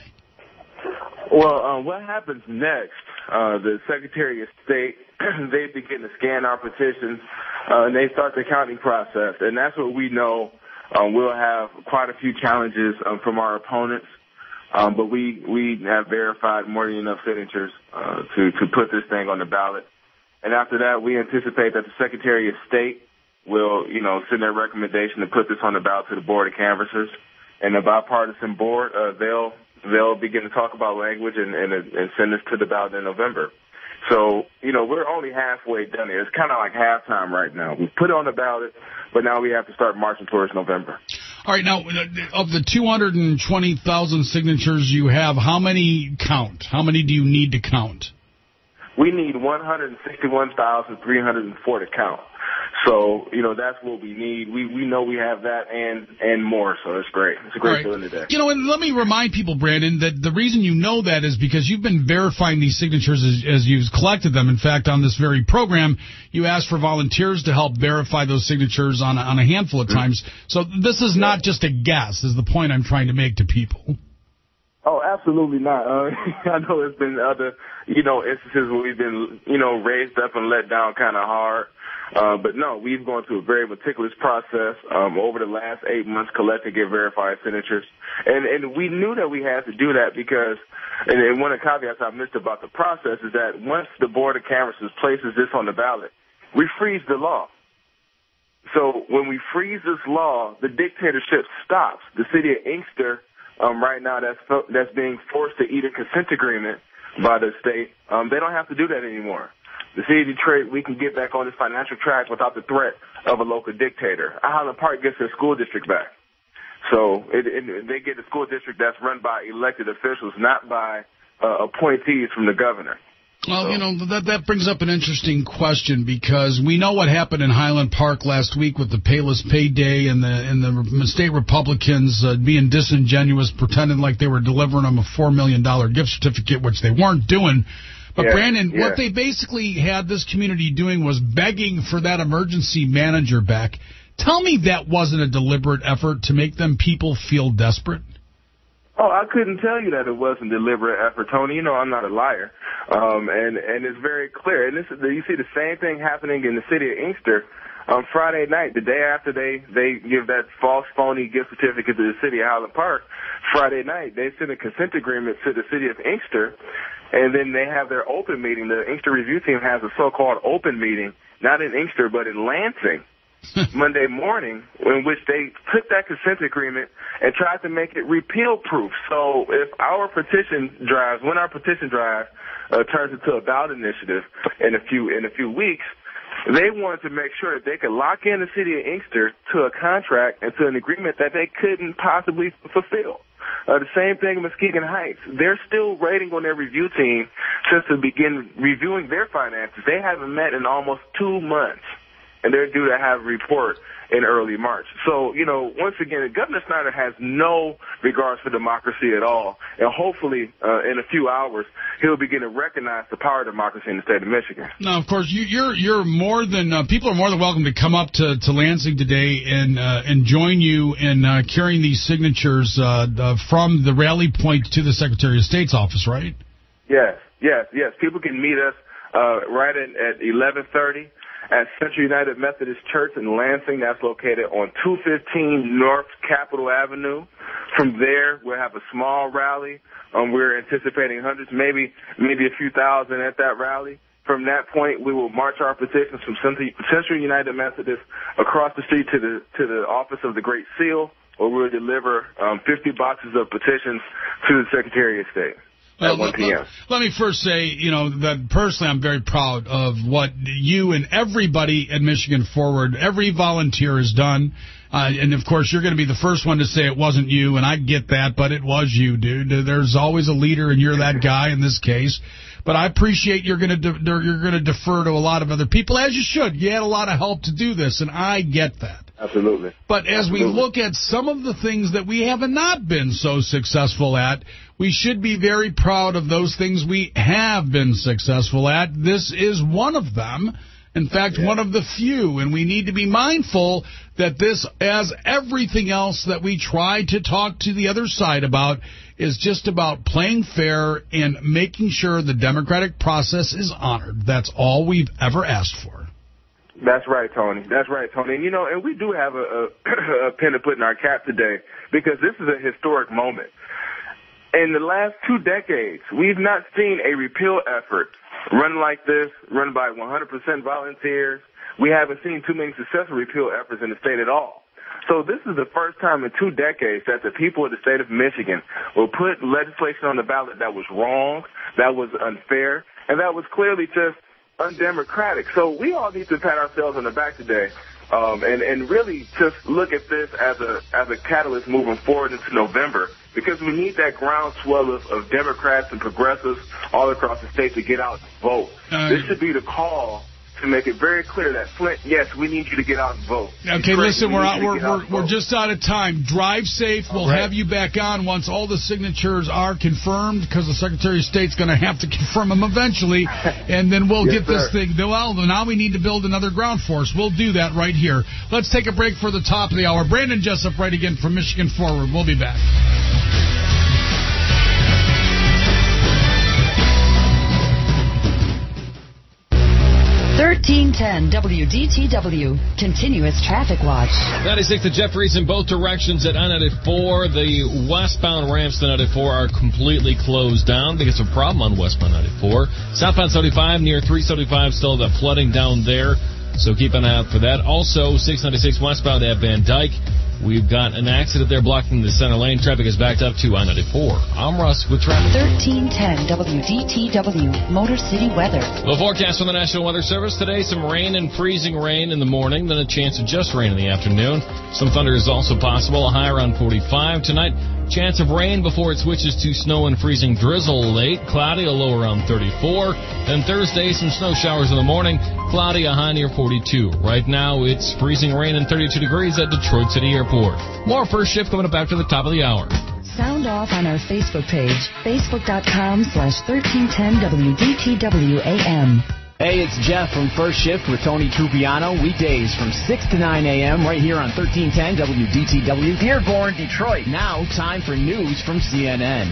Well, um, what happens next? Uh, the Secretary of State, they begin to scan our petitions, uh, and they start the counting process. And that's what we know. Um, we'll have quite a few challenges um, from our opponents, um, but we, we have verified more than enough signatures uh, to, to put this thing on the ballot. And after that, we anticipate that the Secretary of State will, you know, send their recommendation to put this on the ballot to the Board of Canvassers. And the bipartisan board, uh, they'll they'll begin to talk about language and, and, and send this to the ballot in November. So, you know, we're only halfway done here. It's kind of like halftime right now. We put it on the ballot, but now we have to start marching towards November. All right, now, of the two hundred twenty thousand signatures you have, how many count? How many do you need to count? We need one hundred sixty-one thousand three hundred four to count. So, you know, that's what we need. We we know we have that and and more, so it's great. It's a great Right. feeling today. You know, and let me remind people, Brandon, that the reason you know that is because you've been verifying these signatures as, as you've collected them. In fact, on this very program, you asked for volunteers to help verify those signatures on a, on a handful of times. So this is not just a guess, is the point I'm trying to make to people. Oh, absolutely not. Uh, I know there's been other, you know, instances where we've been, you know, raised up and let down kind of hard. Uh, but no, we've gone through a very meticulous process um, over the last eight months, collect and get verified signatures. And, and we knew that we had to do that because, and, and one of the caveats I missed about the process is that once the Board of Canvassers places this on the ballot, we freeze the law. So when we freeze this law, the dictatorship stops. The city of Inkster, um, right now, that's that's being forced to eat a consent agreement by the state. Um, they don't have to do that anymore. The city of Detroit, we can get back on this financial track without the threat of a local dictator. Highland Park gets their school district back. So it, it, they get a school district that's run by elected officials, not by uh, appointees from the governor. Well, you know, that that brings up an interesting question because we know what happened in Highland Park last week with the Payless Pay Day and the and the state Republicans uh, being disingenuous, pretending like they were delivering them a four million dollars gift certificate, which they weren't doing. But, yeah, Brandon, yeah. what they basically had this community doing was begging for that emergency manager back. Tell me that wasn't a deliberate effort to make them people feel desperate? Oh, I couldn't tell you that it wasn't deliberate effort, Tony. You know I'm not a liar. Um, and, and it's very clear. And this is, you see the same thing happening in the city of Inkster on Friday night, the day after they, they give that false, phony gift certificate to the city of Highland Park. Friday night, they send a consent agreement to the city of Inkster, and then they have their open meeting. The Inkster review team has a so-called open meeting, not in Inkster, but in Lansing, Monday morning, in which they took that consent agreement and tried to make it repeal-proof. So if our petition drives, when our petition drive uh, turns into a ballot initiative in a few in a few weeks, they wanted to make sure that they could lock in the city of Inkster to a contract and to an agreement that they couldn't possibly fulfill. Uh, the same thing in Muskegon Heights. They're still waiting on their review team just to begin reviewing their finances. They haven't met in almost two months, and they're due to have a report in early March. So, you know, once again, Governor Snyder has no regards for democracy at all, and hopefully uh, in a few hours he'll begin to recognize the power of democracy in the state of Michigan. Now, of course, you, you're you're more than uh, people are more than welcome to come up to, to Lansing today and uh, and join you in uh, carrying these signatures uh, uh, from the rally point to the Secretary of State's office, right? Yes, yes, yes. People can meet us uh, right at, at eleven thirty. At Central United Methodist Church in Lansing. That's located on two fifteen North Capitol Avenue. From there, we'll have a small rally. Um, we're anticipating hundreds, maybe maybe a few thousand at that rally. From that point, we will march our petitions from Central United Methodist across the street to the to the office of the Great Seal, where we'll deliver um, fifty boxes of petitions to the Secretary of State. Well, at one p.m. Let, let me first say, you know, that personally I'm very proud of what you and everybody at Michigan Forward, every volunteer has done. Uh, and, of course, you're going to be the first one to say it wasn't you, and I get that, but it was you, dude. There's always a leader, and you're that guy in this case. But I appreciate you're going to de- you're going to defer to a lot of other people, as you should. You had a lot of help to do this, and I get that. Absolutely. But as Absolutely. we look at some of the things that we have not been so successful at, we should be very proud of those things we have been successful at. This is one of them. In fact, yeah. one of the few. And we need to be mindful that this, as everything else that we try to talk to the other side about, is just about playing fair and making sure the democratic process is honored. That's all we've ever asked for. That's right, Tony. That's right, Tony. And, you know, and we do have a, a, a pin to put in our cap today because this is a historic moment. In the last two decades, we've not seen a repeal effort run like this, run by one hundred percent volunteers. We haven't seen too many successful repeal efforts in the state at all. So this is the first time in two decades that the people of the state of Michigan will put legislation on the ballot that was wrong, that was unfair, and that was clearly just undemocratic. So we all need to pat ourselves on the back today um, and, and really just look at this as a as a catalyst moving forward into November, because we need that groundswell of, of Democrats and progressives all across the state to get out and vote. Uh, this should be the call to make it very clear that, Flint, yes, we need you to get out and vote. Okay, listen, we're out, we're we're, we're just out of time. Drive safe. We'll right. have you back on once all the signatures are confirmed, because the Secretary of State's going to have to confirm them eventually, and then we'll yes, get this sir. thing. Well, now we need to build another ground force. We'll do that right here. Let's take a break for the top of the hour. Brandon Jessup right again from Michigan Forward. We'll be back. thirteen ten W D T W, continuous traffic watch. ninety-six to Jeffries in both directions at I ninety-four. The westbound ramps to ninety-four are completely closed down because of a problem on westbound ninety-four. Southbound seventy-five near three seventy-five, still the flooding down there, so keep an eye out for that. Also, six ninety-six westbound at Van Dyke. We've got an accident there blocking the center lane. Traffic is backed up to I ninety-four. I'm Russ with traffic. thirteen ten W D T W, Motor City weather. The forecast from the National Weather Service today, some rain and freezing rain in the morning, then a chance of just rain in the afternoon. Some thunder is also possible, a high around forty-five. Tonight, chance of rain before it switches to snow and freezing drizzle late. Cloudy, a low around thirty-four. Then Thursday, some snow showers in the morning. Cloudy, a high near forty-two. Right now, it's freezing rain and thirty-two degrees at Detroit City Airport. More First Shift coming up after the top of the hour. Sound off on our Facebook page, facebook.com slash 1310 WDTW AM. Hey, it's Jeff from First Shift with Tony Trupiano, weekdays from six to nine a.m. right here on thirteen ten W D T W. Dearborn, Detroit. Now, time for news from C N N.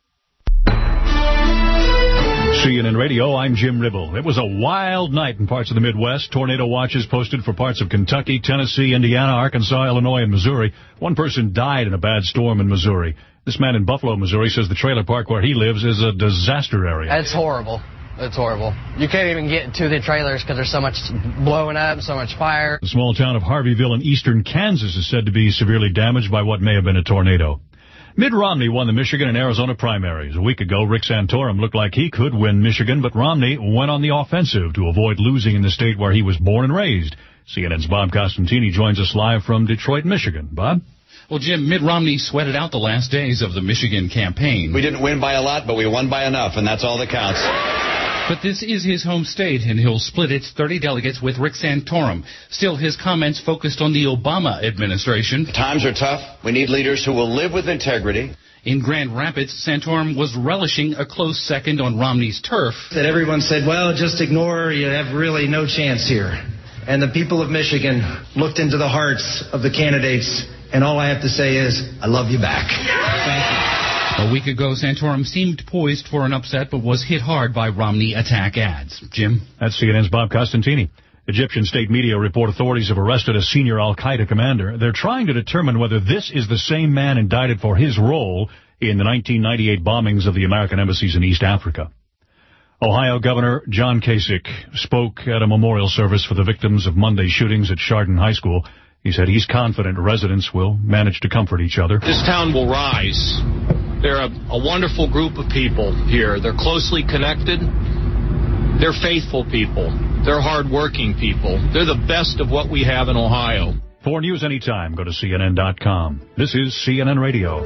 C N N Radio, I'm Jim Ribble. It was a wild night in parts of the Midwest. Tornado watches posted for parts of Kentucky, Tennessee, Indiana, Arkansas, Illinois, and Missouri. One person died in a bad storm in Missouri. This man in Buffalo, Missouri, says the trailer park where he lives is a disaster area. It's horrible. It's horrible. You can't even get to the trailers because there's so much blowing up, so much fire. The small town of Harveyville in eastern Kansas is said to be severely damaged by what may have been a tornado. Mitt Romney won the Michigan and Arizona primaries. A week ago, Rick Santorum looked like he could win Michigan, but Romney went on the offensive to avoid losing in the state where he was born and raised. C N N's Bob Costantini joins us live from Detroit, Michigan. Bob? Well, Jim, Mitt Romney sweated out the last days of the Michigan campaign. We didn't win by a lot, but we won by enough, and that's all that counts. But this is his home state, and he'll split its thirty delegates with Rick Santorum. Still, his comments focused on the Obama administration. Times are tough. We need leaders who will live with integrity. In Grand Rapids, Santorum was relishing a close second on Romney's turf. That everyone said, well, just ignore, you have really no chance here. And the people of Michigan looked into the hearts of the candidates, and all I have to say is, I love you back. Thank you. A week ago, Santorum seemed poised for an upset, but was hit hard by Romney attack ads. Jim? That's C N N's Bob Costantini. Egyptian state media report authorities have arrested a senior al-Qaeda commander. They're trying to determine whether this is the same man indicted for his role in the nineteen ninety-eight bombings of the American embassies in East Africa. Ohio Governor John Kasich spoke at a memorial service for the victims of Monday's shootings at Chardon High School. He said he's confident residents will manage to comfort each other. This town will rise. They're a, a wonderful group of people here. They're closely connected. They're faithful people. They're hardworking people. They're the best of what we have in Ohio. For news anytime, go to C N N dot com. This is C N N Radio.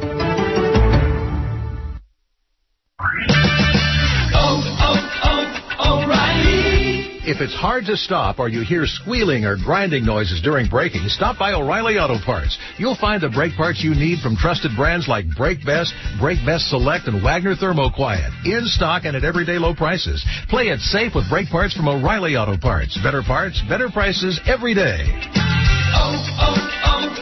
If it's hard to stop or you hear squealing or grinding noises during braking, stop by O'Reilly Auto Parts. You'll find the brake parts you need from trusted brands like Brake Best, Brake Best Select, and Wagner Thermoquiet. In stock and at everyday low prices. Play it safe with brake parts from O'Reilly Auto Parts. Better parts, better prices every day. Oh,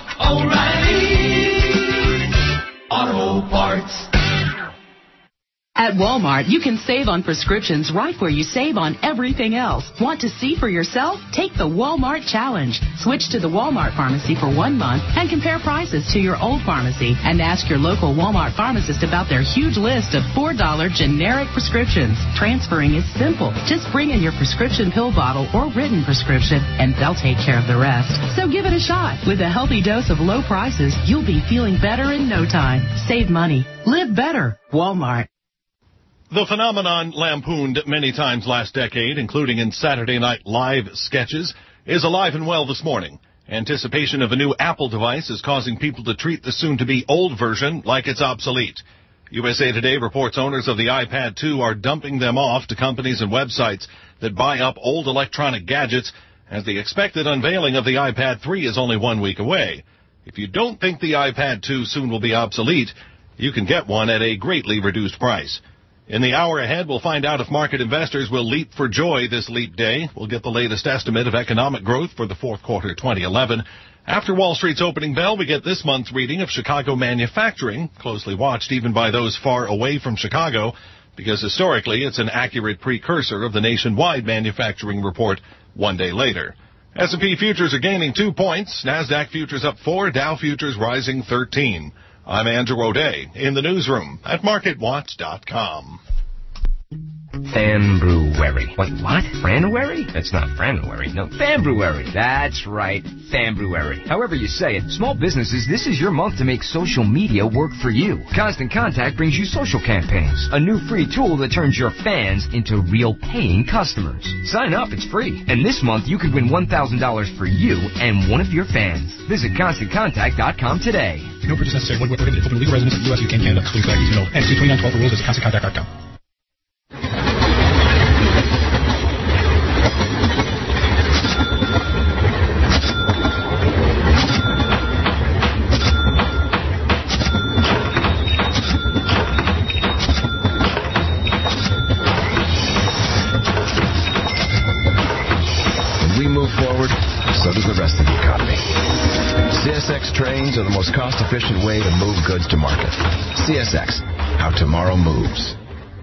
oh, oh, O'Reilly Auto Parts. At Walmart, you can save on prescriptions right where you save on everything else. Want to see for yourself? Take the Walmart Challenge. Switch to the Walmart pharmacy for one month and compare prices to your old pharmacy. And ask your local Walmart pharmacist about their huge list of four dollar generic prescriptions. Transferring is simple. Just bring in your prescription pill bottle or written prescription, and they'll take care of the rest. So give it a shot. With a healthy dose of low prices, you'll be feeling better in no time. Save money. Live better. Walmart. The phenomenon lampooned many times last decade, including in Saturday Night Live sketches, is alive and well this morning. Anticipation of a new Apple device is causing people to treat the soon-to-be old version like it's obsolete. U S A Today reports owners of the iPad two are dumping them off to companies and websites that buy up old electronic gadgets, as the expected unveiling of the iPad three is only one week away. If you don't think the iPad two soon will be obsolete, you can get one at a greatly reduced price. In the hour ahead, we'll find out if market investors will leap for joy this leap day. We'll get the latest estimate of economic growth for the fourth quarter twenty eleven. After Wall Street's opening bell, we get this month's reading of Chicago manufacturing, closely watched even by those far away from Chicago, because historically it's an accurate precursor of the nationwide manufacturing report one day later. S and P futures are gaining two points, NASDAQ futures up four, Dow futures rising thirteen. I'm Andrew O'Day in the newsroom at market watch dot com. Fambruary. Wait, what? Franuary? It's not Franuary. No, Fambruary. That's right, Fambruary. However you say it, small businesses, this is your month to make social media work for you. Constant Contact brings you social campaigns, a new free tool that turns your fans into real paying customers. Sign up, it's free. And this month you could win one thousand dollars for you and one of your fans. Visit constant contact dot com today. No purchase necessary. One word prohibited. Open to legal residents of the U S, U K, and Canada. Excluding flag use. And see twenty-nine twelve for rules. Visit constant contact dot com. So does the rest of the economy. C S X trains are the most cost-efficient way to move goods to market. C S X, how tomorrow moves.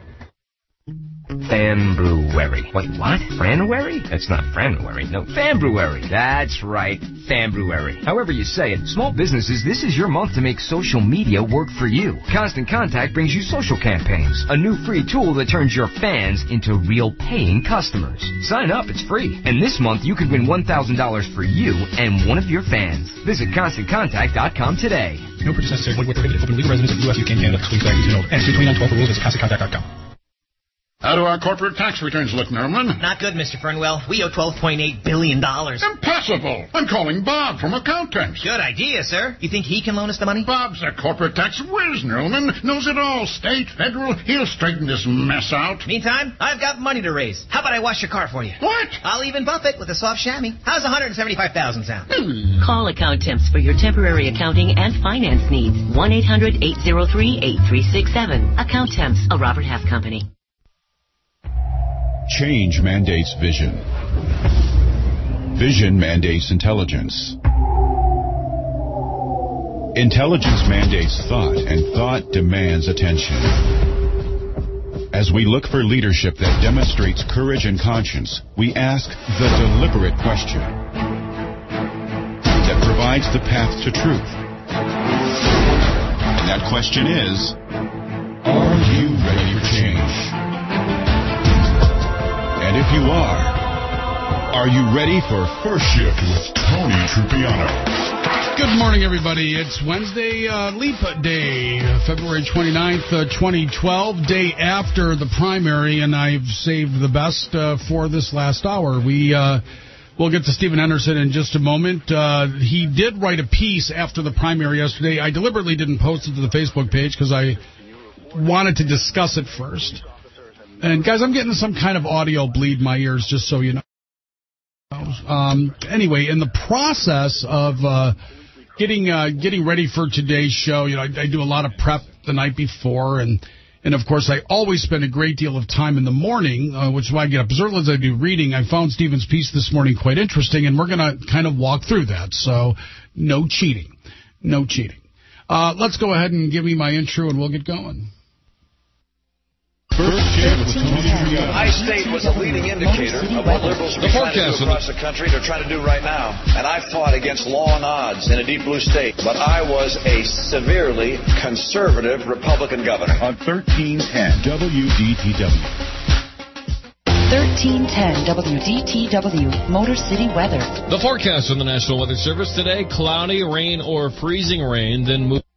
Fambruary. Wait, what? Franuary? It's not Franuary. No, Fambruary. That's right, Fambruary. However you say it, small businesses, this is your month to make social media work for you. Constant Contact brings you social campaigns, a new free tool that turns your fans into real paying customers. Sign up, it's free. And this month you could win one thousand dollars for you and one of your fans. Visit constant contact dot com today. No purchase necessary. One word prohibited. Open to legal residents of the U S, U K, and Canada. Excluding flag use. And see twenty-nine twelve for rules. Visit constant contact dot com. How do our corporate tax returns look, Nerlin? Not good, Mister Fernwell. We owe twelve point eight billion dollars. Impossible! I'm calling Bob from accountants. Good idea, sir. You think he can loan us the money? Bob's a corporate tax whiz, Nerlin. Knows it all. State, federal. He'll straighten this mess out. Meantime, I've got money to raise. How about I wash your car for you? What? I'll even buff it with a soft chamois. How's one hundred seventy-five thousand dollars sound? Hmm. Call Accountemps for your temporary accounting and finance needs. one eight hundred eight oh three eight three six seven. Accountemps, a Robert Half company. Change mandates vision. Vision mandates intelligence. Intelligence mandates thought, and thought demands attention. As we look for leadership that demonstrates courage and conscience, we ask the deliberate question that provides the path to truth. And that question is, are you ready for change? And if you are, are you ready for First Shift with Tony Trupiano? Good morning, everybody. It's Wednesday, uh, Leap Day, February twenty-ninth, uh, twenty twelve, day after the primary, and I've saved the best uh, for this last hour. We, uh, we'll get to Stephen Henderson in just a moment. Uh, he did write a piece after the primary yesterday. I deliberately didn't post it to the Facebook page because I wanted to discuss it first. And, guys, I'm getting some kind of audio bleed my ears, just so you know. Um, anyway, in the process of uh, getting uh, getting ready for today's show, you know, I, I do a lot of prep the night before, and, and of course, I always spend a great deal of time in the morning, uh, which is why I get up as early as I do reading. I found Stephen's piece this morning quite interesting, and we're going to kind of walk through that. So, no cheating. No cheating. Uh, let's go ahead and give me my intro, and we'll get going. I-State was a leading indicator of what liberals are trying to do across the country. They're trying to do right now. And I fought against law and odds in a deep blue state. But I was a severely conservative Republican governor. On thirteen ten W D T W. thirteen ten W D T W, Motor City weather. The forecast from the National Weather Service today, cloudy, rain, or freezing rain, then move.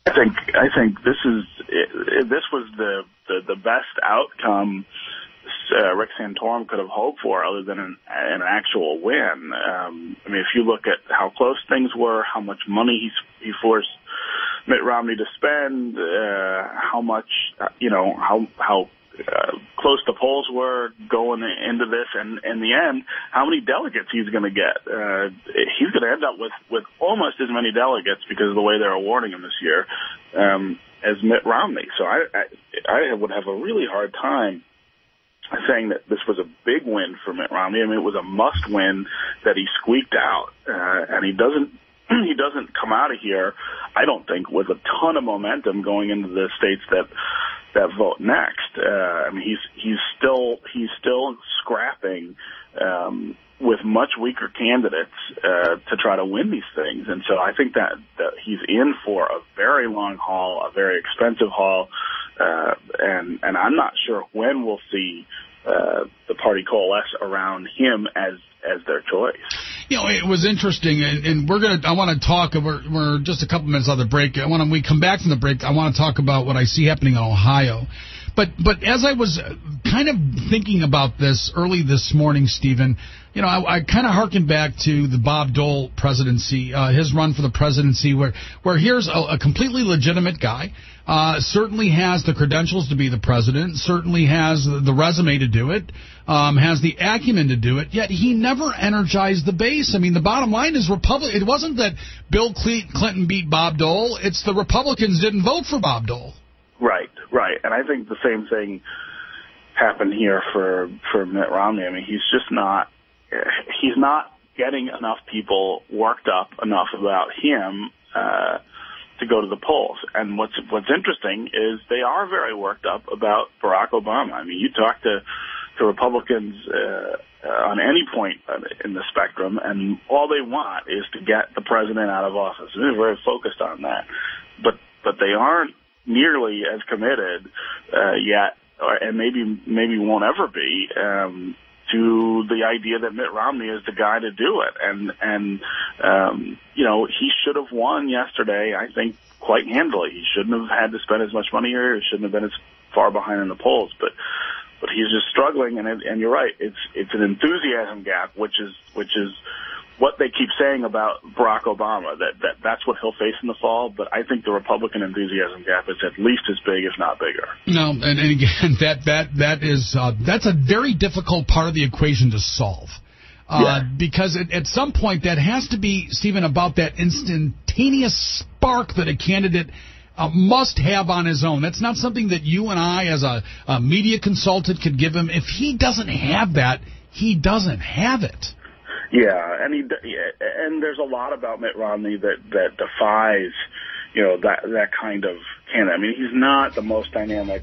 I think I think this is this was the the, the best outcome uh, Rick Santorum could have hoped for, other than an, an actual win. Um, I mean, if you look at how close things were, how much money he he forced Mitt Romney to spend, uh, how much you know how how uh, close the polls were going into this, and in the end, how many delegates he's going to get. Uh, he's going to end up with, with almost as many delegates because of the way they're awarding him this year um, as Mitt Romney. So I, I, I would have a really hard time saying that this was a big win for Mitt Romney. I mean, it was a must win that he squeaked out, uh, and he doesn't he doesn't come out of here, I don't think, with a ton of momentum going into the states that that vote next. Uh, I mean, he's he's still he's still scrapping um, with much weaker candidates uh, to try to win these things, and so I think that, that he's in for a very long haul, a very expensive haul, uh, and and I'm not sure when we'll see uh, the party coalesce around him as as their choice. You know, it was interesting, and, and we're gonna. I want to talk. We're, we're just a couple minutes on the break. I want to. We come back from the break. I want to talk about what I see happening in Ohio. But but as I was kind of thinking about this early this morning, Stephen, you know, I, I kind of harkened back to the Bob Dole presidency, uh, his run for the presidency, where where here's a, a completely legitimate guy, uh, certainly has the credentials to be the president, certainly has the, the resume to do it, um, has the acumen to do it, yet he never energized the base. I mean, the bottom line is Republic. It wasn't that Bill Clinton beat Bob Dole; it's the Republicans didn't vote for Bob Dole. Right, right, and I think the same thing happened here for for Mitt Romney. I mean, he's just not he's not getting enough people worked up enough about him uh, to go to the polls. And what's what's interesting is they are very worked up about Barack Obama. I mean, you talk to to Republicans uh, uh, on any point in the spectrum, and all they want is to get the president out of office. And they're very focused on that, but but they aren't nearly as committed uh, yet, or, and maybe maybe won't ever be, um, to the idea that Mitt Romney is the guy to do it. And and um, you know, he should have won yesterday, I think, quite handily. He shouldn't have had to spend as much money here. He shouldn't have been as far behind in the polls. But but he's just struggling. And it, and you're right, it's it's an enthusiasm gap, which is which is. what they keep saying about Barack Obama, that, that that's what he'll face in the fall. But I think the Republican enthusiasm gap is at least as big, if not bigger. No, and, and again, that that that is uh, that's a very difficult part of the equation to solve. Uh, yeah. Because at, at some point that has to be, Stephen, about that instantaneous spark that a candidate uh, must have on his own. That's not something that you and I, as a, a media consultant, could give him. If he doesn't have that, he doesn't have it. Yeah, and he and there's a lot about Mitt Romney that that defies, you know, that that kind of candidate. I mean, he's not the most dynamic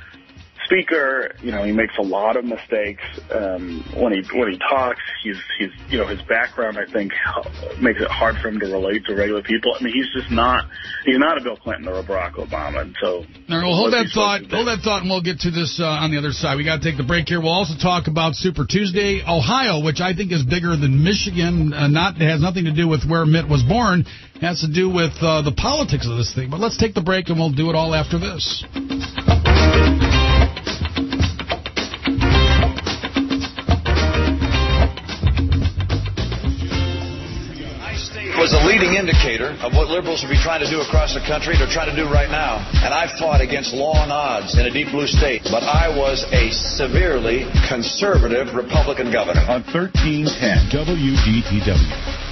speaker. You know, he makes a lot of mistakes um, when he when he talks. He's he's you know, his background, I think, makes it hard for him to relate to regular people. I mean, he's just not he's not a Bill Clinton or a Barack Obama. And so, all right, well, hold that thought. Hold that thought, and we'll get to this uh, on the other side. We got to take the break here. We'll also talk about Super Tuesday, Ohio, which I think is bigger than Michigan. Uh, not has nothing to do with where Mitt was born. It has to do with uh, the politics of this thing. But let's take the break, and we'll do it all after this. Was a leading indicator of what liberals will be trying to do across the country. They're trying to do right now. And I fought against long odds in a deep blue state. But I was a severely conservative Republican governor. On thirteen ten W D T W.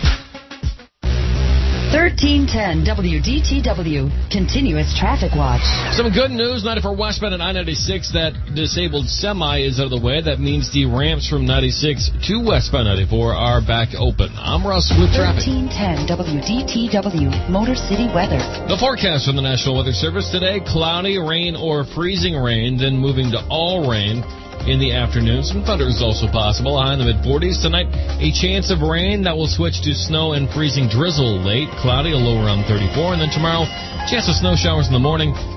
thirteen ten W D T W, Continuous Traffic Watch. Some good news, ninety-four westbound and I ninety-six. That disabled semi is out of the way. That means the ramps from ninety-six to westbound ninety-four are back open. I'm Russ with traffic. thirteen ten W D T W, Motor City Weather. The forecast from the National Weather Service today: cloudy, rain, or freezing rain, then moving to all rain in the afternoon. Some thunder is also possible. High in the mid forties tonight. A chance of rain that will switch to snow and freezing drizzle late. Cloudy, a low around thirty-four. And then tomorrow, chance of snow showers in the morning.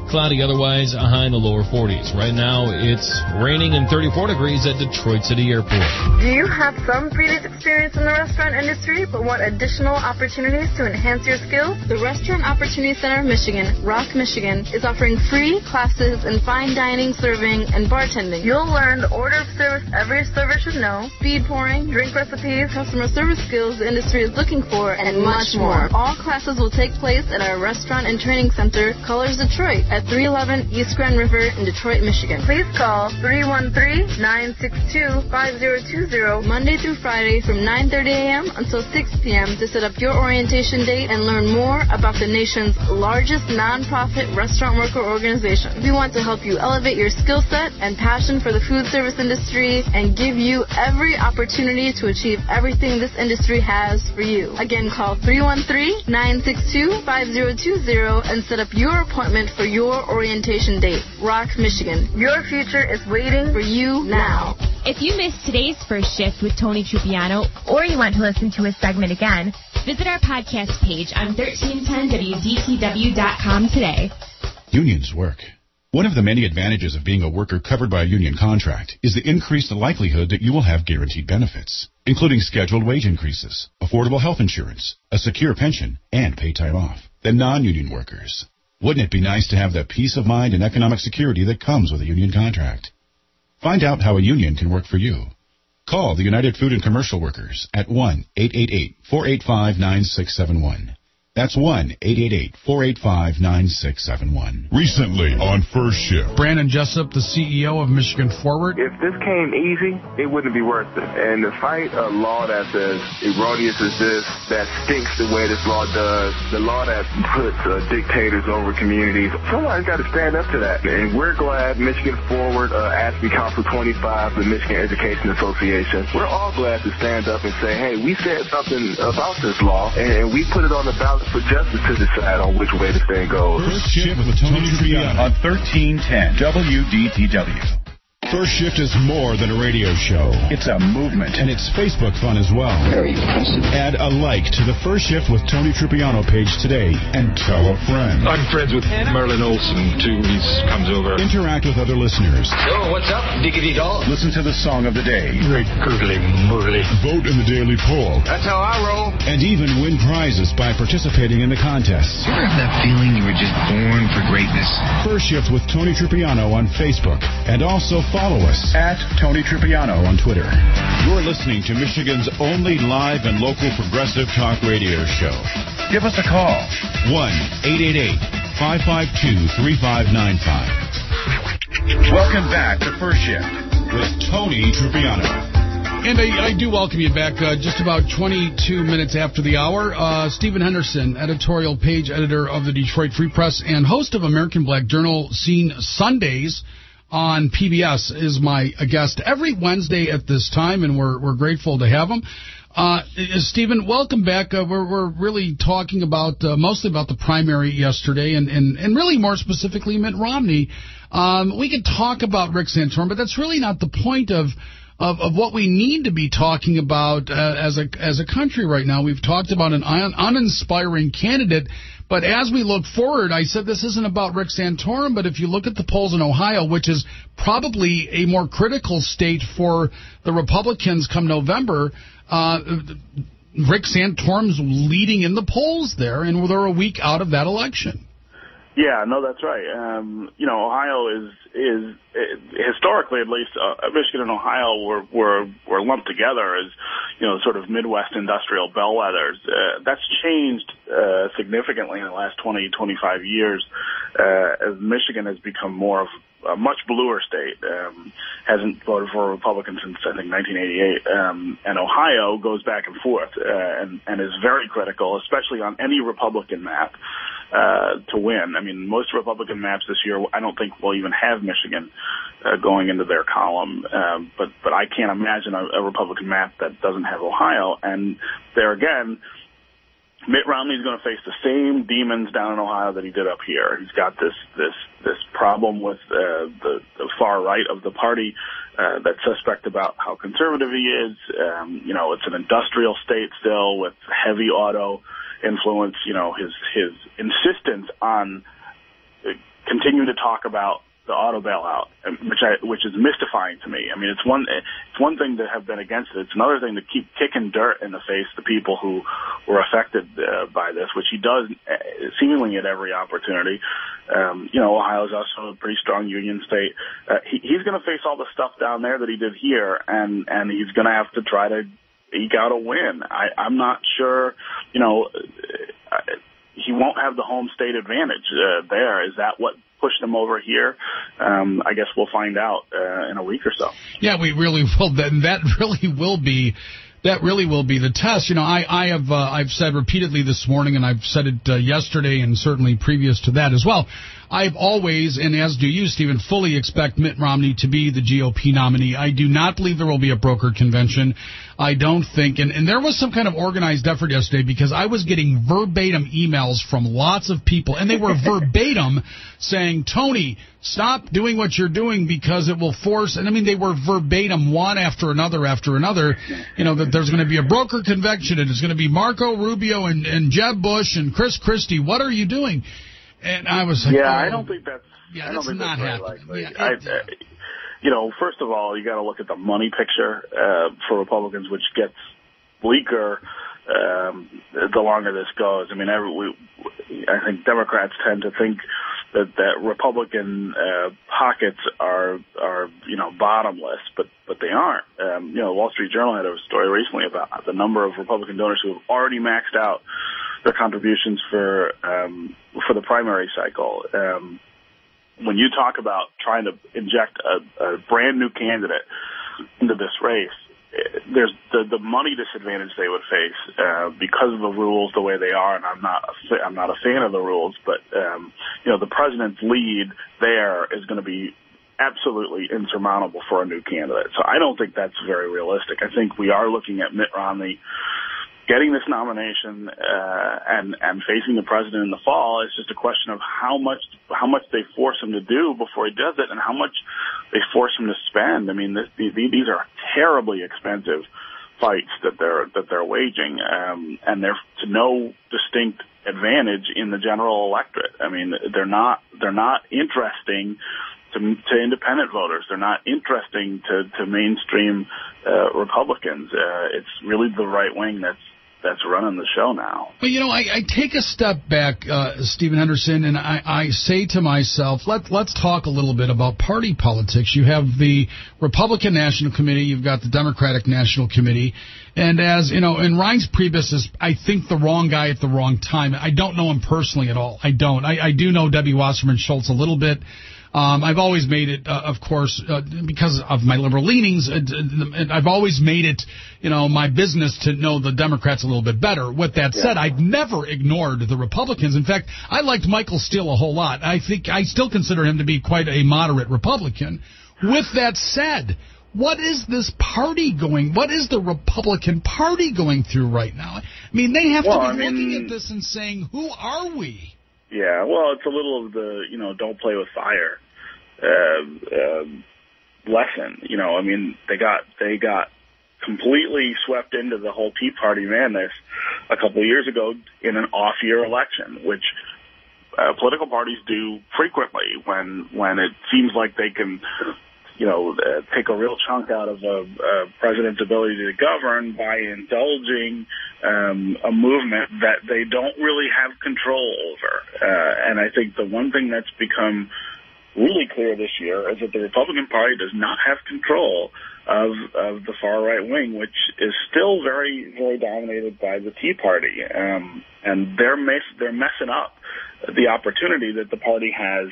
Cloudy otherwise, a high in the lower forties. Right now, it's raining and thirty-four degrees at Detroit City Airport. Do you have some previous experience in the restaurant industry but want additional opportunities to enhance your skills? The Restaurant Opportunity Center of Michigan, Rock, Michigan, is offering free classes in fine dining, serving, and bartending. You'll learn the order of service every server should know, speed pouring, drink recipes, customer service skills the industry is looking for, and much more. All classes will take place at our Restaurant and Training Center, Colors Detroit, at three eleven East Grand River in Detroit, Michigan. Please call three one three, nine six two, five zero two zero Monday through Friday from nine thirty a.m. until six p.m. to set up your orientation date and learn more about the nation's largest nonprofit restaurant worker organization. We want to help you elevate your skill set and passion for the food service industry and give you every opportunity to achieve everything this industry has for you. Again, call three one three, nine six two, five zero two zero and set up your appointment for your orientation date. Rock, Michigan. Your future is waiting for you now. If you missed today's First Shift with Tony Trupiano, or you want to listen to his segment again, visit our podcast page on thirteen ten W D T W dot com today. Unions work. One of the many advantages of being a worker covered by a union contract is the increased likelihood that you will have guaranteed benefits, including scheduled wage increases, affordable health insurance, a secure pension, and paid time off, than non-union workers. Wouldn't it be nice to have the peace of mind and economic security that comes with a union contract? Find out how a union can work for you. Call the United Food and Commercial Workers at one eight eight eight, four eight five, nine six seven one. That's one eight eight eight, four eight five, nine six seven one. Recently on First Shift. Brandon Jessup, the C E O of Michigan Forward. If this came easy, it wouldn't be worth it. And to fight a law that says erroneous is this, that stinks the way this law does, the law that puts uh, dictators over communities, someone's got to stand up to that. And we're glad Michigan Forward, uh, A S B E Council twenty-five, the Michigan Education Association, we're all glad to stand up and say, hey, we said something about this law, and we put it on the ballot for justice to decide on which way this thing goes. First Shift with Tony Trupiano on thirteen ten W D T W. First Shift is more than a radio show. It's a movement. And it's Facebook fun as well. Very impressive. Add a like to the First Shift with Tony Trupiano page today and tell a friend. I'm friends with Merlin Olsen, too. He comes over. Interact with other listeners. So, what's up, diggity dog? Listen to the song of the day. Great gurgly murgly. Vote in the daily poll. That's how I roll. And even win prizes by participating in the contests. You ever have that feeling you were just born for greatness? First Shift with Tony Trupiano on Facebook. And also follow us at Tony Trupiano on Twitter. You're listening to Michigan's only live and local progressive talk radio show. Give us a call. one eight eight eight, five five two, three five nine five. Welcome back to First Shift with Tony Trupiano. And I, I do welcome you back. Uh, just about twenty-two minutes after the hour, uh, Stephen Henderson, editorial page editor of the Detroit Free Press and host of American Black Journal, seen Sundays on P B S, is my guest every Wednesday at this time, and we're we're grateful to have him. Uh, Stephen, welcome back. Uh, we're we're really talking about uh, mostly about the primary yesterday, and, and, and really more specifically Mitt Romney. Um, we could talk about Rick Santorum, but that's really not the point of. Of, of what we need to be talking about uh, as a as a country right now. We've talked about an un, uninspiring candidate, but as we look forward, I said this isn't about Rick Santorum, but if you look at the polls in Ohio, which is probably a more critical state for the Republicans come November, uh, Rick Santorum's leading in the polls there, and they're a week out of that election. Yeah, no, that's right. Um, you know, Ohio is is uh, historically, at least, uh, Michigan and Ohio were were were lumped together as, you know, sort of Midwest industrial bellwethers. Uh, that's changed uh, significantly in the last twenty, twenty-five years uh, as Michigan has become more of a much bluer state. Um, hasn't voted for a Republican since I think nineteen eighty-eight, um, and Ohio goes back and forth uh, and and is very critical, especially on any Republican map. Uh, to win. I mean, most Republican maps this year, I don't think will even have Michigan uh, going into their column. Um, but but I can't imagine a, a Republican map that doesn't have Ohio. And there again, Mitt Romney is going to face the same demons down in Ohio that he did up here. He's got this this this problem with uh, the, the far right of the party uh, that's suspect about how conservative he is. Um, you know, it's an industrial state still with heavy auto influence. You know, his his insistence on continue to talk about the auto bailout, which I, which is mystifying to me. I mean, it's one it's one thing to have been against it. It's another thing to keep kicking dirt in the face of the people who were affected uh, by this, which he does seemingly at every opportunity. Um, you know, Ohio is also a pretty strong union state. Uh, he, he's going to face all the stuff down there that he did here, and and he's going to have to try to eke out a win. I, I'm not sure. You know, he won't have the home state advantage uh, there. Is that what pushed him over here? Um, I guess we'll find out uh, in a week or so. Yeah, we really will. That that really will be. That really will be the test. You know, I, I have uh, I've said repeatedly this morning, and I've said it uh, yesterday, and certainly previous to that as well. I've always, and as do you, Stephen, fully expect Mitt Romney to be the G O P nominee. I do not believe there will be a broker convention. I don't think, and, and there was some kind of organized effort yesterday because I was getting verbatim emails from lots of people, and they were verbatim saying, Tony, stop doing what you're doing because it will force, and I mean, they were verbatim one after another after another, you know, that there's going to be a broker convention, and it's going to be Marco Rubio and, and Jeb Bush and Chris Christie. What are you doing? And I was like, yeah, oh, I don't think that's, yeah, I don't that's think not that's happening. Very Yeah, I, it, I, you know, first of all, you got to look at the money picture uh, for Republicans, which gets bleaker um, the longer this goes. I mean, every, we, I think Democrats tend to think that that Republican uh, pockets are are you know bottomless, but but they aren't. Um, you know, Wall Street Journal had a story recently about the number of Republican donors who have already maxed out their contributions for um, for the primary cycle. Um, when you talk about trying to inject a, a brand new candidate into this race, there's the, the money disadvantage they would face uh, because of the rules the way they are, and I'm not a, I'm not a fan of the rules, but um, you know the president's lead there is going to be absolutely insurmountable for a new candidate. So I don't think that's very realistic. I think we are looking at Mitt Romney getting this nomination uh, and and facing the president in the fall. Is just a question of how much how much they force him to do before he does it, and how much they force him to spend. I mean, this, these are terribly expensive fights that they're that they're waging, um, and they're to no distinct advantage in the general electorate. I mean, they're not they're not interesting to, to independent voters. They're not interesting to, to mainstream uh, Republicans. Uh, it's really the right wing that's that's running the show now. But, you know, I, I take a step back, uh, Stephen Henderson, and I, I say to myself, let, let's talk a little bit about party politics. You have the Republican National Committee, you've got the Democratic National Committee, and as, you know, and Reince Priebus is, I think, the wrong guy at the wrong time. I don't know him personally at all. I don't. I, I do know Debbie Wasserman Schultz a little bit. Um, I've always made it, uh, of course, uh, because of my liberal leanings, uh, I've always made it, you know, my business to know the Democrats a little bit better. With that said, yeah. I've never ignored the Republicans. In fact, I liked Michael Steele a whole lot. I think I still consider him to be quite a moderate Republican. With that said, what is this party going, what is the Republican Party going through right now? I mean, they have well, to be I looking mean, at this and saying, who are we? Yeah, well, it's a little of the, you know, don't play with fire uh, uh, lesson. You know, I mean, they got they got completely swept into the whole Tea Party madness a couple of years ago in an off-year election, which uh, political parties do frequently when when it seems like they can, you know, uh, take a real chunk out of a, a president's ability to govern by indulging um, a movement that they don't really have control over. Uh, and I think the one thing that's become really clear this year is that the Republican Party does not have control of, of the far right wing, which is still very, very dominated by the Tea Party. Um, and they're mess, they're messing up the opportunity that the party has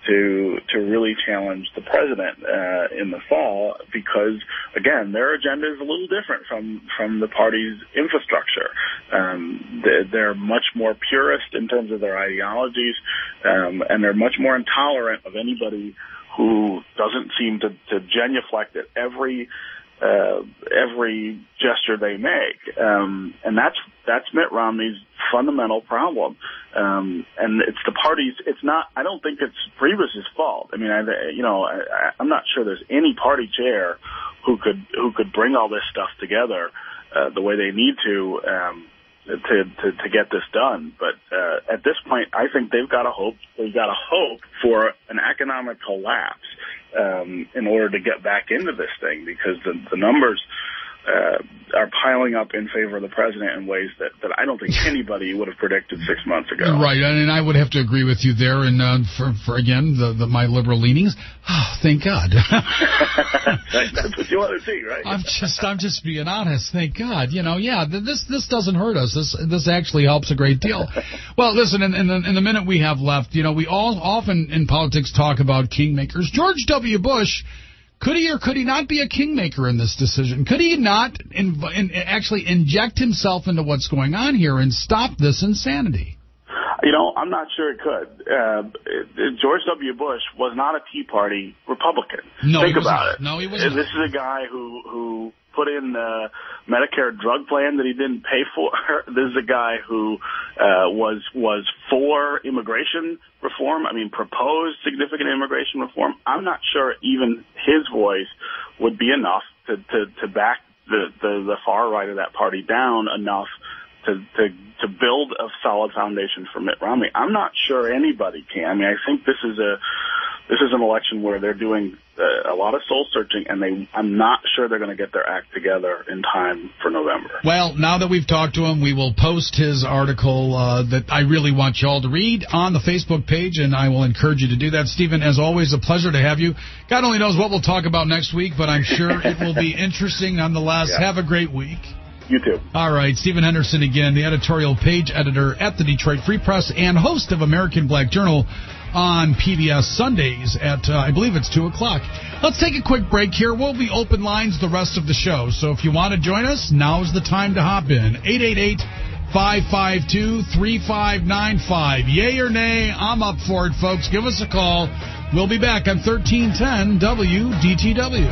to to really challenge the president uh, in the fall, because again, their agenda is a little different from from the party's infrastructure. Um, they're, they're much more purist in terms of their ideologies, um, and they're much more intolerant of anybody who doesn't seem to, to genuflect at every uh, every gesture they make, um, and that's that's Mitt Romney's fundamental problem. Um, and it's the party's. It's not. I don't think it's Priebus's fault. I mean, I, you know, I, I'm not sure there's any party chair who could who could bring all this stuff together uh, the way they need to. Um, to, to, to get this done. But uh, at this point, I think they've got to hope they've got to hope for an economic collapse um, in order to get back into this thing, because the, the numbers uh, are piling up in favor of the president in ways that, that I don't think anybody would have predicted six months ago. Right, and I would have to agree with you there. And uh, for, for again, the, the my liberal leanings, oh, thank God. That's what you want to see, right? I'm just, I'm just being honest. Thank God. You know, yeah, this this doesn't hurt us. This this actually helps a great deal. Well, listen, in, in, the, in the minute we have left, you know, we all often in politics talk about kingmakers. George W. Bush. Could he or could he not be a kingmaker in this decision? Could he not in, in, actually inject himself into what's going on here and stop this insanity? You know, I'm not sure it could. Uh, George W. Bush was not a Tea Party Republican. No, Think he was about not. it. No, he was This not. is a guy who who put in the Medicare drug plan that he didn't pay for. This is a guy who uh, was was for immigration reform. I mean, proposed significant immigration reform. I'm not sure even his voice would be enough to to, to back the, the the far right of that party down enough to to to build a solid foundation for Mitt Romney. I'm not sure anybody can. I mean, I think this is a this is an election where they're doing uh, a lot of soul searching, and they I'm not sure they're going to get their act together in time for November. Well, now that we've talked to him, we will post his article uh, that I really want you all to read on the Facebook page, and I will encourage you to do that. Stephen, as always, a pleasure to have you. God only knows what we'll talk about next week, but I'm sure it will be interesting nonetheless. Yeah. Have a great week. You too. All right, Stephen Henderson again, the editorial page editor at the Detroit Free Press and host of American Black Journal on P B S Sundays at, uh, I believe it's two o'clock. Let's take a quick break here. We'll be open lines the rest of the show, so if you want to join us, now's the time to hop in. eight eight eight, five five two, three five nine five. Yay or nay, I'm up for it, folks. Give us a call. We'll be back on thirteen ten W D T W.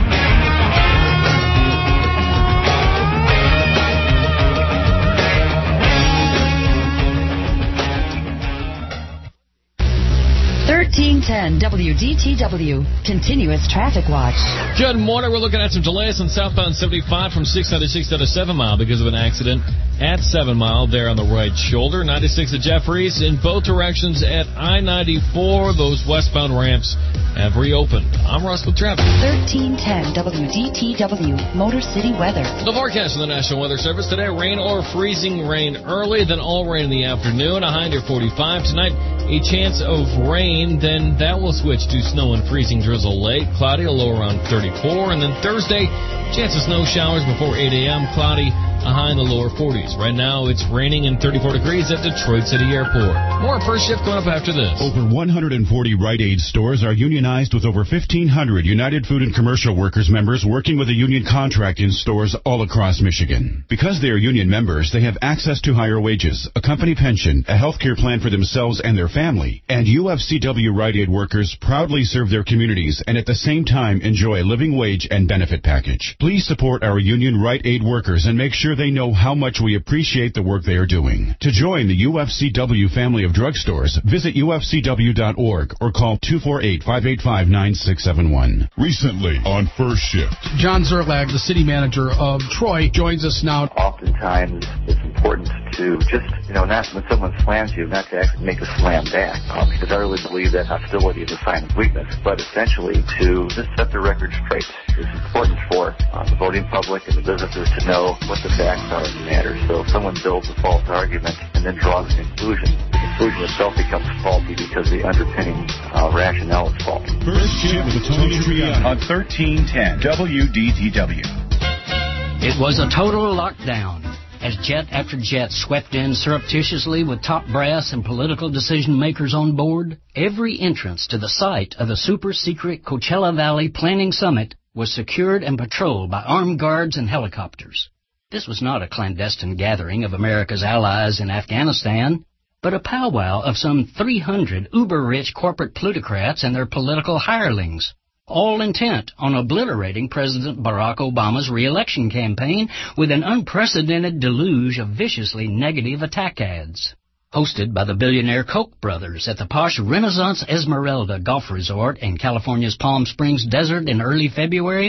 thirteen ten W D T W, continuous traffic watch. Good morning. We're looking at some delays on southbound seventy-five from six ninety-six to seven mile because of an accident at seven mile there on the right shoulder. ninety-six at Jeffries in both directions at I ninety-four. Those westbound ramps have reopened. I'm Russ with traffic. thirteen ten W D T W, Motor City weather. The forecast from the National Weather Service today: rain or freezing rain early, then all rain in the afternoon. A high near forty-five tonight. A chance of rain, then that will switch to snow and freezing drizzle late. Cloudy, a low around thirty-four. And then Thursday, chance of snow showers before eight a.m. Cloudy, a high in the lower forties. Right now, it's raining and thirty-four degrees at Detroit City Airport. More first shift going up after this. Over one hundred forty Rite Aid stores are unionized with over fifteen hundred United Food and Commercial Workers members working with a union contract in stores all across Michigan. Because they are union members, they have access to higher wages, a company pension, a health care plan for themselves and their family, and U F C W Rite Aid workers proudly serve their communities and at the same time enjoy a living wage and benefit package. Please support our union Rite Aid workers and make sure they know how much we appreciate the work they are doing. To join the U F C W family of drugstores, visit U F C W dot org or call two four eight, five eight five, nine six seven one. Recently on First Shift. John Zerlag, the city manager of Troy, joins us now. Oftentimes it's important to just, you know, not when someone slams you, not to actually make a slam back, um, because I really believe that hostility is a sign of weakness, but essentially to just set the record straight. It's important for uh, the voting public and the businesses to know what the facts are in the matter. So if someone builds a false argument and then draws a conclusion, the conclusion itself becomes faulty because the underpinning uh, rationale is faulty. First Shift with Tony Triano on thirteen ten W D T W. It was a total lockdown as jet after jet swept in surreptitiously with top brass and political decision makers on board. Every entrance to the site of the super-secret Coachella Valley Planning Summit was secured and patrolled by armed guards and helicopters. This was not a clandestine gathering of America's allies in Afghanistan, but a powwow of some three hundred uber-rich corporate plutocrats and their political hirelings, all intent on obliterating President Barack Obama's re-election campaign with an unprecedented deluge of viciously negative attack ads. Hosted by the billionaire Koch brothers at the posh Renaissance Esmeralda Golf Resort in California's Palm Springs desert in early February,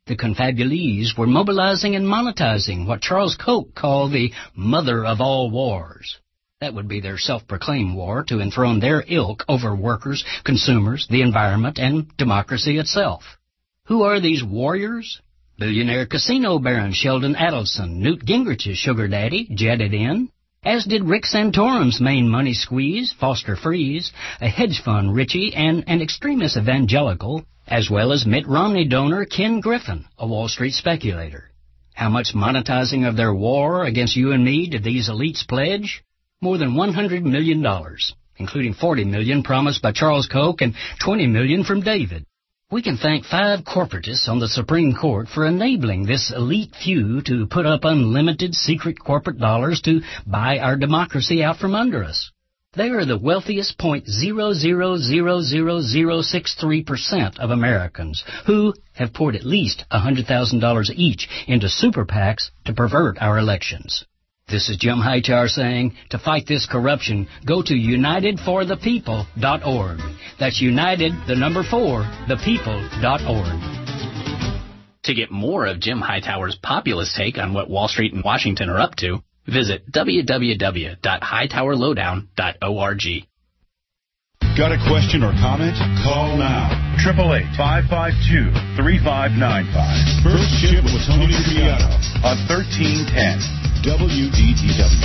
The confabulees were mobilizing and monetizing what Charles Koch called the mother of all wars. That would be their self-proclaimed war to enthrone their ilk over workers, consumers, the environment, and democracy itself. Who are these warriors? Billionaire casino baron Sheldon Adelson, Newt Gingrich's sugar daddy, jetted in, as did Rick Santorum's main money squeeze, Foster Freeze, a hedge fund Richie, and an extremist evangelical, as well as Mitt Romney donor Ken Griffin, a Wall Street speculator. How much monetizing of their war against you and me did these elites pledge? More than one hundred million dollars, including forty million dollars promised by Charles Koch and twenty million dollars from David. We can thank five corporatists on the Supreme Court for enabling this elite few to put up unlimited secret corporate dollars to buy our democracy out from under us. They are the wealthiest zero point zero zero zero zero zero six three percent of Americans who have poured at least one hundred thousand dollars each into super PACs to pervert our elections. This is Jim Hightower saying, to fight this corruption, go to united for the people dot org. That's united, the number four, the people dot org. To get more of Jim Hightower's populist take on what Wall Street and Washington are up to, visit w w w dot hightower lowdown dot org. Got a question or comment? Call now. eight eight eight, five five two, three five nine five. First Shift with Tony Triano on thirteen ten. W D T W.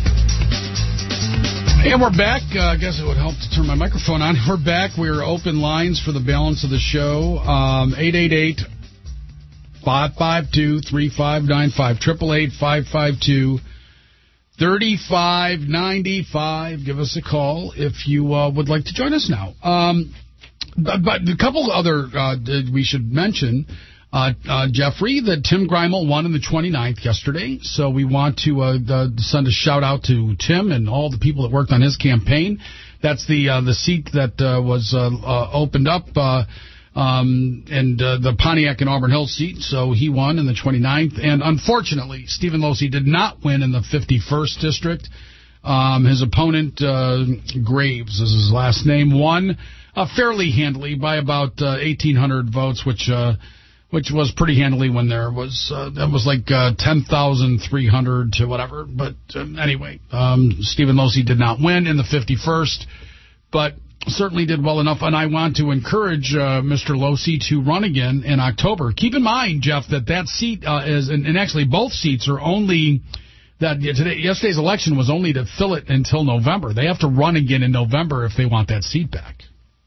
And we're back. Uh, I guess it would help to turn my microphone on. We're back. We're open lines for the balance of the show. Um, eight eight eight, five five two, three five nine five. eight eight eight, five five two, three five nine five. Give us a call if you uh, would like to join us now. Um, but, but a couple other uh, we should mention. Uh, uh, Jeffrey, that Tim Greimel won in the twenty-ninth yesterday, so we want to uh, the, send a shout-out to Tim and all the people that worked on his campaign. That's the uh, the seat that uh, was uh, uh, opened up, uh, um, and uh, the Pontiac and Auburn Hills seat, so he won in the twenty-ninth. And unfortunately, Stephen Losey did not win in the fifty-first district. Um, his opponent, uh, Graves is his last name, won uh, fairly handily by about uh, eighteen hundred votes, which... Uh, which was pretty handily when there was, uh, that was like uh, ten thousand three hundred to whatever. But um, anyway, um, Stephen Losey did not win in the fifty-first, but certainly did well enough. And I want to encourage uh, Mister Losey to run again in October. Keep in mind, Jeff, that that seat uh, is, and, and actually both seats are only, that today, yesterday's election was only to fill it until November. They have to run again in November if they want that seat back.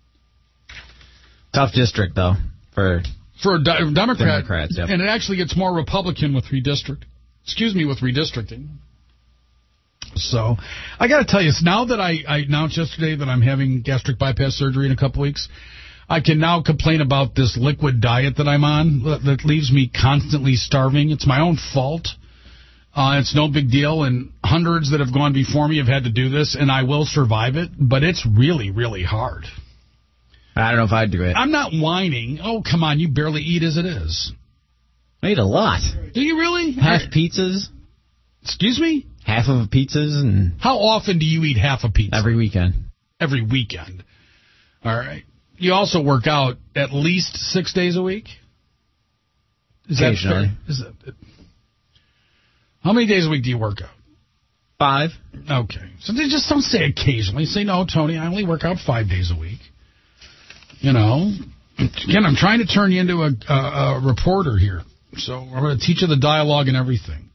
Tough district, though, for... For a de- Democrat, Democrats, yep. And it actually gets more Republican with redistrict. Excuse me, with redistricting. So, I got to tell you, now that I, I announced yesterday that I'm having gastric bypass surgery in a couple weeks, I can now complain about this liquid diet that I'm on that, that leaves me constantly starving. It's my own fault. Uh, it's no big deal, and hundreds that have gone before me have had to do this, and I will survive it, but it's really, really hard. I don't know if I'd do it. I'm not whining. Oh, come on, you barely eat as it is. I eat a lot. Do you really? Half pizzas. Excuse me? Half of pizzas. And how often do you eat half a pizza? Every weekend. Every weekend. All right. You also work out at least six days a week? Is Occasionally. That fair? Is that, how many days a week do you work out? Five. Okay. So they just don't say occasionally. Say, no, Tony, I only work out five days a week. You know, again, I'm trying to turn you into a, a, a reporter here. So I'm going to teach you the dialogue and everything.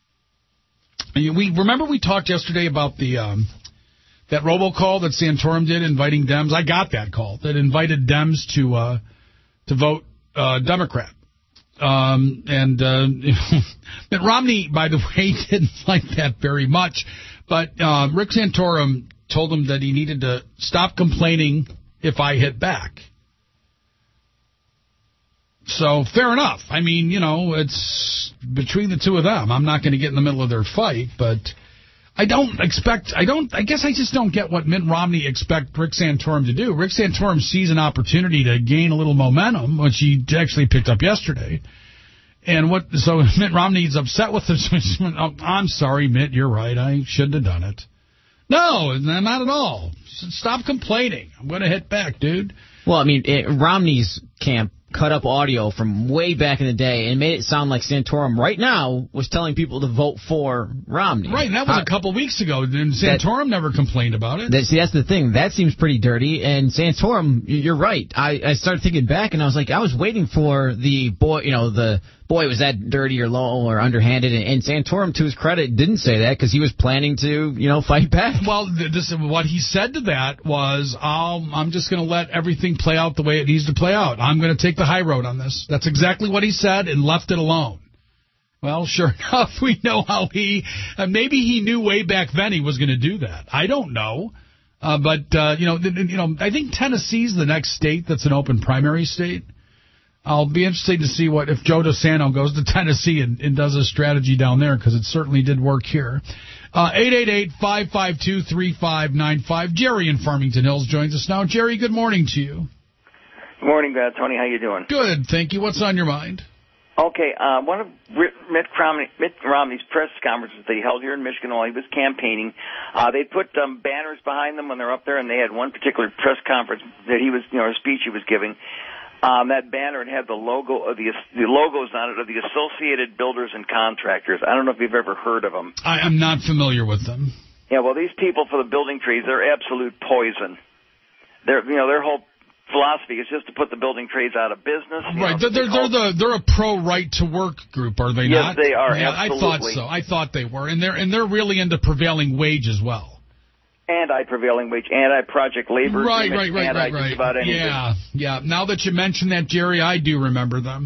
And we remember we talked yesterday about the um, that robocall that Santorum did inviting Dems. I got that call that invited Dems to uh, to vote uh, Democrat. Um, and uh, Mitt Romney, by the way, didn't like that very much. But uh, Rick Santorum told him that he needed to stop complaining if I hit back. So, fair enough. I mean, you know, it's between the two of them. I'm not going to get in the middle of their fight, but I don't expect, I don't, I guess I just don't get what Mitt Romney expect Rick Santorum to do. Rick Santorum sees an opportunity to gain a little momentum, which he actually picked up yesterday. And what, so Mitt Romney's upset with this. I'm sorry, Mitt, you're right. I shouldn't have done it. No, not at all. Stop complaining. I'm going to hit back, dude. Well, I mean, it, Romney's camp cut up audio from way back in the day and made it sound like Santorum right now was telling people to vote for Romney. Right, and that was uh, a couple weeks ago, and Santorum that, never complained about it. That, see, that's the thing. That seems pretty dirty, and Santorum, you're right. I, I started thinking back, and I was like, I was waiting for the boy, you know, the boy, was that dirty or low or underhanded, and, and Santorum, to his credit, didn't say that because he was planning to, you know, fight back. Well, this, what he said to that was, um, I'm just going to let everything play out the way it needs to play out. I'm going to take the high road on this. That's exactly what he said and left it alone. Well, sure enough, we know how he, uh, maybe he knew way back then he was going to do that. I don't know. Uh, but, uh, you know, th- you know, I think Tennessee's the next state that's an open primary state. I'll be interested to see what if Joe DeSanto goes to Tennessee and, and does a strategy down there, because it certainly did work here. Uh, eight eight eight, five five two, three five nine five. Jerry in Farmington Hills joins us now. Jerry, good morning to you. Good morning, uh, Tony. How you doing? Good, thank you. What's on your mind? Okay, uh, one of Mitt Romney, Mitt Romney's press conferences that he held here in Michigan while he was campaigning, uh, they put um, banners behind them when they're up there, and they had one particular press conference that he was, you know, a speech he was giving. Um, that banner had the logo of the the logos on it of the Associated Builders and Contractors. I don't know if you've ever heard of them. I am not familiar with them. Yeah, well, these people for the building trades, they're absolute poison. They're, you know, their whole philosophy is just to put the building trades out of business. Right, know, they're they're, they're the they're a pro right to work group, are they yes, not? Yes, they are. Yeah, absolutely. I thought so. I thought they were, and they're and they're really into prevailing wage as well. Anti-prevailing wage, anti-project labor. Right, agreement, right, right, right, right. About anything. Yeah, yeah. Now that you mention that, Jerry, I do remember them.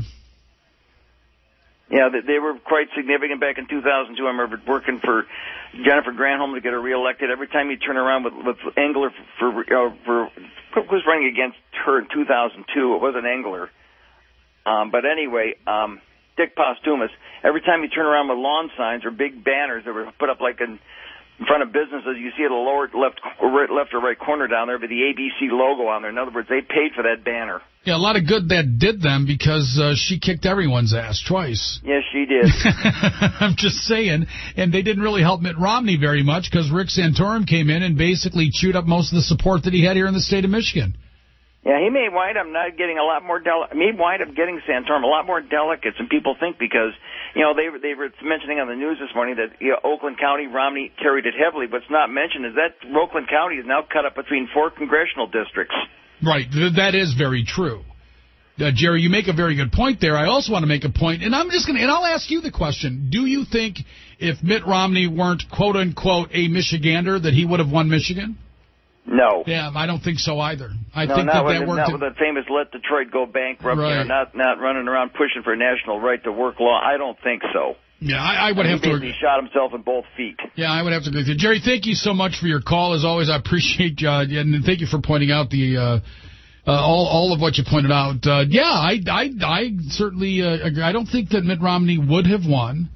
Yeah, they were quite significant back in two thousand two. I remember working for Jennifer Granholm to get her reelected. Every time you turn around with, with Engler for, uh, for who was running against her in two thousand two, it wasn't Engler. Um, but anyway, um, Dick Posthumus, every time you turn around with lawn signs or big banners that were put up like in, in front of businesses, you see it a lower left, left or right corner down there with the A B C logo on there. In other words, they paid for that banner. Yeah, a lot of good that did them because uh, she kicked everyone's ass twice. Yes, she did. I'm just saying. And they didn't really help Mitt Romney very much because Rick Santorum came in and basically chewed up most of the support that he had here in the state of Michigan. Yeah, he may wind up not getting a lot more dele- may wind up getting Santorum a lot more delegates than people think because, you know, they, they were mentioning on the news this morning that, you know, Oakland County, Romney carried it heavily. But what's not mentioned is that Oakland County is now cut up between four congressional districts. Right, that is very true. Uh, Jerry, you make a very good point there. I also want to make a point, and I'm just going to, and I'll ask you the question. Do you think if Mitt Romney weren't, quote unquote, a Michigander, that he would have won Michigan? No. Yeah, I don't think so either. I no, think not that with that the, worked. Not with the famous let Detroit go bankrupt, right. you know, not, not running around pushing for a national right to work law. I don't think so. Yeah, I, I would I have to agree. He shot himself in both feet. Yeah, I would have to agree with you. Jerry, thank you so much for your call. As always, I appreciate you, uh, and thank you for pointing out the uh, uh, all all of what you pointed out. Uh, yeah, I, I, I certainly uh, agree. I don't think that Mitt Romney would have won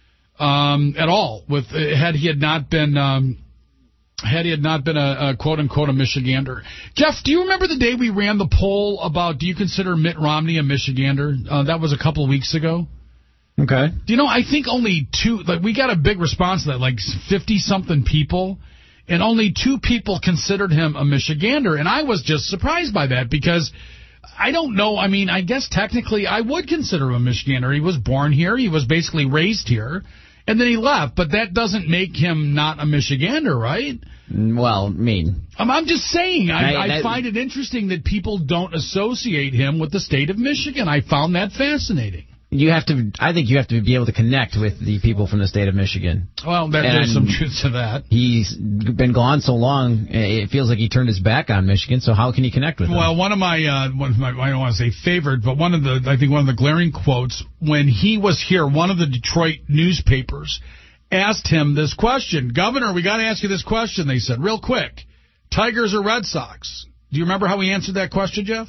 um, at all with uh, had he had not been um, had he had not been a, a quote unquote a Michigander. Jeff, do you remember the day we ran the poll about do you consider Mitt Romney a Michigander? Uh, that was a couple of weeks ago. Okay. Do you know, I think only two, like, we got a big response to that, like fifty-something people, and only two people considered him a Michigander, and I was just surprised by that, because I don't know, I mean, I guess technically I would consider him a Michigander. He was born here, he was basically raised here, and then he left, but that doesn't make him not a Michigander, right? Well, I mean... I'm, I'm just saying, I, I, I, I find it interesting that people don't associate him with the state of Michigan. I found that fascinating. You have to. I think you have to be able to connect with the people from the state of Michigan. Well, there, there's some truth to that. He's been gone so long, it feels like he turned his back on Michigan. So how can you connect with him? Well, one of my, uh, one of my, I don't want to say favorite, but one of the, I think one of the glaring quotes when he was here, one of the Detroit newspapers asked him this question: "Governor, we got to ask you this question." They said, "Real quick, Tigers or Red Sox?" Do you remember how he answered that question, Jeff?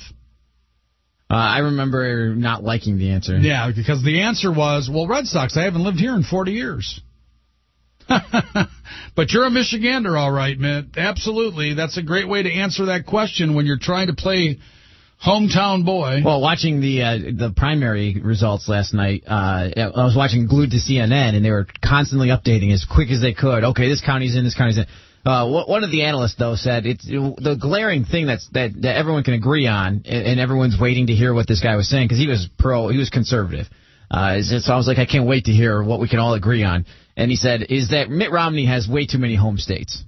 Uh, I remember not liking the answer. Yeah, because the answer was, well, Red Sox, I haven't lived here in forty years. But you're a Michigander, all right, Mitt. Absolutely. That's a great way to answer that question when you're trying to play hometown boy. Well, watching the uh, the primary results last night, uh, I was watching glued to C N N, and they were constantly updating as quick as they could. Okay, this county's in, this county's in. Uh, one of the analysts, though, said it's the glaring thing that's that, that everyone can agree on, and everyone's waiting to hear what this guy was saying, because he was pro, he was conservative. Uh, so I was like, I can't wait to hear what we can all agree on. And he said, is that Mitt Romney has way too many home states.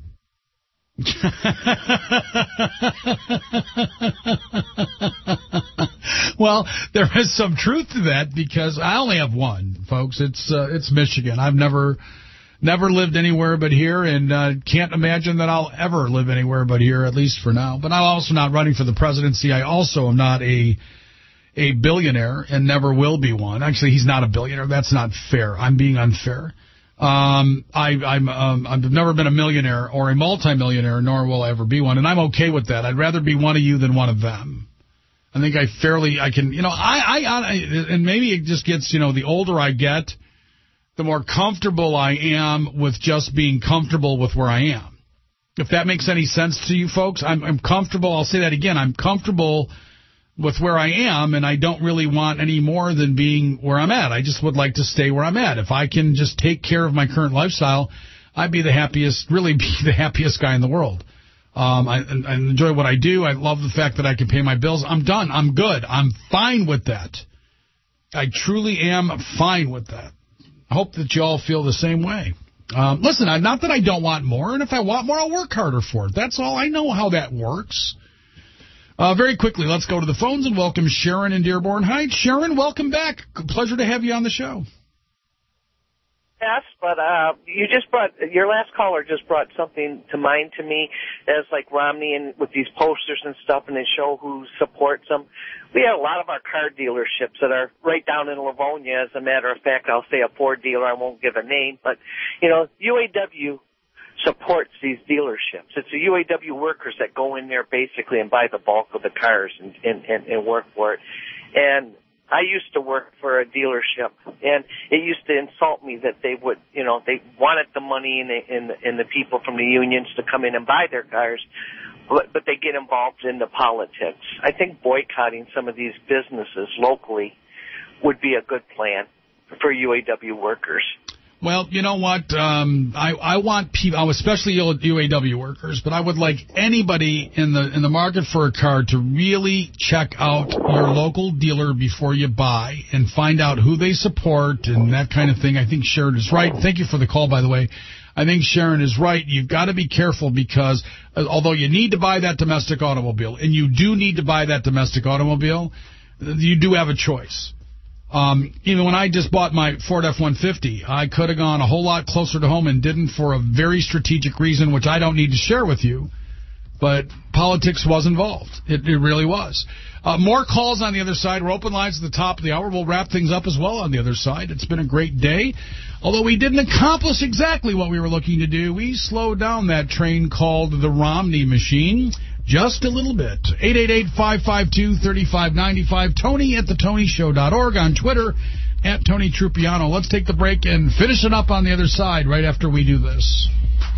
Well, there is some truth to that, because I only have one, folks. It's uh, it's Michigan. I've never never lived anywhere but here, and uh, can't imagine that I'll ever live anywhere but here, at least for now. But I'm also not running for the presidency. I also am not a a billionaire and never will be one. Actually, he's not a billionaire. That's not fair. I'm being unfair. Um, I, I'm, um, I've never been a millionaire or a multimillionaire, nor will I ever be one, and I'm okay with that. I'd rather be one of you than one of them. I think I fairly, I can, you know, I, I, I, and maybe it just gets, you know, the older I get, the more comfortable I am with just being comfortable with where I am. If that makes any sense to you folks, I'm, I'm comfortable. I'll say that again. I'm comfortable with where I am, and I don't really want any more than being where I'm at. I just would like to stay where I'm at. If I can just take care of my current lifestyle, I'd be the happiest, really be the happiest guy in the world. Um, I, I enjoy what I do. I love the fact that I can pay my bills. I'm done. I'm good. I'm fine with that. I truly am fine with that. I hope that you all feel the same way. Um, listen, I, not that I don't want more, and if I want more, I'll work harder for it. That's all. I know how that works. Uh, very quickly, let's go to the phones and welcome Sharon in Dearborn Heights. Sharon, welcome back. Pleasure to have you on the show. Yes, but uh, you just brought, your last caller just brought something to mind to me, as like Romney and with these posters and stuff, and they show who supports them. We have a lot of our car dealerships that are right down in Livonia. As a matter of fact, I'll say a Ford dealer, I won't give a name, but, you know, U A W supports these dealerships. It's the U A W workers that go in there basically and buy the bulk of the cars and, and, and, and work for it. And I used to work for a dealership, and it used to insult me that they would, you know, they wanted the money and the, and the, and the people from the unions to come in and buy their cars, but, but they get involved in the politics. I think boycotting some of these businesses locally would be a good plan for U A W workers. Well, you know what? Um, I, I want people, especially U A W workers, but I would like anybody in the in the market for a car to really check out your local dealer before you buy and find out who they support and that kind of thing. I think Sharon is right. Thank you for the call, by the way. I think Sharon is right. You've got to be careful, because uh, although you need to buy that domestic automobile, and you do need to buy that domestic automobile, you do have a choice. Um, even when I just bought my Ford F one fifty, I could have gone a whole lot closer to home and didn't, for a very strategic reason, which I don't need to share with you. But politics was involved. It, it really was. Uh, more calls on the other side. We're open lines at the top of the hour. We'll wrap things up as well on the other side. It's been a great day. Although we didn't accomplish exactly what we were looking to do, we slowed down that train called the Romney machine just a little bit. eight eight eight, five five two, three five nine five. Tony at the Tony Show dot org. On Twitter, at Tony Trupiano. Let's take the break and finish it up on the other side right after we do this.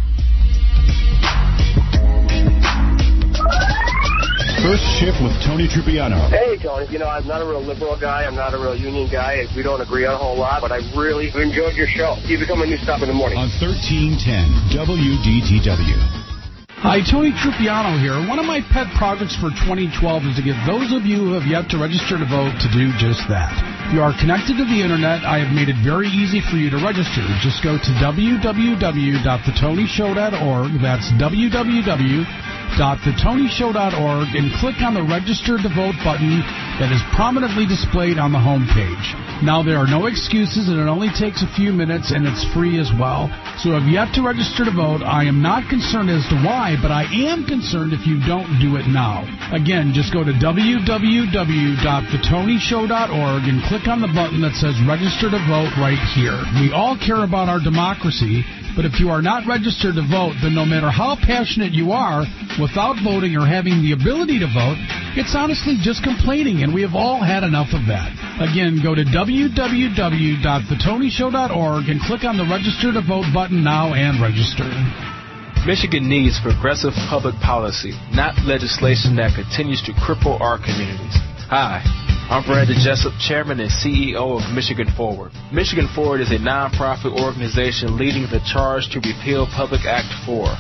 First Shift with Tony Trupiano. Hey, Tony. You know, I'm not a real liberal guy. I'm not a real union guy. We don't agree on a whole lot, but I really enjoyed your show. You become a new stop in the morning. On thirteen ten W D T W. Hi, Tony Trupiano here. One of my pet projects for twenty twelve is to get those of you who have yet to register to vote to do just that. If you are connected to the Internet, I have made it very easy for you to register. Just go to w w w dot the tony show dot org. That's w w w dot the tony show dot org, and click on the Register to Vote button that is prominently displayed on the home page. Now, there are no excuses, and it only takes a few minutes, and it's free as well. So if you have yet to register to vote, I am not concerned as to why, but I am concerned if you don't do it now. Again, just go to w w w dot the tony show dot org and click on the button that says Register to Vote right here. We all care about our democracy, but if you are not registered to vote, then no matter how passionate you are, without voting or having the ability to vote, it's honestly just complaining, and we have all had enough of that. Again, go to w w w dot the tony show dot org and click on the Register to Vote button now and register. Michigan needs progressive public policy, not legislation that continues to cripple our communities. Hi, I'm Brandon Jessup, Chairman and C E O of Michigan Forward. Michigan Forward is a nonprofit organization leading the charge to repeal Public Act four.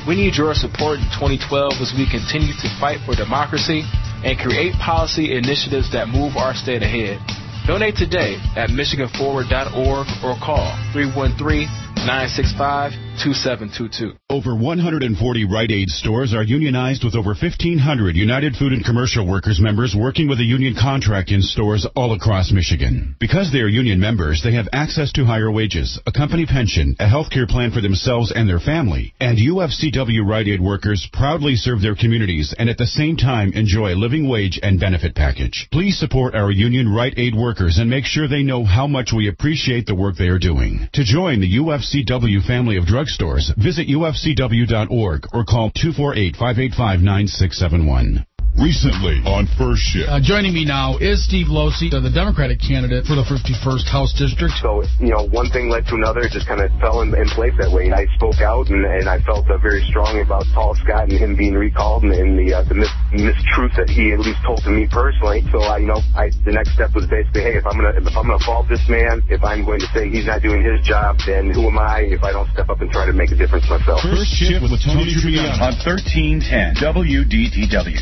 We need your support in twenty twelve as we continue to fight for democracy and create policy initiatives that move our state ahead. Donate today at michigan forward dot org or call three one three, nine six five, two seven two two. Over one hundred forty Rite Aid stores are unionized with over fifteen hundred United Food and Commercial Workers members working with a union contract in stores all across Michigan. Because they are union members, they have access to higher wages, a company pension, a health care plan for themselves and their family, and U F C W Rite Aid workers proudly serve their communities and at the same time enjoy a living wage and benefit package. Please support our union Rite Aid workers and make sure they know how much we appreciate the work they are doing. To join the U F C W family of drugstores, visit U F C W dot org or call two four eight, five eight five, nine six seven one. Recently on First Shift. Uh, joining me now is Steve Losey, the Democratic candidate for the fifty-first House District. So, you know, one thing led to another. It just kind of fell in, in place that way. I spoke out, and, and I felt uh, very strongly about Paul Scott and him being recalled and, and the, uh, the mis- mistruth that he at least told to me personally. So, I, you know, I, the next step was basically, hey, if I'm going to if I'm gonna fault this man, if I'm going to say he's not doing his job, then who am I if I don't step up and try to make a difference myself? First Shift with Tony Triviano on thirteen ten W D T W.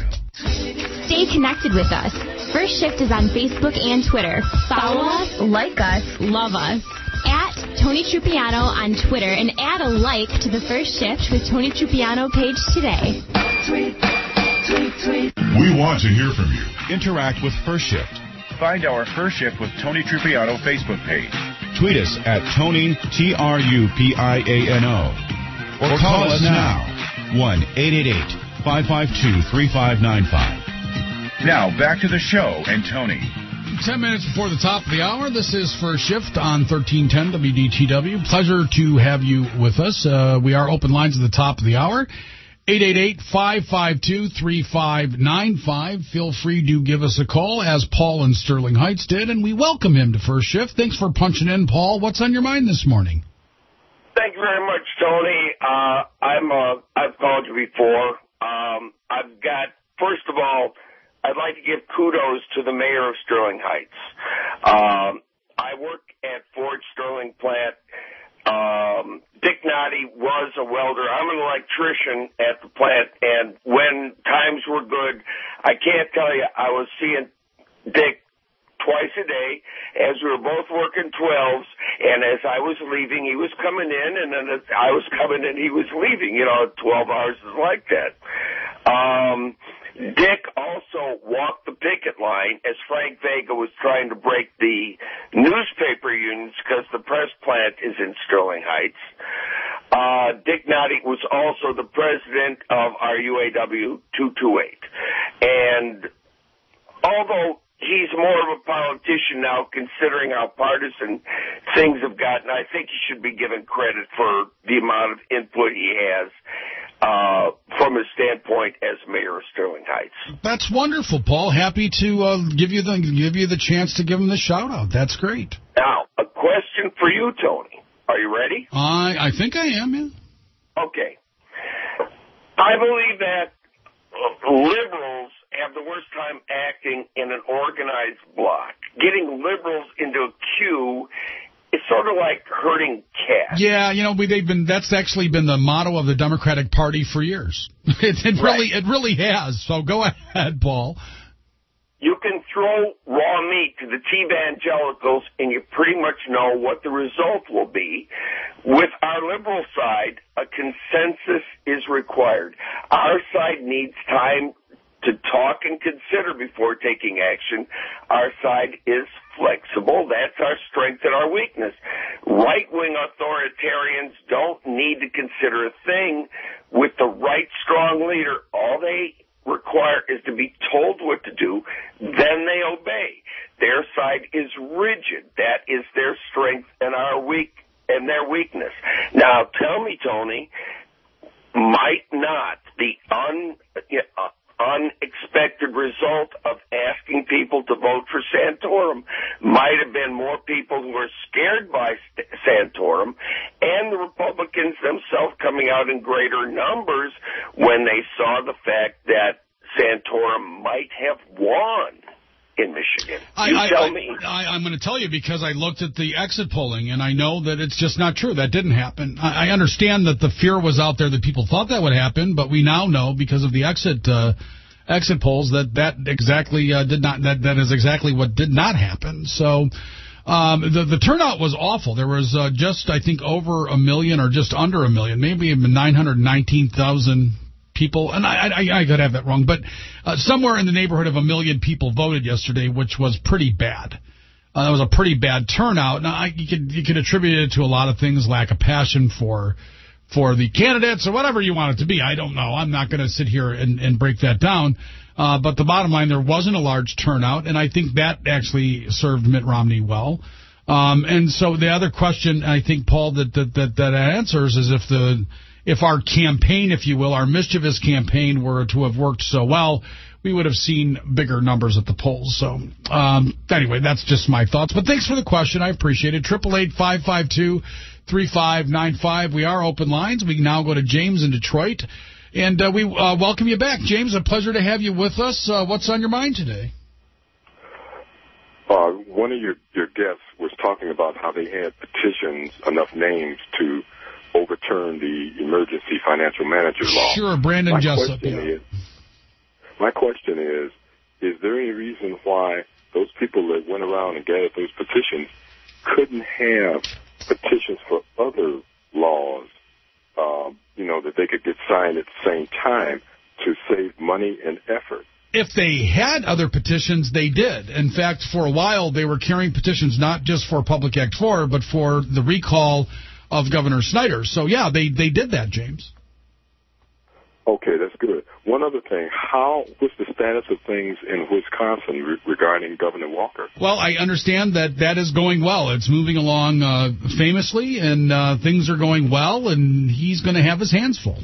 Stay connected with us. First Shift is on Facebook and Twitter. Follow us, like us, love us. At Tony Trupiano on Twitter and add a like to the First Shift with Tony Trupiano page today. Tweet, tweet, tweet. We want to hear from you. Interact with First Shift. Find our First Shift with Tony Trupiano Facebook page. Tweet us at Tony, T R U P I A N O. Or, or call, call us now, one eight eight eight, five five two, three five nine five. Now, back to the show and Tony. Ten minutes before the top of the hour, this is First Shift on thirteen ten W D T W. Pleasure to have you with us. Uh, we are open lines at the top of the hour. eight eight eight, five five two, three five nine five. Feel free to give us a call, as Paul in Sterling Heights did, and we welcome him to First Shift. Thanks for punching in, Paul. What's on your mind this morning? Thank you very much, Tony. Uh, I'm, uh, I've called you before. Um, I've got, first of all, I'd like to give kudos to the mayor of Sterling Heights. Um, I work at Ford Sterling plant. Um, Dick Noddy was a welder. I'm an electrician at the plant, and when times were good, I can't tell you, I was seeing Dick twice a day as we were both working twelves, and as I was leaving, he was coming in, and then as I was coming in, he was leaving. You know, twelve hours is like that. Um, Dick also walked the picket line as Frank Vega was trying to break the newspaper unions because the press plant is in Sterling Heights. Uh, Dick Noddy was also the president of our U A W two twenty-eight. And although he's more of a politician now, considering how partisan things have gotten, I think he should be given credit for the amount of input he has uh, from his standpoint as mayor of Sterling Heights. That's wonderful, Paul. Happy to uh, give you the give you the chance to give him the shout out. That's great. Now, a question for you, Tony. Are you ready? I I think I am. Yeah. Okay. I believe that liberals have the worst time acting in an organized bloc. Getting liberals into a queue is sort of like herding cats. Yeah, you know, we, they've been. That's actually been the motto of the Democratic Party for years. It, it right. really, it really has. So go ahead, Paul. You can throw raw meat to the T-evangelicals, and you pretty much know what the result will be. With our liberal side, a consensus is required. Our side needs time to talk and consider before taking action. Our side is flexible. That's our strength and our weakness. Right-wing authoritarians don't need to consider a thing. With the right strong leader, all they require is to be told what to do, then they obey. Their side is rigid. That is their strength and our weak and their weakness. Now, tell me, Tony, might not the un uh, unexpected result of asking people to vote for Santorum might have been more people who were scared by Santorum and the Republicans themselves coming out in greater numbers when they saw the fact that Santorum might have won. in Michigan? I, you I, tell I, me. I, I'm going to tell you because I looked at the exit polling, and I know that it's just not true. That didn't happen. I, I understand that the fear was out there that people thought that would happen, but we now know because of the exit uh, exit polls that that exactly uh, did not. That that is exactly what did not happen. So. Um, the, the turnout was awful. There was uh, just, I think, over a million or just under a million, maybe nine hundred nineteen thousand people. And I, I, I could have that wrong, but uh, somewhere in the neighborhood of a million people voted yesterday, which was pretty bad. Uh, that was a pretty bad turnout. Now, I, you could you could attribute it to a lot of things, lack of passion for for the candidates or whatever you want it to be. I don't know. I'm not going to sit here and, and break that down. Uh, but the bottom line, there wasn't a large turnout, and I think that actually served Mitt Romney well. Um, and so the other question, I think, Paul, that that, that that answers is if the if our campaign, if you will, our mischievous campaign were to have worked so well, we would have seen bigger numbers at the polls. So um, anyway, that's just my thoughts. But thanks for the question. I appreciate it. Triple eight five five two three five nine five. We are open lines. We can now go to James in Detroit. And uh, we uh, welcome you back, James. A pleasure to have you with us. Uh, what's on your mind today? Uh, one of your, your guests was talking about how they had petitions, enough names to overturn the emergency financial manager law. Sure, Brandon my Jessup. Question Yeah. is, my question is, is there any reason why those people that went around and gathered those petitions couldn't have petitions for other laws, um, you know, that they could get signed at the same time to save money and effort? If they had other petitions, they did. In fact, for a while, they were carrying petitions not just for Public Act four, but for the recall of Governor Snyder. So, yeah, they, they did that, James. Okay, that's good. One other thing, how what's the status of things in Wisconsin re- regarding Governor Walker? Well, I understand that that is going well. It's moving along uh, famously, and uh, things are going well, and he's going to have his hands full.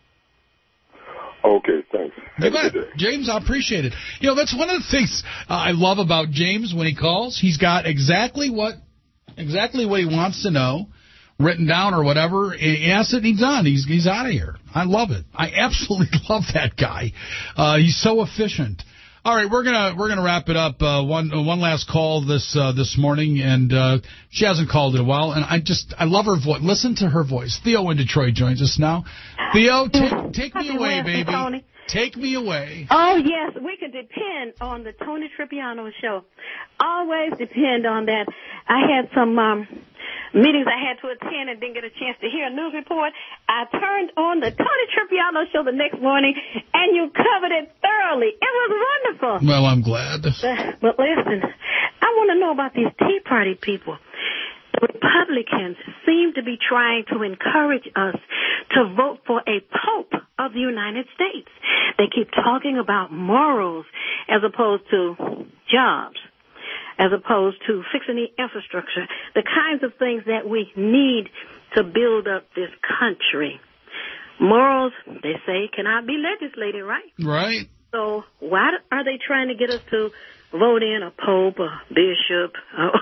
Okay, thanks. You bet. James, I appreciate it. You know, that's one of the things uh, I love about James when he calls. He's got exactly what exactly what he wants to know written down or whatever. He asks it, he's done. He's he's out of here. I love it. I absolutely love that guy. Uh, he's so efficient. All right, we're gonna we're gonna wrap it up. Uh, one uh, one last call this uh, this morning, and uh, she hasn't called in a while. And I just I love her voice. Listen to her voice. Theo in Detroit joins us now. Theo, take take me away, baby. Tony. Take me away. Oh, yes, we can depend on the Tony Trippiano show. Always depend on that. I had some um, meetings I had to attend and didn't get a chance to hear a news report. I turned on the Tony Trippiano show the next morning, and you covered it thoroughly. It was wonderful. Well, I'm glad. But, but listen, I want to know about these Tea Party people. The Republicans seem to be trying to encourage us to vote for a pope of the United States. They keep talking about morals as opposed to jobs, as opposed to fixing the infrastructure, the kinds of things that we need to build up this country. Morals, they say, cannot be legislated, right? Right. So why are they trying to get us to vote in a pope, a bishop,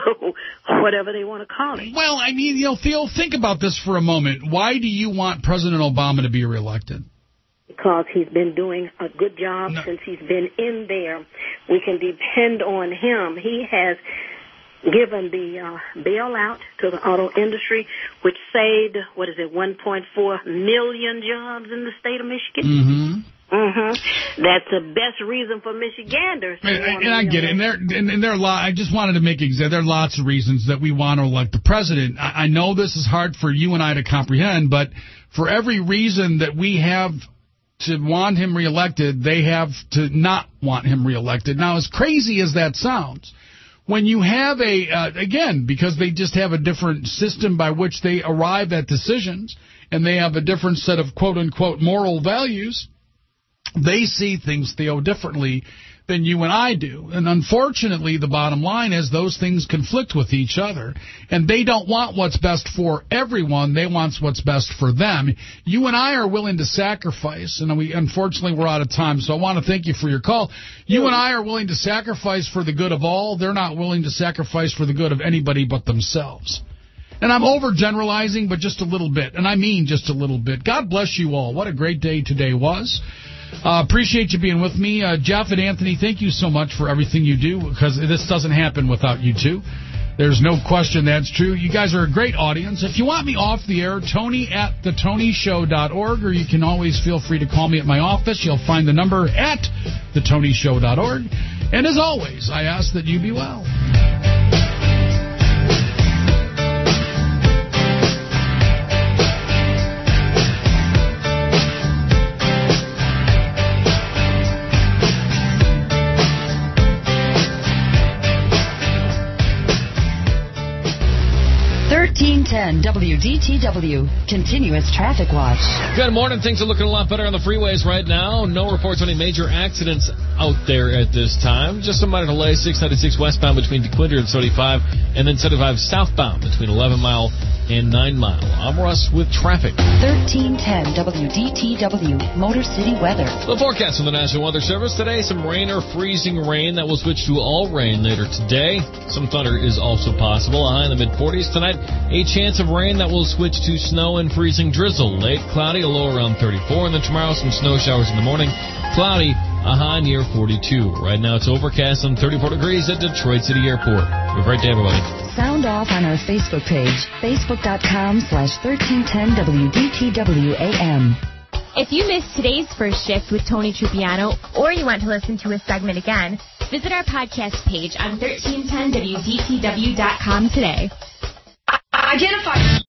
or whatever they want to call it? Well, I mean, you know, Theo, think about this for a moment. Why do you want President Obama to be reelected? Because he's been doing a good job no. since he's been in there. We can depend on him. He has given the uh, bailout to the auto industry, which saved, what is it, one point four million jobs in the state of Michigan. Mm-hmm. Mm-hmm. That's the best reason for Michiganders. And, and I get it. And there, and, and there are lot. I just wanted to make it. There are lots of reasons that we want to elect the president. I, I know this is hard for you and I to comprehend, but for every reason that we have to want him reelected, they have to not want him reelected. Now, as crazy as that sounds, when you have a, uh, again, because they just have a different system by which they arrive at decisions, and they have a different set of quote-unquote moral values, they see things, Theo, differently than you and I do. And unfortunately, the bottom line is those things conflict with each other. And they don't want what's best for everyone. They want what's best for them. You and I are willing to sacrifice. And we unfortunately, we're out of time. So I want to thank you for your call. You and I are willing to sacrifice for the good of all. They're not willing to sacrifice for the good of anybody but themselves. And I'm overgeneralizing, but just a little bit. And I mean just a little bit. God bless you all. What a great day today was. Uh, appreciate you being with me. Uh, Jeff and Anthony, thank you so much for everything you do, because this doesn't happen without you two. There's no question that's true. You guys are a great audience. If you want me off the air, Tony at the tony show dot org, or you can always feel free to call me at my office. You'll find the number at the tony show dot org. And as always, I ask that you be well. thirteen ten W D T W, continuous traffic watch. Good morning. Things are looking a lot better on the freeways right now. No reports of any major accidents out there at this time. Just a minor delay, six ninety-six westbound between DeQuinder and seventy-five, and then seventy-five southbound between eleven mile and nine mile. I'm Russ with traffic. thirteen ten W D T W, Motor City weather. The forecast from the National Weather Service today: some rain or freezing rain that will switch to all rain later today. Some thunder is also possible. A high in the mid forties tonight. A chance of rain that will switch to snow and freezing drizzle. Late cloudy, a low around thirty-four, and then tomorrow some snow showers in the morning. Cloudy, a high near forty-two. Right now it's overcast and thirty-four degrees at Detroit City Airport. Have a great day, everybody. Sound off on our Facebook page, facebook.com slash 1310 WDTWAM. If you missed today's first shift with Tony Trupiano, or you want to listen to a segment again, visit our podcast page on thirteen ten W D T W dot com today. Identify.